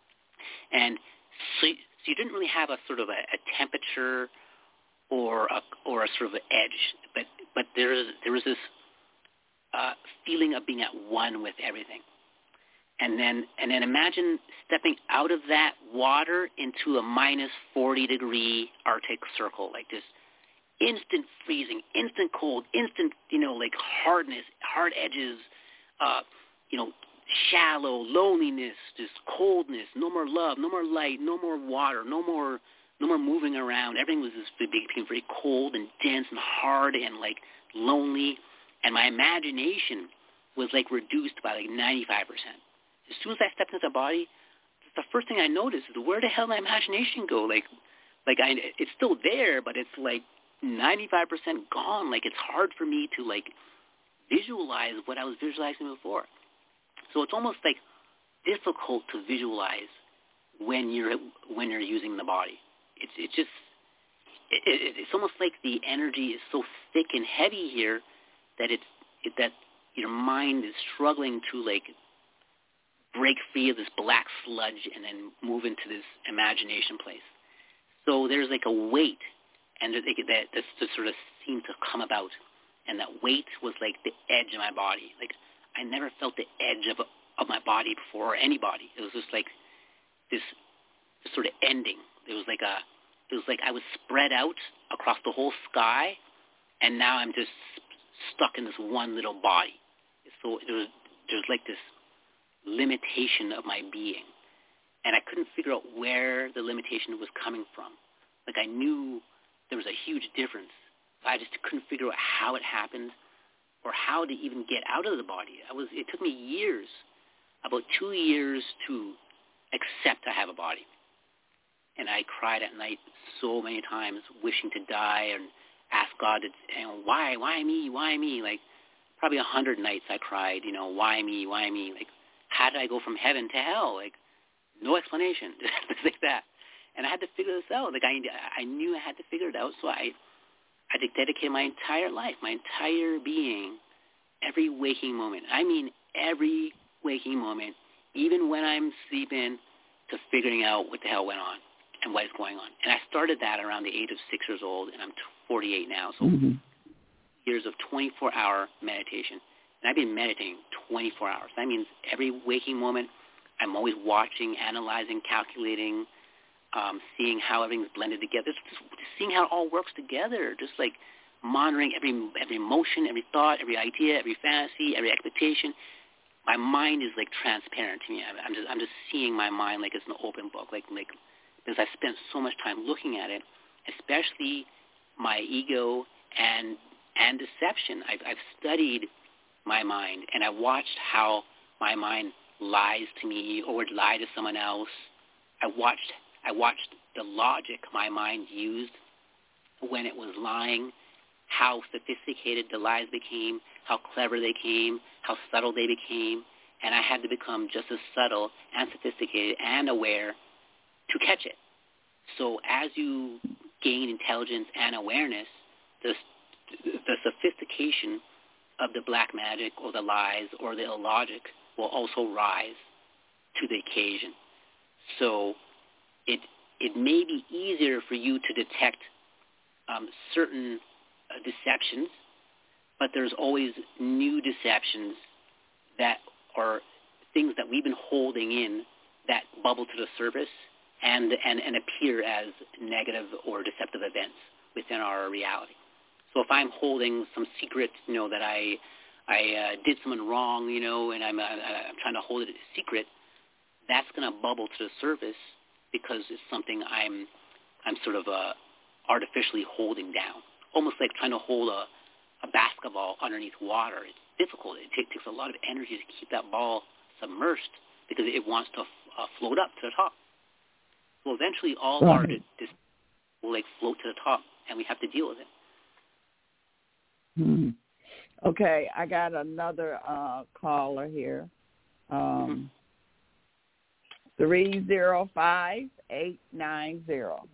And so, so you didn't really have a sort of a, a temperature or a or a sort of an edge, but but there is there was this uh, feeling of being at one with everything. And then and then imagine stepping out of that water into a minus forty degree Arctic Circle, like this instant freezing, instant cold, instant, you know, like hardness, hard edges, uh, you know, shallow, loneliness, just coldness, no more love, no more light, no more water, no more no more moving around. Everything was just became very cold and dense and hard and like lonely. And my imagination was like reduced by like ninety-five percent. As soon as I stepped into the body, the first thing I noticed is where the hell did my imagination go? Like, like I, it's still there, but it's like ninety-five percent gone. Like it's hard for me to like visualize what I was visualizing before. So it's almost like difficult to visualize when you're when you're using the body. It's it's just it, it, it's almost like the energy is so thick and heavy here that it's it, that your mind is struggling to like break free of this black sludge and then move into this imagination place. So there's like a weight, and that that just sort of seemed to come about, and that weight was like the edge of my body. Like I never felt the edge of of my body before, or anybody. It was just like this, this sort of ending. It was like a, it was like I was spread out across the whole sky, and now I'm just stuck in this one little body. So there was there's like this limitation of my being, and I couldn't figure out where the limitation was coming from. Like I knew there was a huge difference. I just couldn't figure out how it happened or how to even get out of the body. I was. It took me years, about two years, to accept I have a body. And I cried at night so many times, wishing to die, and asked God, to, you know, why, why me, why me? Like probably a hundred nights I cried, you know, why me, why me? Like how did I go from heaven to hell? Like no explanation, just like that. And I had to figure this out. Like I, I knew I had to figure it out, so I. I dedicated my entire life, my entire being, every waking moment. I mean every waking moment, even when I'm sleeping, to figuring out what the hell went on and what is going on. And I started that around the age of six years old, and I'm forty-eight now, so mm-hmm. years of twenty-four hour meditation. And I've been meditating twenty-four hours. That means every waking moment, I'm always watching, analyzing, calculating, Um, seeing how everything's blended together, just, just seeing how it all works together, just like monitoring every every emotion, every thought, every idea, every fantasy, every expectation. My mind is like transparent to me. I'm just I'm just seeing my mind like it's an open book, like like because I spent so much time looking at it, especially my ego and and deception. I've I've studied my mind, and I watched how my mind lies to me or would lie to someone else. I watched. I watched the logic my mind used when it was lying, how sophisticated the lies became, how clever they came, how subtle they became, and I had to become just as subtle and sophisticated and aware to catch it. So as you gain intelligence and awareness, the, the sophistication of the black magic or the lies or the illogic will also rise to the occasion. So It it may be easier for you to detect um, certain uh, deceptions, but there's always new deceptions that are things that we've been holding in that bubble to the surface and, and, and appear as negative or deceptive events within our reality. So if I'm holding some secret, you know, that I I uh, did something wrong, you know, and I'm uh, I'm trying to hold it a secret, that's going to bubble to the surface because it's something I'm I'm sort of uh, artificially holding down, almost like trying to hold a, a basketball underneath water. It's difficult. It t- takes a lot of energy to keep that ball submersed because it wants to f- uh, float up to the top. Well, eventually all right. our dis- dis- will like float to the top, and we have to deal with it. Hmm. Okay, I got another uh, caller here. Um, mm-hmm. three zero five, eight nine zero.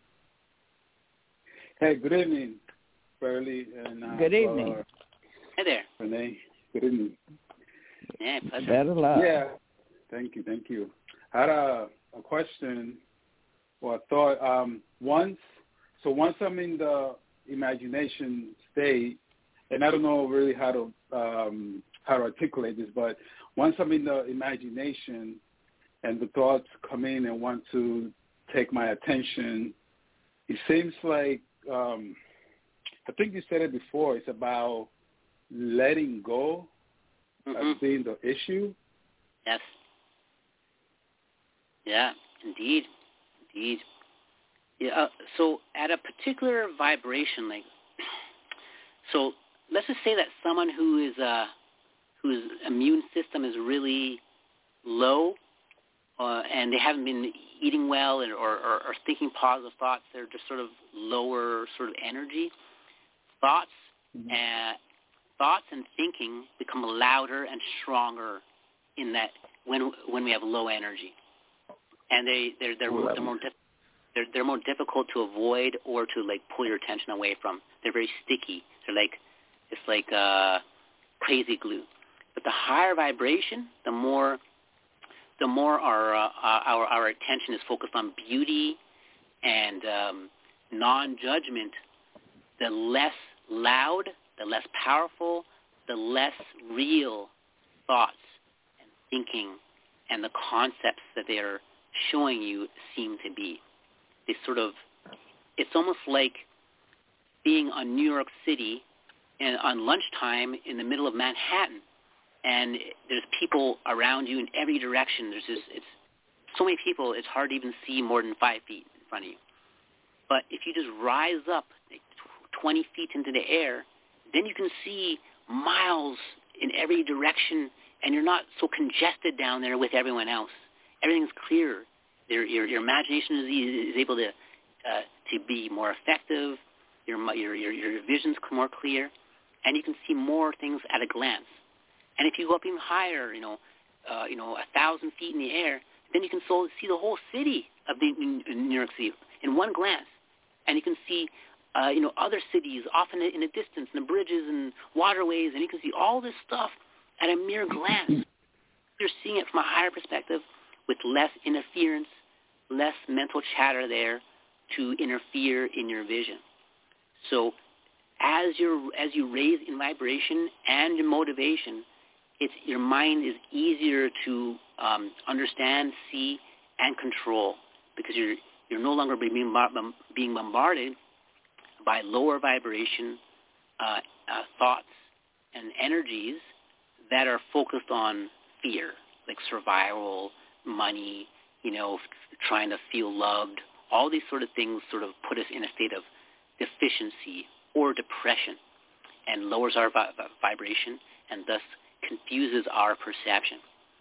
Hey, good evening, Beverly. And, uh, good evening. Uh, Hey there. Renee, good evening. Yeah, pleasure. Better luck. Yeah, thank you, thank you. I had a, a question or a thought. Um, once, so once I'm in the imagination state, and I don't know really how to um, how to articulate this, but once I'm in the imagination and the thoughts come in and want to take my attention, it seems like, um, I think you said it before, it's about letting go mm-hmm. as being the issue. Yes. Yeah, indeed. Indeed. Yeah, uh, so at a particular vibration, like, so let's just say that someone who is uh, whose immune system is really low, uh, and they haven't been eating well or, or, or thinking positive thoughts, they're just sort of lower sort of energy. Thoughts, mm-hmm. uh, thoughts and thinking become louder and stronger in that when when we have low energy, and they they're they're, oh, they're more di- they're they're more difficult to avoid or to like pull your attention away from. They're very sticky. They're like it's like uh, crazy glue. But the higher vibration, the more the more our uh, our our attention is focused on beauty and um, non-judgment, the less loud, the less powerful, the less real thoughts and thinking and the concepts that they're showing you seem to be. They sort of, it's almost like being on New York City and on lunchtime in the middle of Manhattan, and there's people around you in every direction. There's just, it's so many people, it's hard to even see more than five feet in front of you. But if you just rise up like twenty feet into the air, then you can see miles in every direction, and you're not so congested down there with everyone else. Everything's clear. Your your, your imagination is, is able to uh, to be more effective. Your, your your your vision's more clear, and you can see more things at a glance. And if you go up even higher, you know, uh, you know, a thousand feet in the air, then you can so see the whole city of the, in, in New York City in one glance, and you can see. Uh, you know, other cities off in the, in the distance, and the bridges and waterways, and you can see all this stuff at a mere glance. You're seeing it from a higher perspective with less interference, less mental chatter there to interfere in your vision. So as you as you raise in vibration and your motivation, it's your mind is easier to um, understand, see, and control because you're you're no longer being being bombarded by lower vibration uh, uh, thoughts and energies that are focused on fear, like survival, money, you know, f- trying to feel loved. All these sort of things sort of put us in a state of deficiency or depression and lowers our vi- vibration and thus confuses our perception.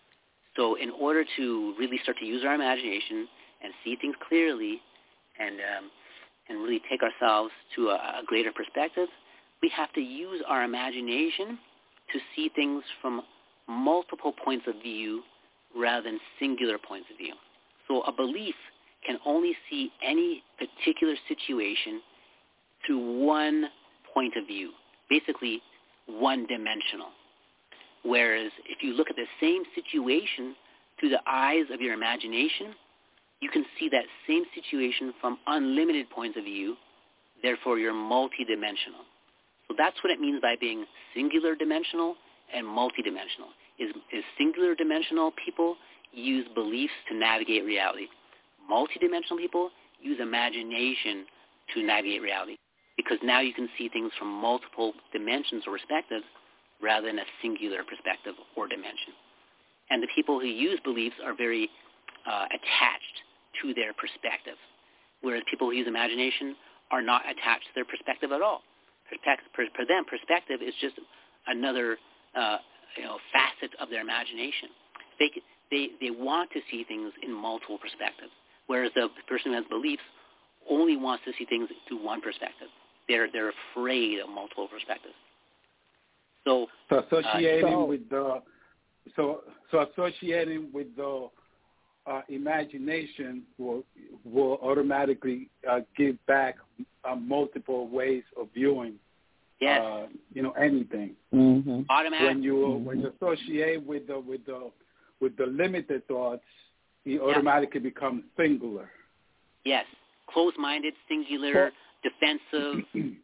So in order to really start to use our imagination and see things clearly and um, and really take ourselves to a, a greater perspective, we have to use our imagination to see things from multiple points of view rather than singular points of view. So a belief can only see any particular situation through one point of view, basically one-dimensional. Whereas if you look at the same situation through the eyes of your imagination, you can see that same situation from unlimited points of view, therefore you're multidimensional. So that's what it means by being singular dimensional and multidimensional. Is, is singular dimensional people use beliefs to navigate reality. Multidimensional people use imagination to navigate reality because now you can see things from multiple dimensions or perspectives rather than a singular perspective or dimension. and the people who use beliefs are very uh, attached to their perspective, whereas people who use imagination are not attached to their perspective at all. Perspective, for, for them, perspective is just another uh, you know, facet of their imagination. They, they, they want to see things in multiple perspectives, whereas the person who has beliefs only wants to see things through one perspective. They're, they're afraid of multiple perspectives. So, so associating uh, so, with the so so associating with the uh, imagination will will automatically uh, give back uh, multiple ways of viewing. yes, uh, you know anything. mm-hmm. automatic. When you Mm-hmm. when you associate with the with the with the limited thoughts, it automatically yeah. becomes singular. Yes, closed-minded, singular, defensive.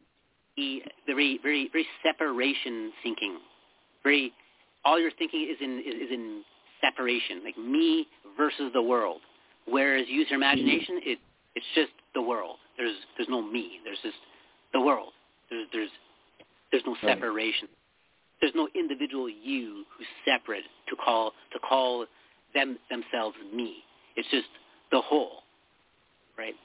Very, very, very separation thinking. Very, all your thinking is in is, is in separation, like me versus the world. Whereas use your imagination, it it's just the world. There's there's no me. There's just the world. There's there's there's no separation. There's no individual you who's separate to call to call them themselves me. It's just the whole, right?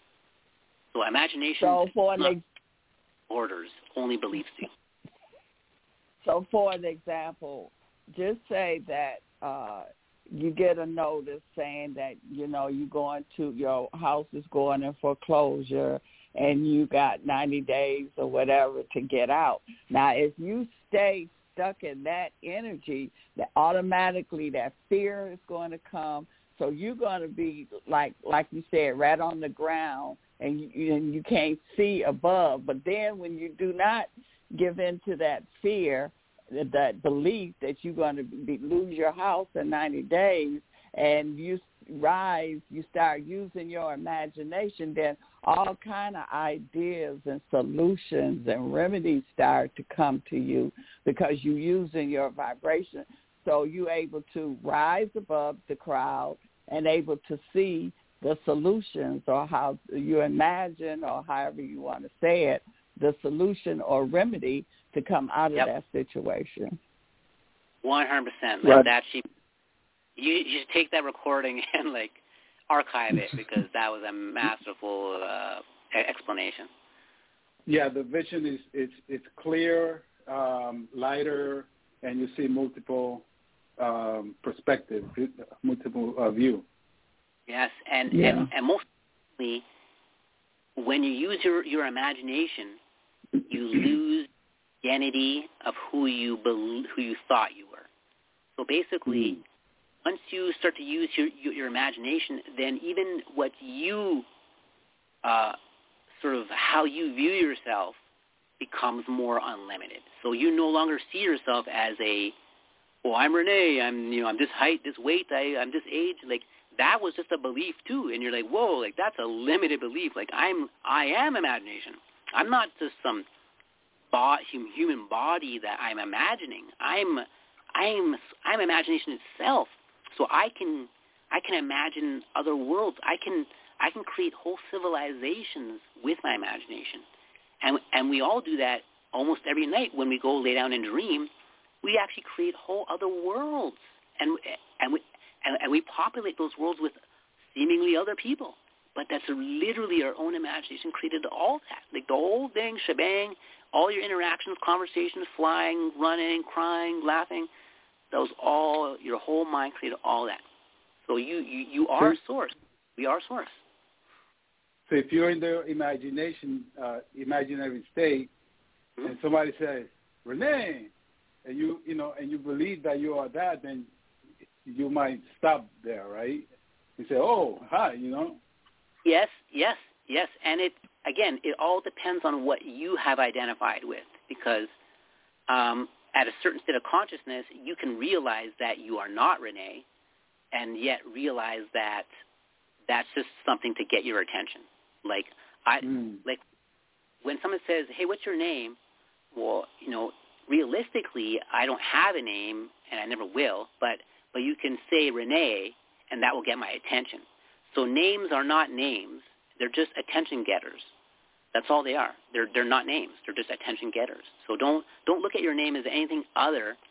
So imagination. So for not an orders, only beliefs do. So for an example, just say that uh, you get a notice saying that, you know, you going to, your house is going in foreclosure and you got ninety days or whatever to get out. Now, if you stay stuck in that energy, that automatically that fear is going to come. So you're going to be, like like you said, right on the ground, and you, and you can't see above. But then when you do not give in to that fear, that belief that you're going to be, lose your house in ninety days, and you rise, you start using your imagination, then all kind of ideas and solutions and remedies start to come to you because you're using your vibration. So you're able to rise above the crowd and able to see the solutions, or how you imagine, or however you want to say it, the solution or remedy to come out of yep. that situation. one hundred percent. Right. Like that, she, you, you should take that recording and, like, archive it, because that was a masterful uh, explanation. Yeah, the vision is it's it's clear, um, lighter, and you see multiple um, perspectives, multiple uh, view. Yes, and, yeah. and, and most importantly, when you use your, your imagination, you lose the identity of who you believe, who you thought you were. So basically, mm. once you start to use your, your, your imagination, then even what you, uh, sort of how you view yourself becomes more unlimited. So you no longer see yourself as a, oh, I'm Renee, I'm, you know, I'm this height, this weight, I, I'm this age. Like, that was just a belief too. And you're like, whoa, like that's a limited belief. Like I'm, I am imagination. I'm not just some bo- human body that I'm imagining. I'm, I'm, I'm imagination itself. So I can, I can imagine other worlds. I can, I can create whole civilizations with my imagination. And, and we all do that almost every night when we go lay down and dream. We actually create whole other worlds. And, and we, And, and we populate those worlds with seemingly other people. But that's literally our own imagination created all that. Like the whole thing, shebang, all your interactions, conversations, flying, running, crying, laughing, that was all, your whole mind created all that. So you, you, you are source. We are source. So if you're in the imagination, uh, imaginary state, mm-hmm. and somebody says, Renee, and you, you know, and you believe that you are that, then you might stop there, right? You say, oh, hi, you know? Yes, yes, yes. And it, again, it all depends on what you have identified with, because um, at a certain state of consciousness, you can realize that you are not Renee, and yet realize that that's just something to get your attention. Like, I, mm. like when someone says, hey, what's your name? Well, you know, realistically, I don't have a name, and I never will, but but you can say Renee, and that will get my attention. So names are not names. They're just attention getters. That's all they are. They're they're not names. They're just attention getters. So don't don't look at your name as anything other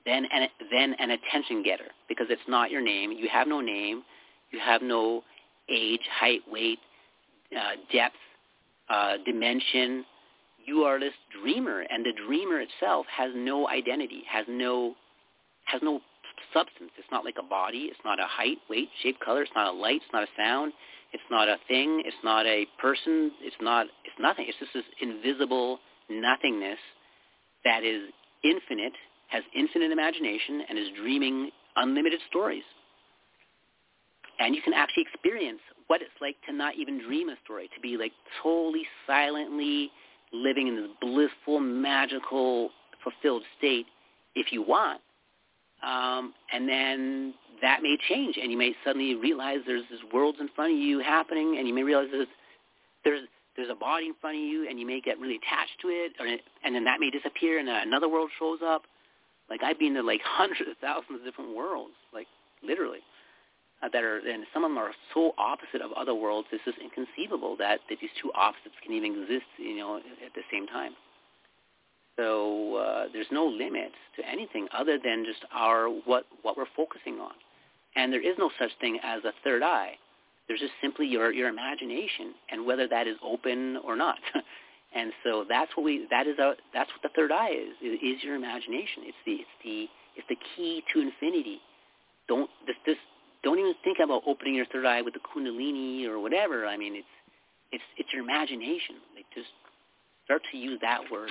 then an, then an attention getter, because it's not your name. You have no name. You have no age, height, weight, uh, depth, uh, dimension. You are this dreamer, and the dreamer itself has no identity, has no has no substance. It's not like a body. It's not a height, weight, shape, color. It's not a light. It's not a sound. It's not a thing. It's not a person. It's not. It's nothing. It's just this invisible nothingness that is infinite, has infinite imagination, and is dreaming unlimited stories. And you can actually experience what it's like to not even dream a story, to be like totally silently living in this blissful, magical, fulfilled state if you want. Um, and then that may change, and you may suddenly realize there's this worlds in front of you happening, and you may realize there's there's, there's a body in front of you, and you may get really attached to it, or, and then that may disappear, and another world shows up. Like, I've been to like hundreds of thousands of different worlds, like literally, uh, that are, and some of them are so opposite of other worlds. It's just inconceivable that, that these two opposites can even exist, you know, at the same time. So uh, there's no limit to anything other than just our what what we're focusing on, and there is no such thing as a third eye. There's just simply your your imagination, and whether that is open or not. And so that's what we that is our, that's what the third eye is is, is your imagination. It's the it's the it's the key to infinity. Don't this this don't even think about opening your third eye with the Kundalini or whatever. I mean, it's it's it's your imagination. Like, just start to use that word.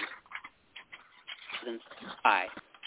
I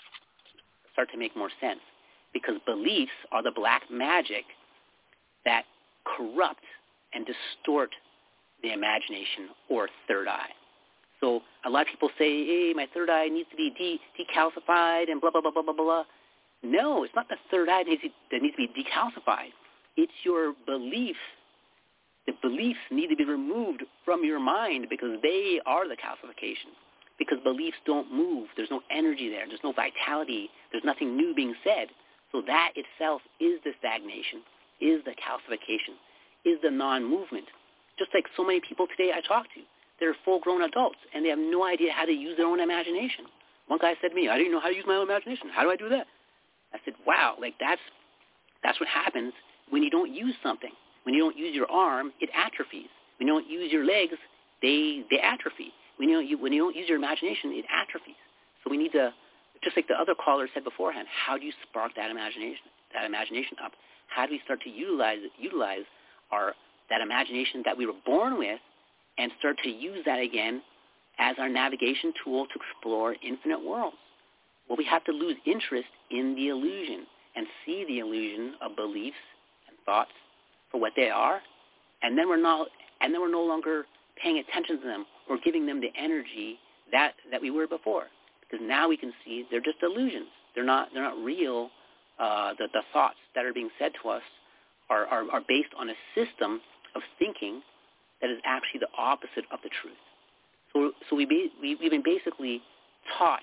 start to make more sense, because beliefs are the black magic that corrupt and distort the imagination or third eye. So a lot of people say, hey, my third eye needs to be de- decalcified and blah, blah, blah, blah, blah, blah. No, it's not the third eye that needs, to, that needs to be decalcified. It's your beliefs. The beliefs need to be removed from your mind, because they are the calcification. Because beliefs don't move. There's no energy there. There's no vitality. There's nothing new being said. So that itself is the stagnation, is the calcification, is the non-movement. Just like so many people today I talk to, they're full-grown adults, and they have no idea how to use their own imagination. One guy said to me, I didn't know how to use my own imagination. How do I do that? I said, wow, like that's that's what happens when you don't use something. When you don't use your arm, it atrophies. When you don't use your legs, they they atrophy. When you, don't, you, when you don't use your imagination, it atrophies. So we need to, just like the other caller said beforehand, how do you spark that imagination, that imagination up? How do we start to utilize utilize our that imagination that we were born with, and start to use that again as our navigation tool to explore infinite worlds? Well, we have to lose interest in the illusion and see the illusion of beliefs and thoughts for what they are, and then we're not, and then we're no longer paying attention to them or giving them the energy that, that we were before, because now we can see they're just illusions. They're not they're not real. Uh, the, the thoughts that are being said to us are, are, are based on a system of thinking that is actually the opposite of the truth. So so we be, we we've been basically taught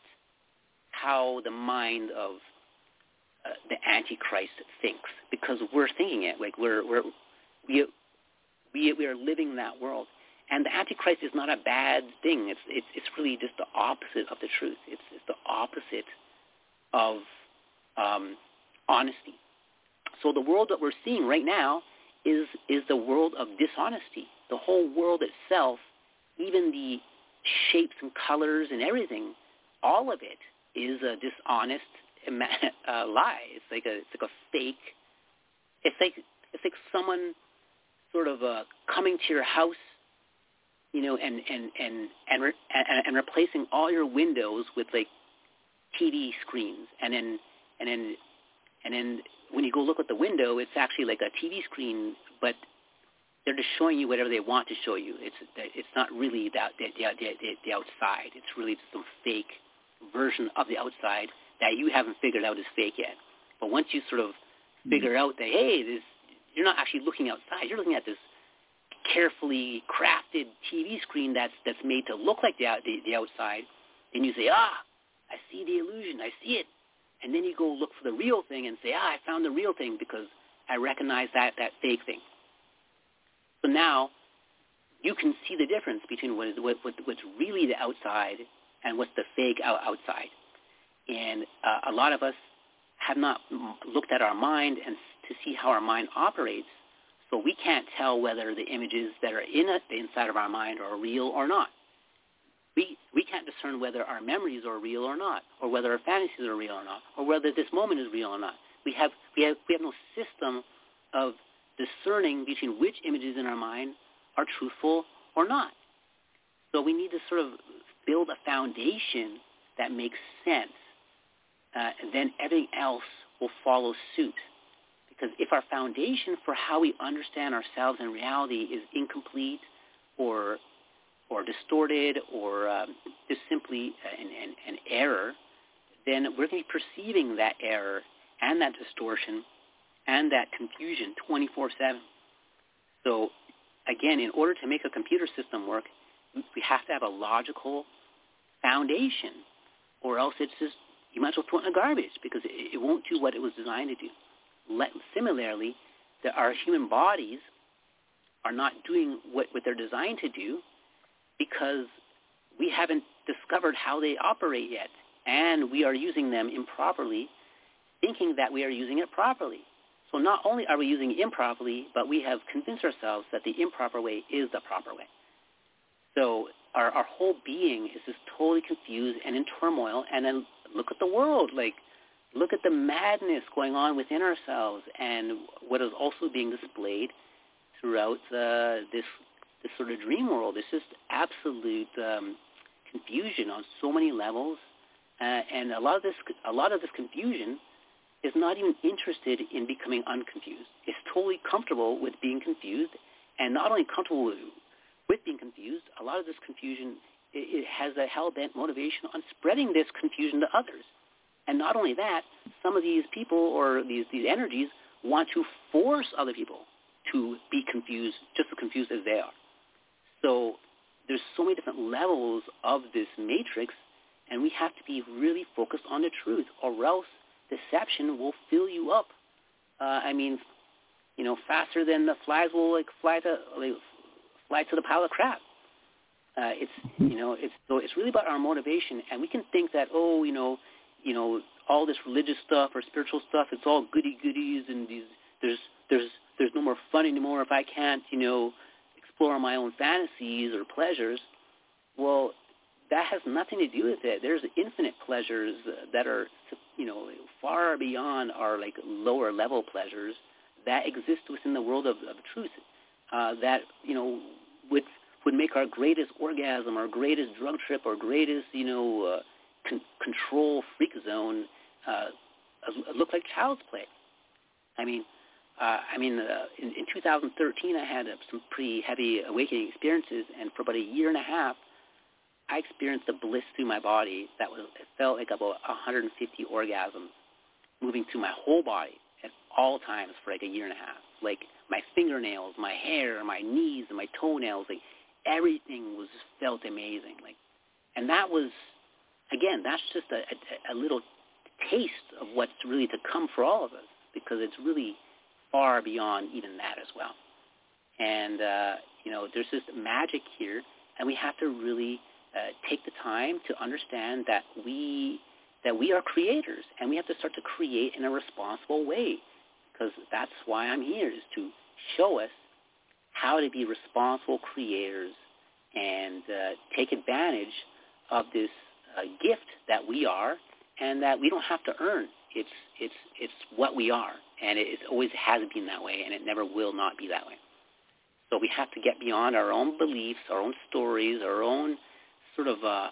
how the mind of uh, the Antichrist thinks, because we're thinking it. Like we're we're we we we are living that world. And the Antichrist is not a bad thing. It's it's it's really just the opposite of the truth. It's it's the opposite of um, honesty. So the world that we're seeing right now is is the world of dishonesty. The whole world itself, even the shapes and colors and everything, all of it is a dishonest uh, lie. It's like a it's like a fake. It's like it's like someone sort of uh, coming to your house, you know, and and and and, re- and and replacing all your windows with like T V screens, and then and then and then when you go look at the window, it's actually like a T V screen, but they're just showing you whatever they want to show you. It's it's not really the the the, the, the outside. It's really just some fake version of the outside that you haven't figured out is fake yet. But once you sort of figure out that, hey, this, you're not actually looking outside. You're looking at this carefully crafted T V screen that's that's made to look like the, the the outside, and you say, ah, I see the illusion, I see it, and then you go look for the real thing and say, ah, I found the real thing because I recognize that that fake thing. So now you can see the difference between what is what, what what's really the outside and what's the fake out, outside. And uh, a lot of us have not looked at our mind and to see how our mind operates, so we can't tell whether the images that are in a, the inside of our mind are real or not. We we can't discern whether our memories are real or not, or whether our fantasies are real or not, or whether this moment is real or not. We have we have we have no system of discerning between which images in our mind are truthful or not. So we need to sort of build a foundation that makes sense. Uh, and then everything else will follow suit. Because if our foundation for how we understand ourselves and reality is incomplete or or distorted or um, just simply an, an, an error, then we're going to be perceiving that error and that distortion and that confusion twenty-four seven. So, again, in order to make a computer system work, we have to have a logical foundation, or else it's just, you might as well throw it in the garbage because it, it won't do what it was designed to do. Let, similarly, that our human bodies are not doing what, what they're designed to do because we haven't discovered how they operate yet, and we are using them improperly, thinking that we are using it properly. So not only are we using it improperly, but we have convinced ourselves that the improper way is the proper way. So our, our whole being is just totally confused and in turmoil, and then look at the world, like, look at the madness going on within ourselves and what is also being displayed throughout uh, this this sort of dream world. It's just absolute um, confusion on so many levels, uh, and a lot of this a lot of this confusion is not even interested in becoming unconfused. It's totally comfortable with being confused, and not only comfortable with, with being confused, a lot of this confusion it, it has a hell-bent motivation on spreading this confusion to others. And not only that, some of these people or these, these energies want to force other people to be confused, just as confused as they are. So there's so many different levels of this matrix, and we have to be really focused on the truth, or else deception will fill you up. Uh, I mean, you know, faster than the flies will like fly to like, fly to the pile of crap. Uh, it's you know, it's so it's really about our motivation, and we can think that oh, you know. you know, all this religious stuff or spiritual stuff, it's all goody-goodies and these, there's there's there's no more fun anymore if I can't, you know, explore my own fantasies or pleasures. Well, that has nothing to do with it. There's infinite pleasures that are, you know, far beyond our, like, lower-level pleasures that exist within the world of, of truth uh, that, you know, would, would make our greatest orgasm, our greatest drug trip, our greatest, you know, uh, Con- control freak zone uh, look like child's play. I mean, uh, I mean, uh, in, in two thousand thirteen, I had uh, some pretty heavy awakening experiences, and for about a year and a half, I experienced a bliss through my body that was it felt like about one hundred fifty orgasms moving through my whole body at all times for like a year and a half. Like my fingernails, my hair, my knees, and my toenails, like everything was felt amazing. Like, and that was. Again, that's just a, a, a little taste of what's really to come for all of us, because it's really far beyond even that as well. And, uh, you know, there's just magic here, and we have to really uh, take the time to understand that we that we are creators, and we have to start to create in a responsible way, because that's why I'm here, is to show us how to be responsible creators and uh, take advantage of this a gift that we are, and that we don't have to earn. It's it's it's what we are, and it, it always has been that way, and it never will not be that way. So we have to get beyond our own beliefs, our own stories, our own sort of uh, uh,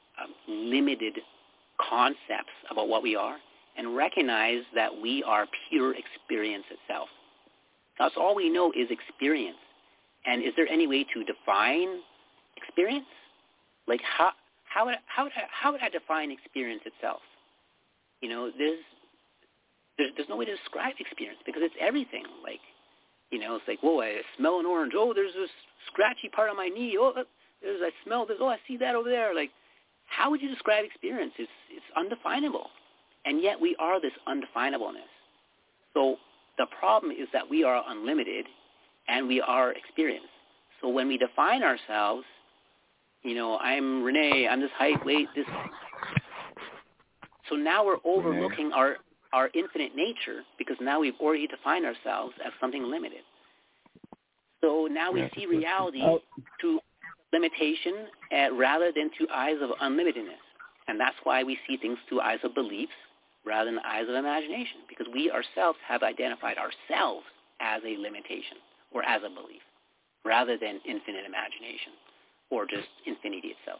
limited concepts about what we are, and recognize that we are pure experience itself. That's all we know is experience. And is there any way to define experience? Like how? How would, I, how, would I, how would I define experience itself? You know, there's, there's there's no way to describe experience because it's everything. Like, you know, it's like, whoa, I smell an orange. Oh, there's this scratchy part on my knee. Oh, there's I smell this. Oh, I see that over there. Like, how would you describe experience? It's it's undefinable, and yet we are this undefinableness. So the problem is that we are unlimited, and we are experience. So when we define ourselves, you know, I'm Renee, I'm this height, weight, this. So now we're overlooking yeah. our, our infinite nature because now we've already defined ourselves as something limited. So now we yeah, see reality oh. through limitation uh, rather than through eyes of unlimitedness. And that's why we see things through eyes of beliefs rather than eyes of imagination, because we ourselves have identified ourselves as a limitation or as a belief rather than infinite imagination or just infinity itself.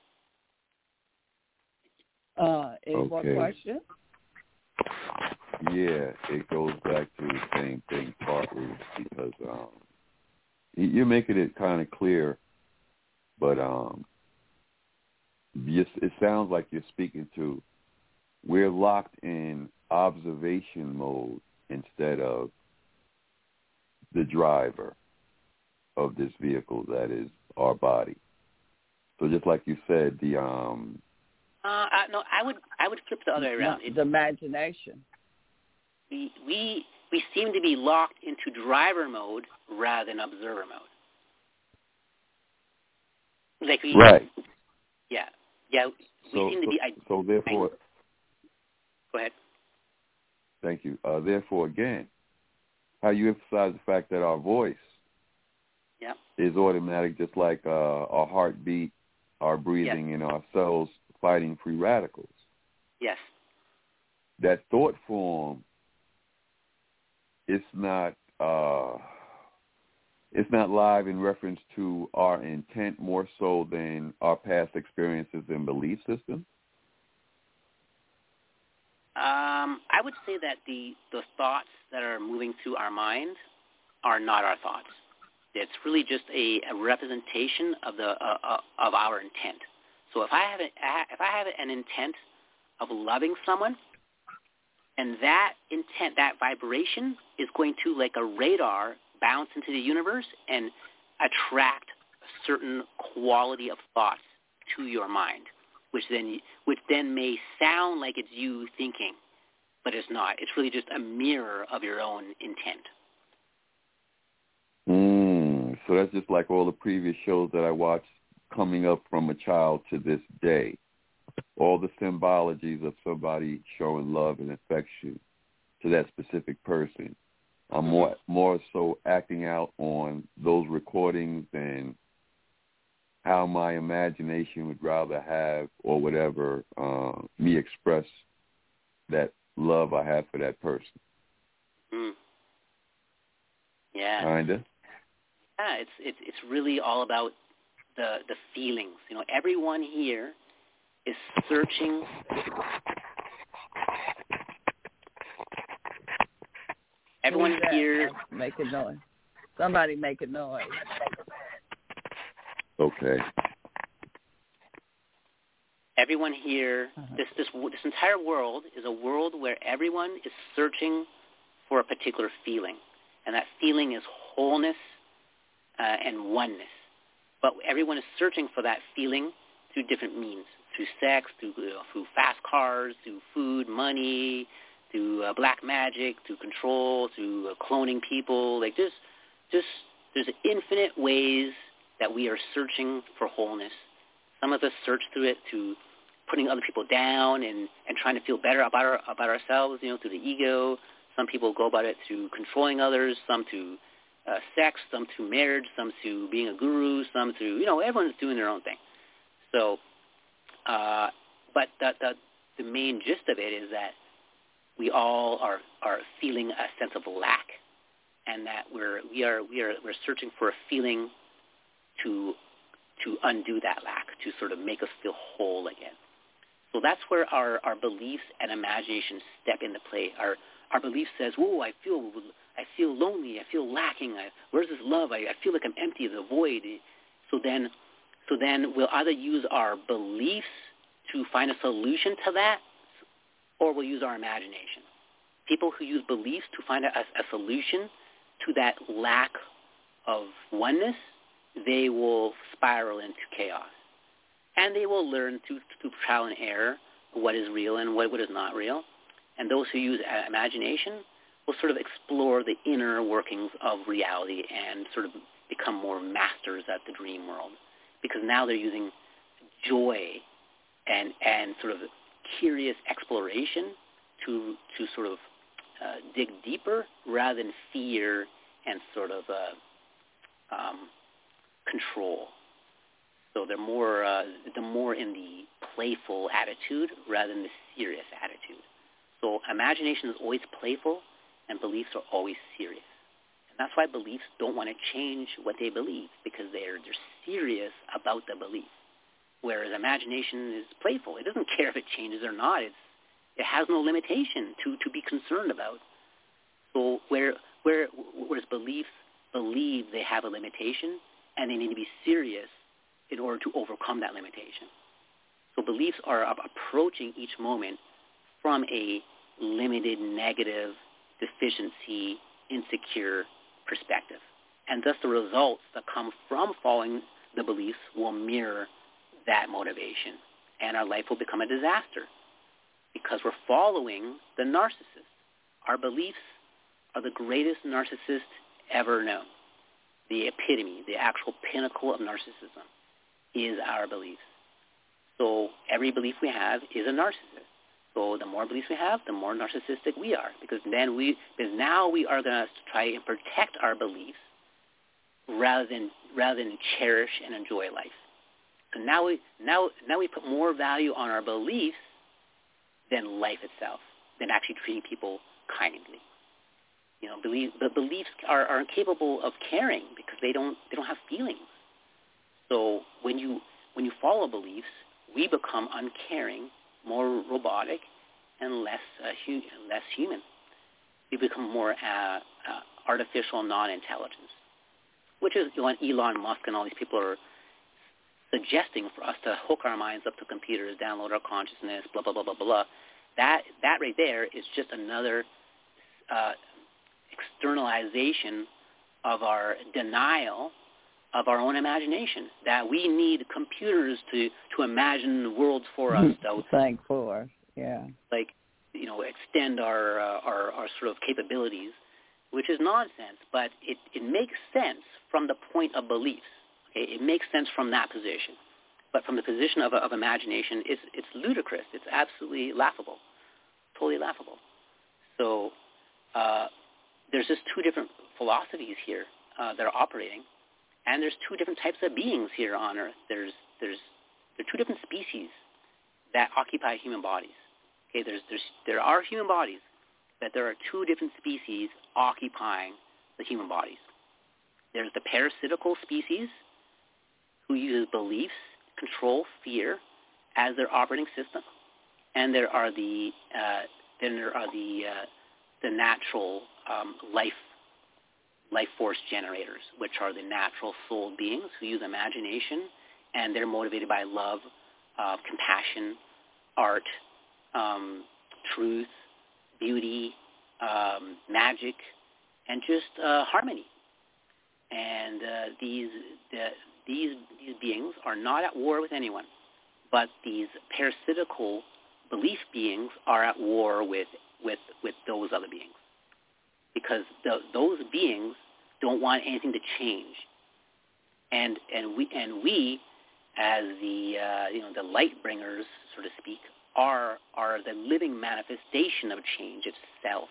Uh, any okay. more questions? Yeah, it goes back to the same thing partly because um, you're making it kind of clear, but um, you, it sounds like you're speaking to we're locked in observation mode instead of the driver of this vehicle that is our body. So just like you said, the um. Uh, I, no, I would I would flip the other way around. The imagination. We we we seem to be locked into driver mode rather than observer mode. Like we, right. Yeah, yeah. We so, seem to so, be. So therefore. Go ahead. Thank you. Uh, therefore, again, how you emphasize the fact that our voice yeah. is automatic, just like uh, our heartbeat, our breathing, yes. and our cells fighting free radicals. Yes. That thought form, it's not uh, it's not live in reference to our intent more so than our past experiences and belief system. Um, I would say that the, the thoughts that are moving through our mind are not our thoughts. It's really just a, a representation of the uh, uh, of our intent. So if I have a, if I have an intent of loving someone, and that intent, that vibration is going to, like a radar, bounce into the universe and attract a certain quality of thoughts to your mind, which then which then may sound like it's you thinking, but it's not. It's really just a mirror of your own intent. Mm, so that's just like all the previous shows that I watched coming up from a child to this day. All the symbologies of somebody showing love and affection to that specific person. I'm more more so acting out on those recordings and how my imagination would rather have or whatever uh, me express that love I have for that person. Mm. Yeah. Kinda. Yeah, it's it's it's really all about the the feelings. You know, everyone here is searching. Everyone here making noise. Somebody making noise. Okay. Everyone here, uh-huh. this this this entire world is a world where everyone is searching for a particular feeling, and that feeling is wholeness uh, and oneness. But everyone is searching for that feeling through different means, through sex, through you know, through fast cars, through food, money, through uh, black magic, through control, through uh, cloning people. Like just, just there's infinite ways that we are searching for wholeness. Some of us search through it to putting other people down and, and trying to feel better about our, about ourselves, you know, through the ego. Some people go about it through controlling others, some through uh, sex, some through marriage, some through being a guru, some through, you know, everyone's doing their own thing. So, uh, but the, the, the main gist of it is that we all are, are feeling a sense of lack, and that we're, we are, we are, we're searching for a feeling to to undo that lack, to sort of make us feel whole again. So that's where our, our beliefs and imagination step into play. Our our belief says, "Whoa, I feel I feel lonely. I feel lacking. I, where's this love? I, I feel like I'm empty. The void." So then, so then we'll either use our beliefs to find a solution to that, or we'll use our imagination. People who use beliefs to find a, a solution to that lack of oneness, they will spiral into chaos. And they will learn through, through trial and error what is real and what, what is not real. And those who use imagination will sort of explore the inner workings of reality and sort of become more masters at the dream world. Because now they're using joy and, and sort of curious exploration to to sort of uh, dig deeper rather than fear and sort of uh, um, control. So they're more uh, they're more in the playful attitude rather than the serious attitude. So imagination is always playful, and beliefs are always serious. And that's why beliefs don't want to change what they believe, because they're they're serious about the belief. Whereas imagination is playful. It doesn't care if it changes or not. It's it has no limitation to, to be concerned about. So where where whereas beliefs believe they have a limitation and they need to be serious in order to overcome that limitation. So beliefs are approaching each moment from a limited, negative, deficiency, insecure perspective. And thus the results that come from following the beliefs will mirror that motivation. And our life will become a disaster because we're following the narcissist. Our beliefs are the greatest narcissist ever known. The epitome, the actual pinnacle of narcissism is our beliefs. So every belief we have is a narcissist. So the more beliefs we have, the more narcissistic we are, because then we, because now we are going to try and protect our beliefs rather than rather than cherish and enjoy life. So now we now now we put more value on our beliefs than life itself, than actually treating people kindly. You know, believe, the beliefs are, are incapable of caring because they don't they don't have feelings. So when you when you follow beliefs, we become uncaring, more robotic, and less uh, hu- less human. We become more uh, uh, artificial non-intelligence, which is what Elon Musk and all these people are suggesting for us to hook our minds up to computers, download our consciousness, blah, blah, blah, blah, blah. That, that right there is just another uh, externalization of our denial of our own imagination, that we need computers to, to imagine worlds for us. So, Thank for, yeah. Like, you know, extend our, uh, our, our sort of capabilities, which is nonsense, but it, it makes sense from the point of beliefs. Okay? It makes sense from that position. But from the position of, of imagination, it's, it's ludicrous. It's absolutely laughable, totally laughable. So uh, there's just two different philosophies here uh, that are operating. And there's two different types of beings here on Earth. There's there's there are two different species that occupy human bodies. Okay, there's there's there are human bodies, but there are two different species occupying the human bodies. There's the parasitical species, who uses beliefs, control, fear as their operating system, and there are the uh, then there are the uh, the natural um, life. life force generators, which are the natural soul beings who use imagination, and they're motivated by love, uh, compassion, art, um, truth, beauty, um, magic, and just uh, harmony. And uh, these the, these these beings are not at war with anyone, but these parasitical belief beings are at war with with, with those other beings. Because the, those beings don't want anything to change, and and we and we, as the uh, you know the light bringers, so to speak, are are the living manifestation of change itself.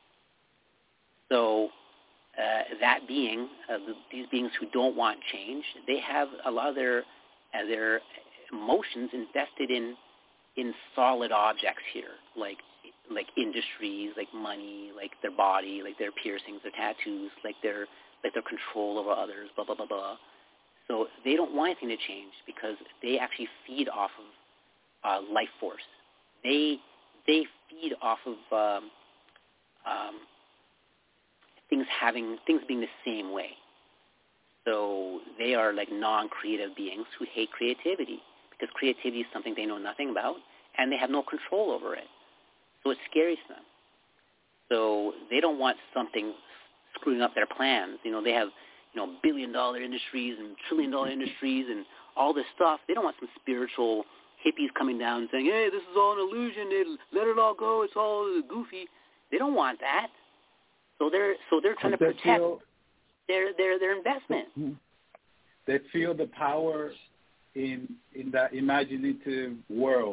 So uh, that being, uh, the, these beings who don't want change, they have a lot of their uh, their emotions invested in in solid objects here, like. like industries, like money, like their body, like their piercings, their tattoos, like their like their control over others, blah, blah, blah, blah. So they don't want anything to change because they actually feed off of uh, life force. They they feed off of um, um, things having things being the same way. So they are like non-creative beings who hate creativity because creativity is something they know nothing about and they have no control over it. So it scares them. So they don't want something screwing up their plans. You know, they have, you know, billion-dollar industries and trillion-dollar industries and all this stuff. They don't want some spiritual hippies coming down and saying, hey, this is all an illusion. Let it all go. It's all goofy. They don't want that. So they're so they're trying to protect feel, their their their investment. They feel the power in in that imaginative world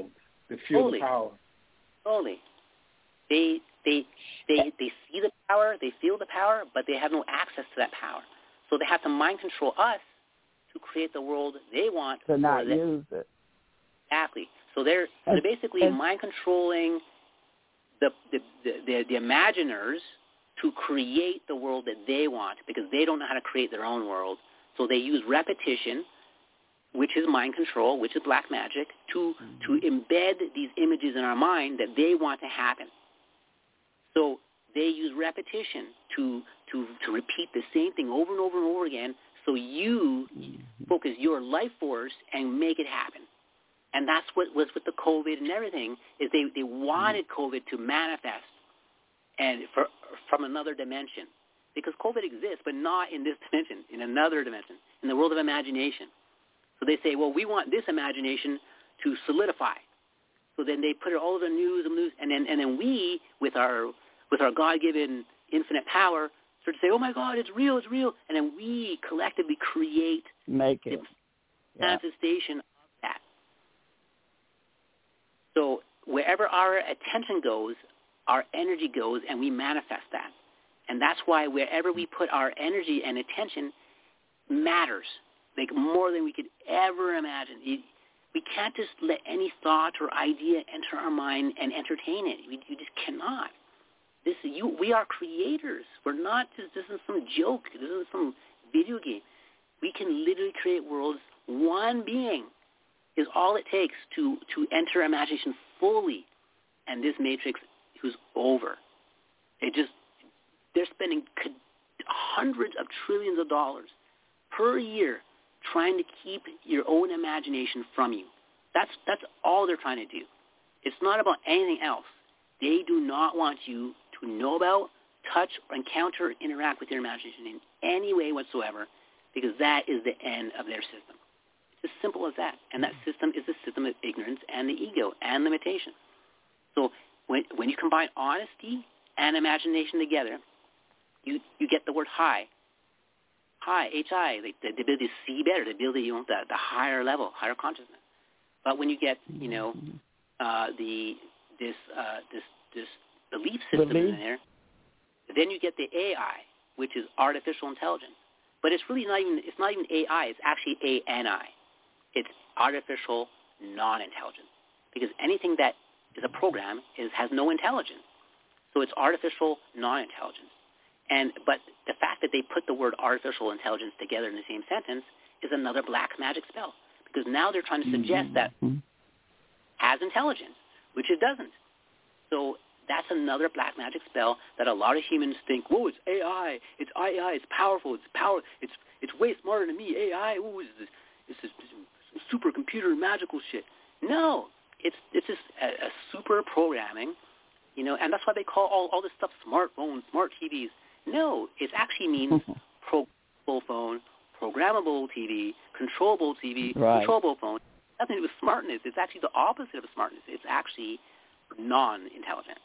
They feel Totally. the power. Totally. They they they they see the power, they feel the power, but they have no access to that power. So they have to mind control us to create the world they want. To not they, use it. Exactly. So they're And, they're basically and, mind controlling the the, the the the imaginers to create the world that they want, because they don't know how to create their own world. So they use repetition, which is mind control, which is black magic, to to embed these images in our mind that they want to happen. So they use repetition to to to repeat the same thing over and over and over again, so you focus your life force and make it happen. And that's what was with the COVID and everything, is they, they wanted COVID to manifest and for, from another dimension. Because COVID exists, but not in this dimension, in another dimension, in the world of imagination. So they say, well, we want this imagination to solidify. So then they put it all over the news and news, and then and then we, with our with our God-given infinite power, start to say, oh my God, it's real, it's real, and then we collectively create make it the manifestation of that. So wherever our attention goes, our energy goes, and we manifest that. And that's why wherever we put our energy and attention matters, like more than we could ever imagine. We can't just let any thought or idea enter our mind and entertain it. We, you just cannot. This you, we are creators. We're not just, this isn't some joke. This isn't some video game. We can literally create worlds. One being is all it takes to, to enter imagination fully, and this matrix is over. It just, they're spending hundreds of trillions of dollars per year trying to keep your own imagination from you. That's that's all they're trying to do. It's not about anything else. They do not want you to know about, touch, or encounter, or interact with your imagination in any way whatsoever, because that is the end of their system. It's as simple as that. And that system is the system of ignorance and the ego and limitation. So when when you combine honesty and imagination together, you, you get the word high. High, H I, like the, the ability to see better, the ability, you know, the, the higher level, higher consciousness. But when you get, you know, uh, the this uh, this this belief system Belief. in there, then you get the A I, which is artificial intelligence. But it's really not even it's not even A I. It's actually A N I. It's artificial non-intelligence, because anything that is a program is has no intelligence. So it's artificial non-intelligence. And but the fact that they put the word artificial intelligence together in the same sentence is another black magic spell, because now they're trying to suggest that it has intelligence, which it doesn't. So that's another black magic spell that a lot of humans think, whoa, it's A I, it's A I, it's powerful, it's power, it's it's way smarter than me. A I, ooh, is this, this is supercomputer magical shit. No, it's it's just a, a super programming, you know, and that's why they call all all this stuff smartphones, smart T Vs. No, it actually means programmable phone, programmable T V, controllable T V, right. controllable phone. Nothing to do with smartness. It's actually the opposite of smartness. It's actually non-intelligent.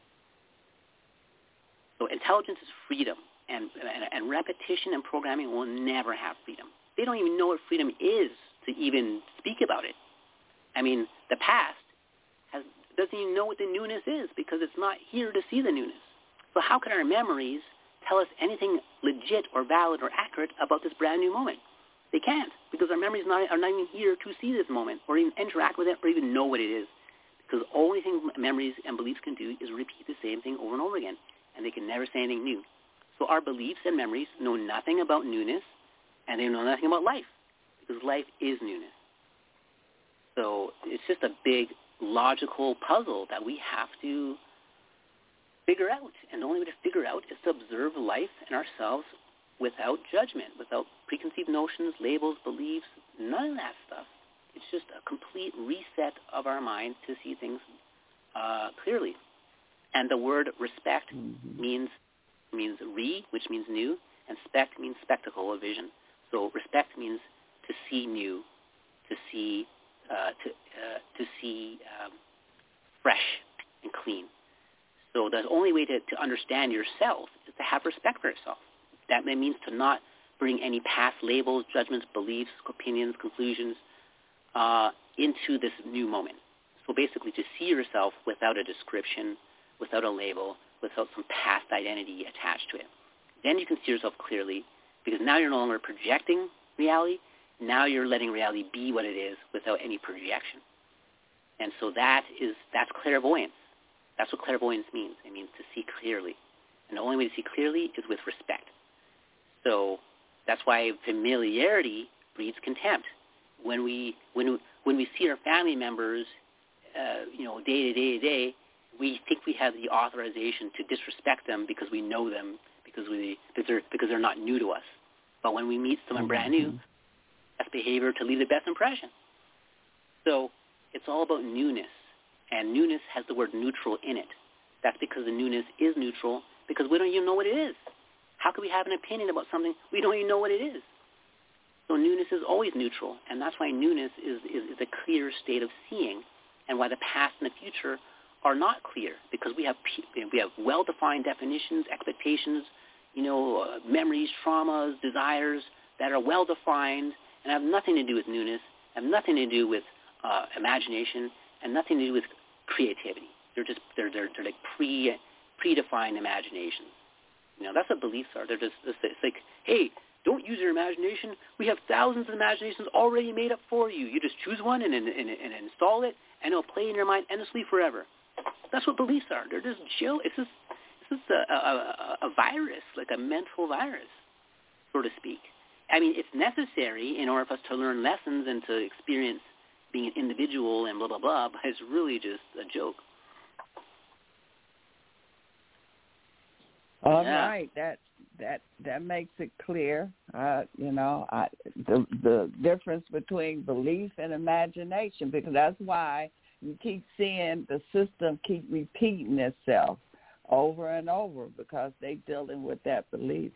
So intelligence is freedom, and, and, and repetition and programming will never have freedom. They don't even know what freedom is to even speak about it. I mean, the past has, doesn't even know what the newness is, because it's not here to see the newness. So how can our memories tell us anything legit or valid or accurate about this brand new moment? They can't, because our memories not, are not even here to see this moment or even interact with it or even know what it is. Because the only thing memories and beliefs can do is repeat the same thing over and over again, and they can never say anything new. So our beliefs and memories know nothing about newness, and they know nothing about life, because life is newness. So it's just a big logical puzzle that we have to figure out. And the only way to figure out is to observe life and ourselves without judgment, without preconceived notions, labels, beliefs, none of that stuff. It's just a complete reset of our mind to see things uh, clearly. And the word respect mm-hmm. means means re, which means new, and spect means spectacle or vision. So respect means to see new, to see uh, to uh, to see um, fresh and clean. So the only way to, to understand yourself is to have respect for yourself. That means to not bring any past labels, judgments, beliefs, opinions, conclusions uh, into this new moment. So basically to see yourself without a description, without a label, without some past identity attached to it. Then you can see yourself clearly, because now you're no longer projecting reality. Now you're letting reality be what it is without any projection. And so that is, that's clairvoyance. That's what clairvoyance means. It means to see clearly. And the only way to see clearly is with respect. So that's why familiarity breeds contempt. When we when when we see our family members, uh, you know, day to day to day, we think we have the authorization to disrespect them because we know them, because we because they're because they're not new to us. But when we meet someone mm-hmm. brand new, that's behavior to leave the best impression. So it's all about newness, and newness has the word neutral in it. That's because the newness is neutral, because we don't even know what it is. How can we have an opinion about something we don't even know what it is? So newness is always neutral, and that's why newness is, is, is a clear state of seeing, and why the past and the future are not clear, because we have we have well-defined definitions, expectations, you know, uh, memories, traumas, desires that are well-defined and have nothing to do with newness, have nothing to do with uh, imagination, and nothing to do with creativity. They're just they're they're, they're like pre predefined imaginations. You know, that's what beliefs are. They're just it's like, hey, don't use your imagination. We have thousands of imaginations already made up for you. You just choose one and and, and, and install it, and it'll play in your mind endlessly forever. That's what beliefs are. They're just chill. It's just it's just a, a, a virus, like a mental virus, so to speak. I mean, it's necessary in order for us to learn lessons and to experience being an individual and blah, blah, blah, but it's really just a joke. All yeah. right, that that that makes it clear. Uh, you know, I, the the difference between belief and imagination, because that's why you keep seeing the system keep repeating itself over and over, because they're dealing with that belief.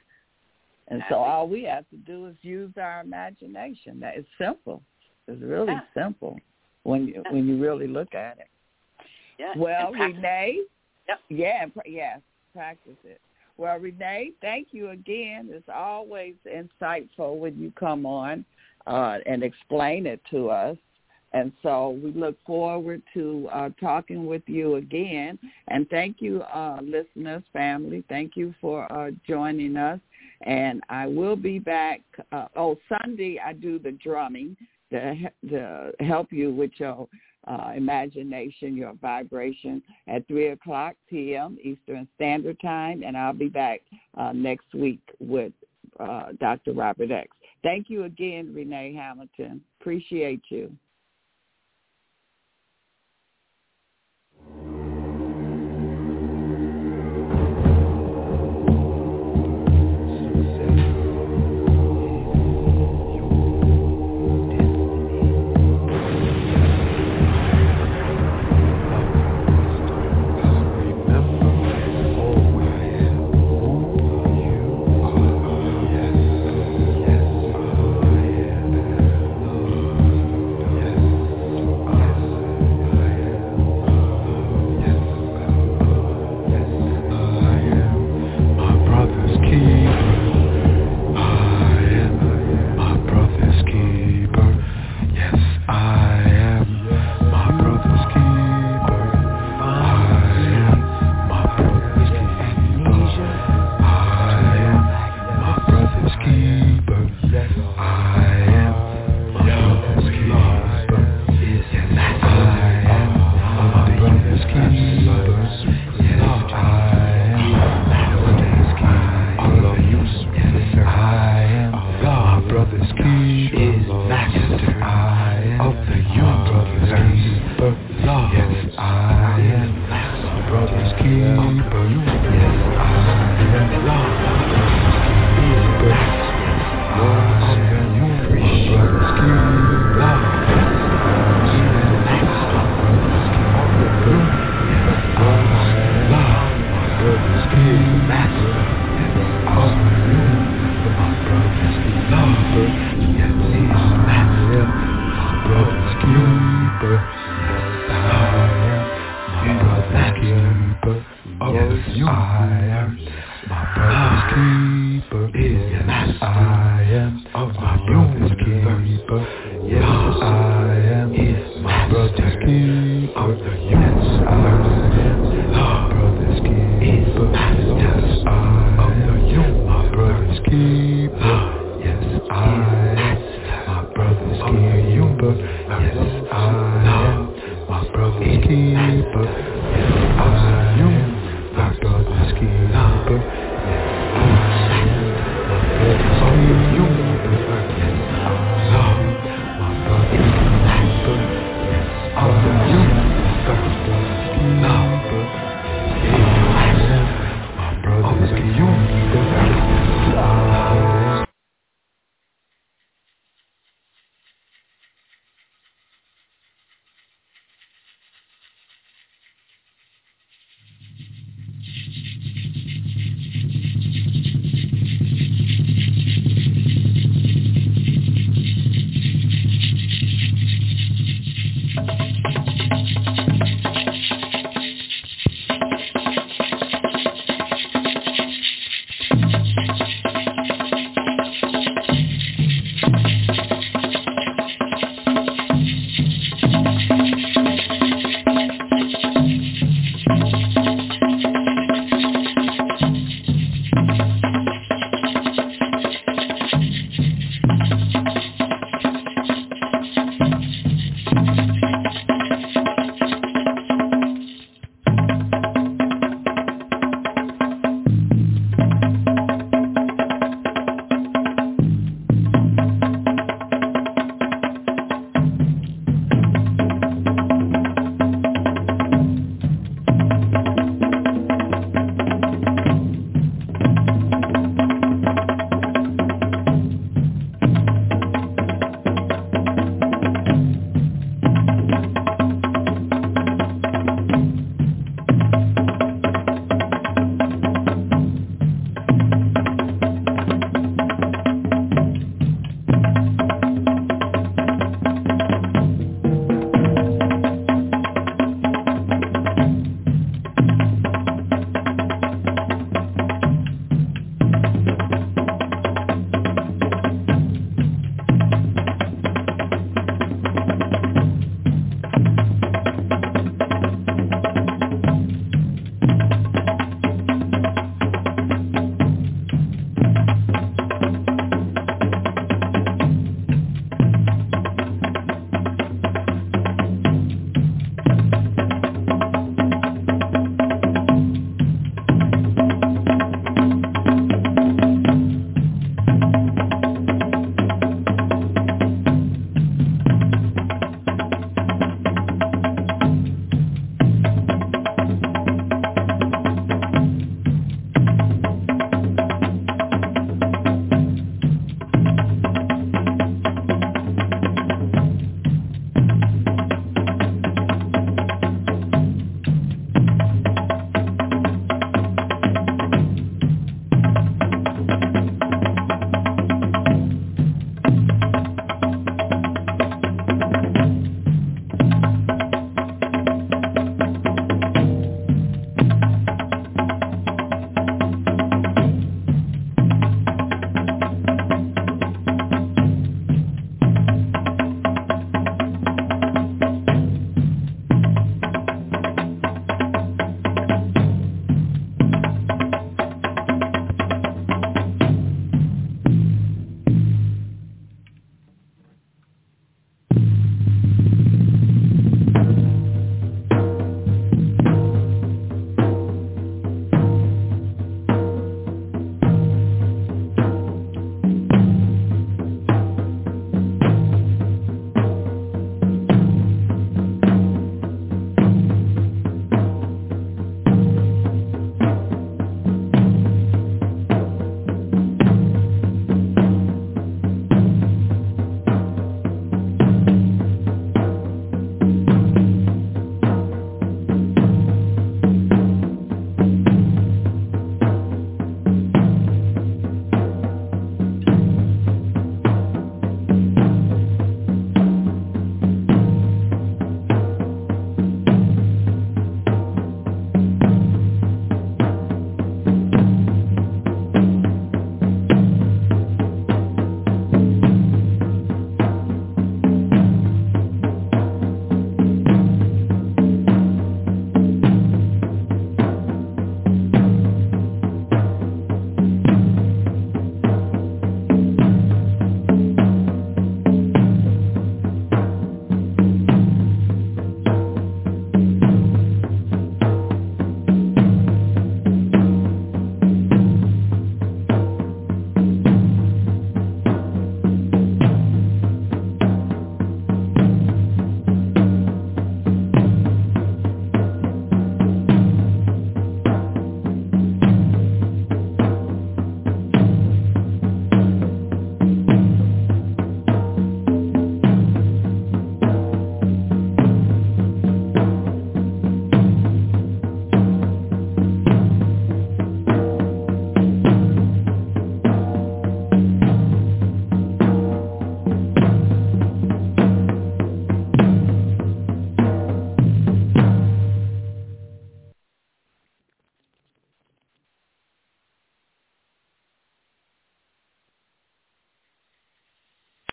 And so all we have to do is use our imagination. That is simple. It's really yeah. simple when you yeah. when you really look at it. Yeah. Well, Renee, yep. yeah, yes, practice it. Well, Renee, thank you again. It's always insightful when you come on uh, and explain it to us. And so we look forward to uh, talking with you again. And thank you, uh, listeners, family. Thank you for uh, joining us. And I will be back. Uh, oh, Sunday I do the drumming to, to help you with your uh, imagination, your vibration at three o'clock p.m. Eastern Standard Time. And I'll be back uh, next week with uh, Doctor Robert X. Thank you again, Renee Hamilton. Appreciate you. Yes, I am my brother's keeper. keeper. Yes, I am my brother's keeper. Yes, I am my brother's keeper. Yes, I am my brother's keeper. Yes, I am my brother's keeper.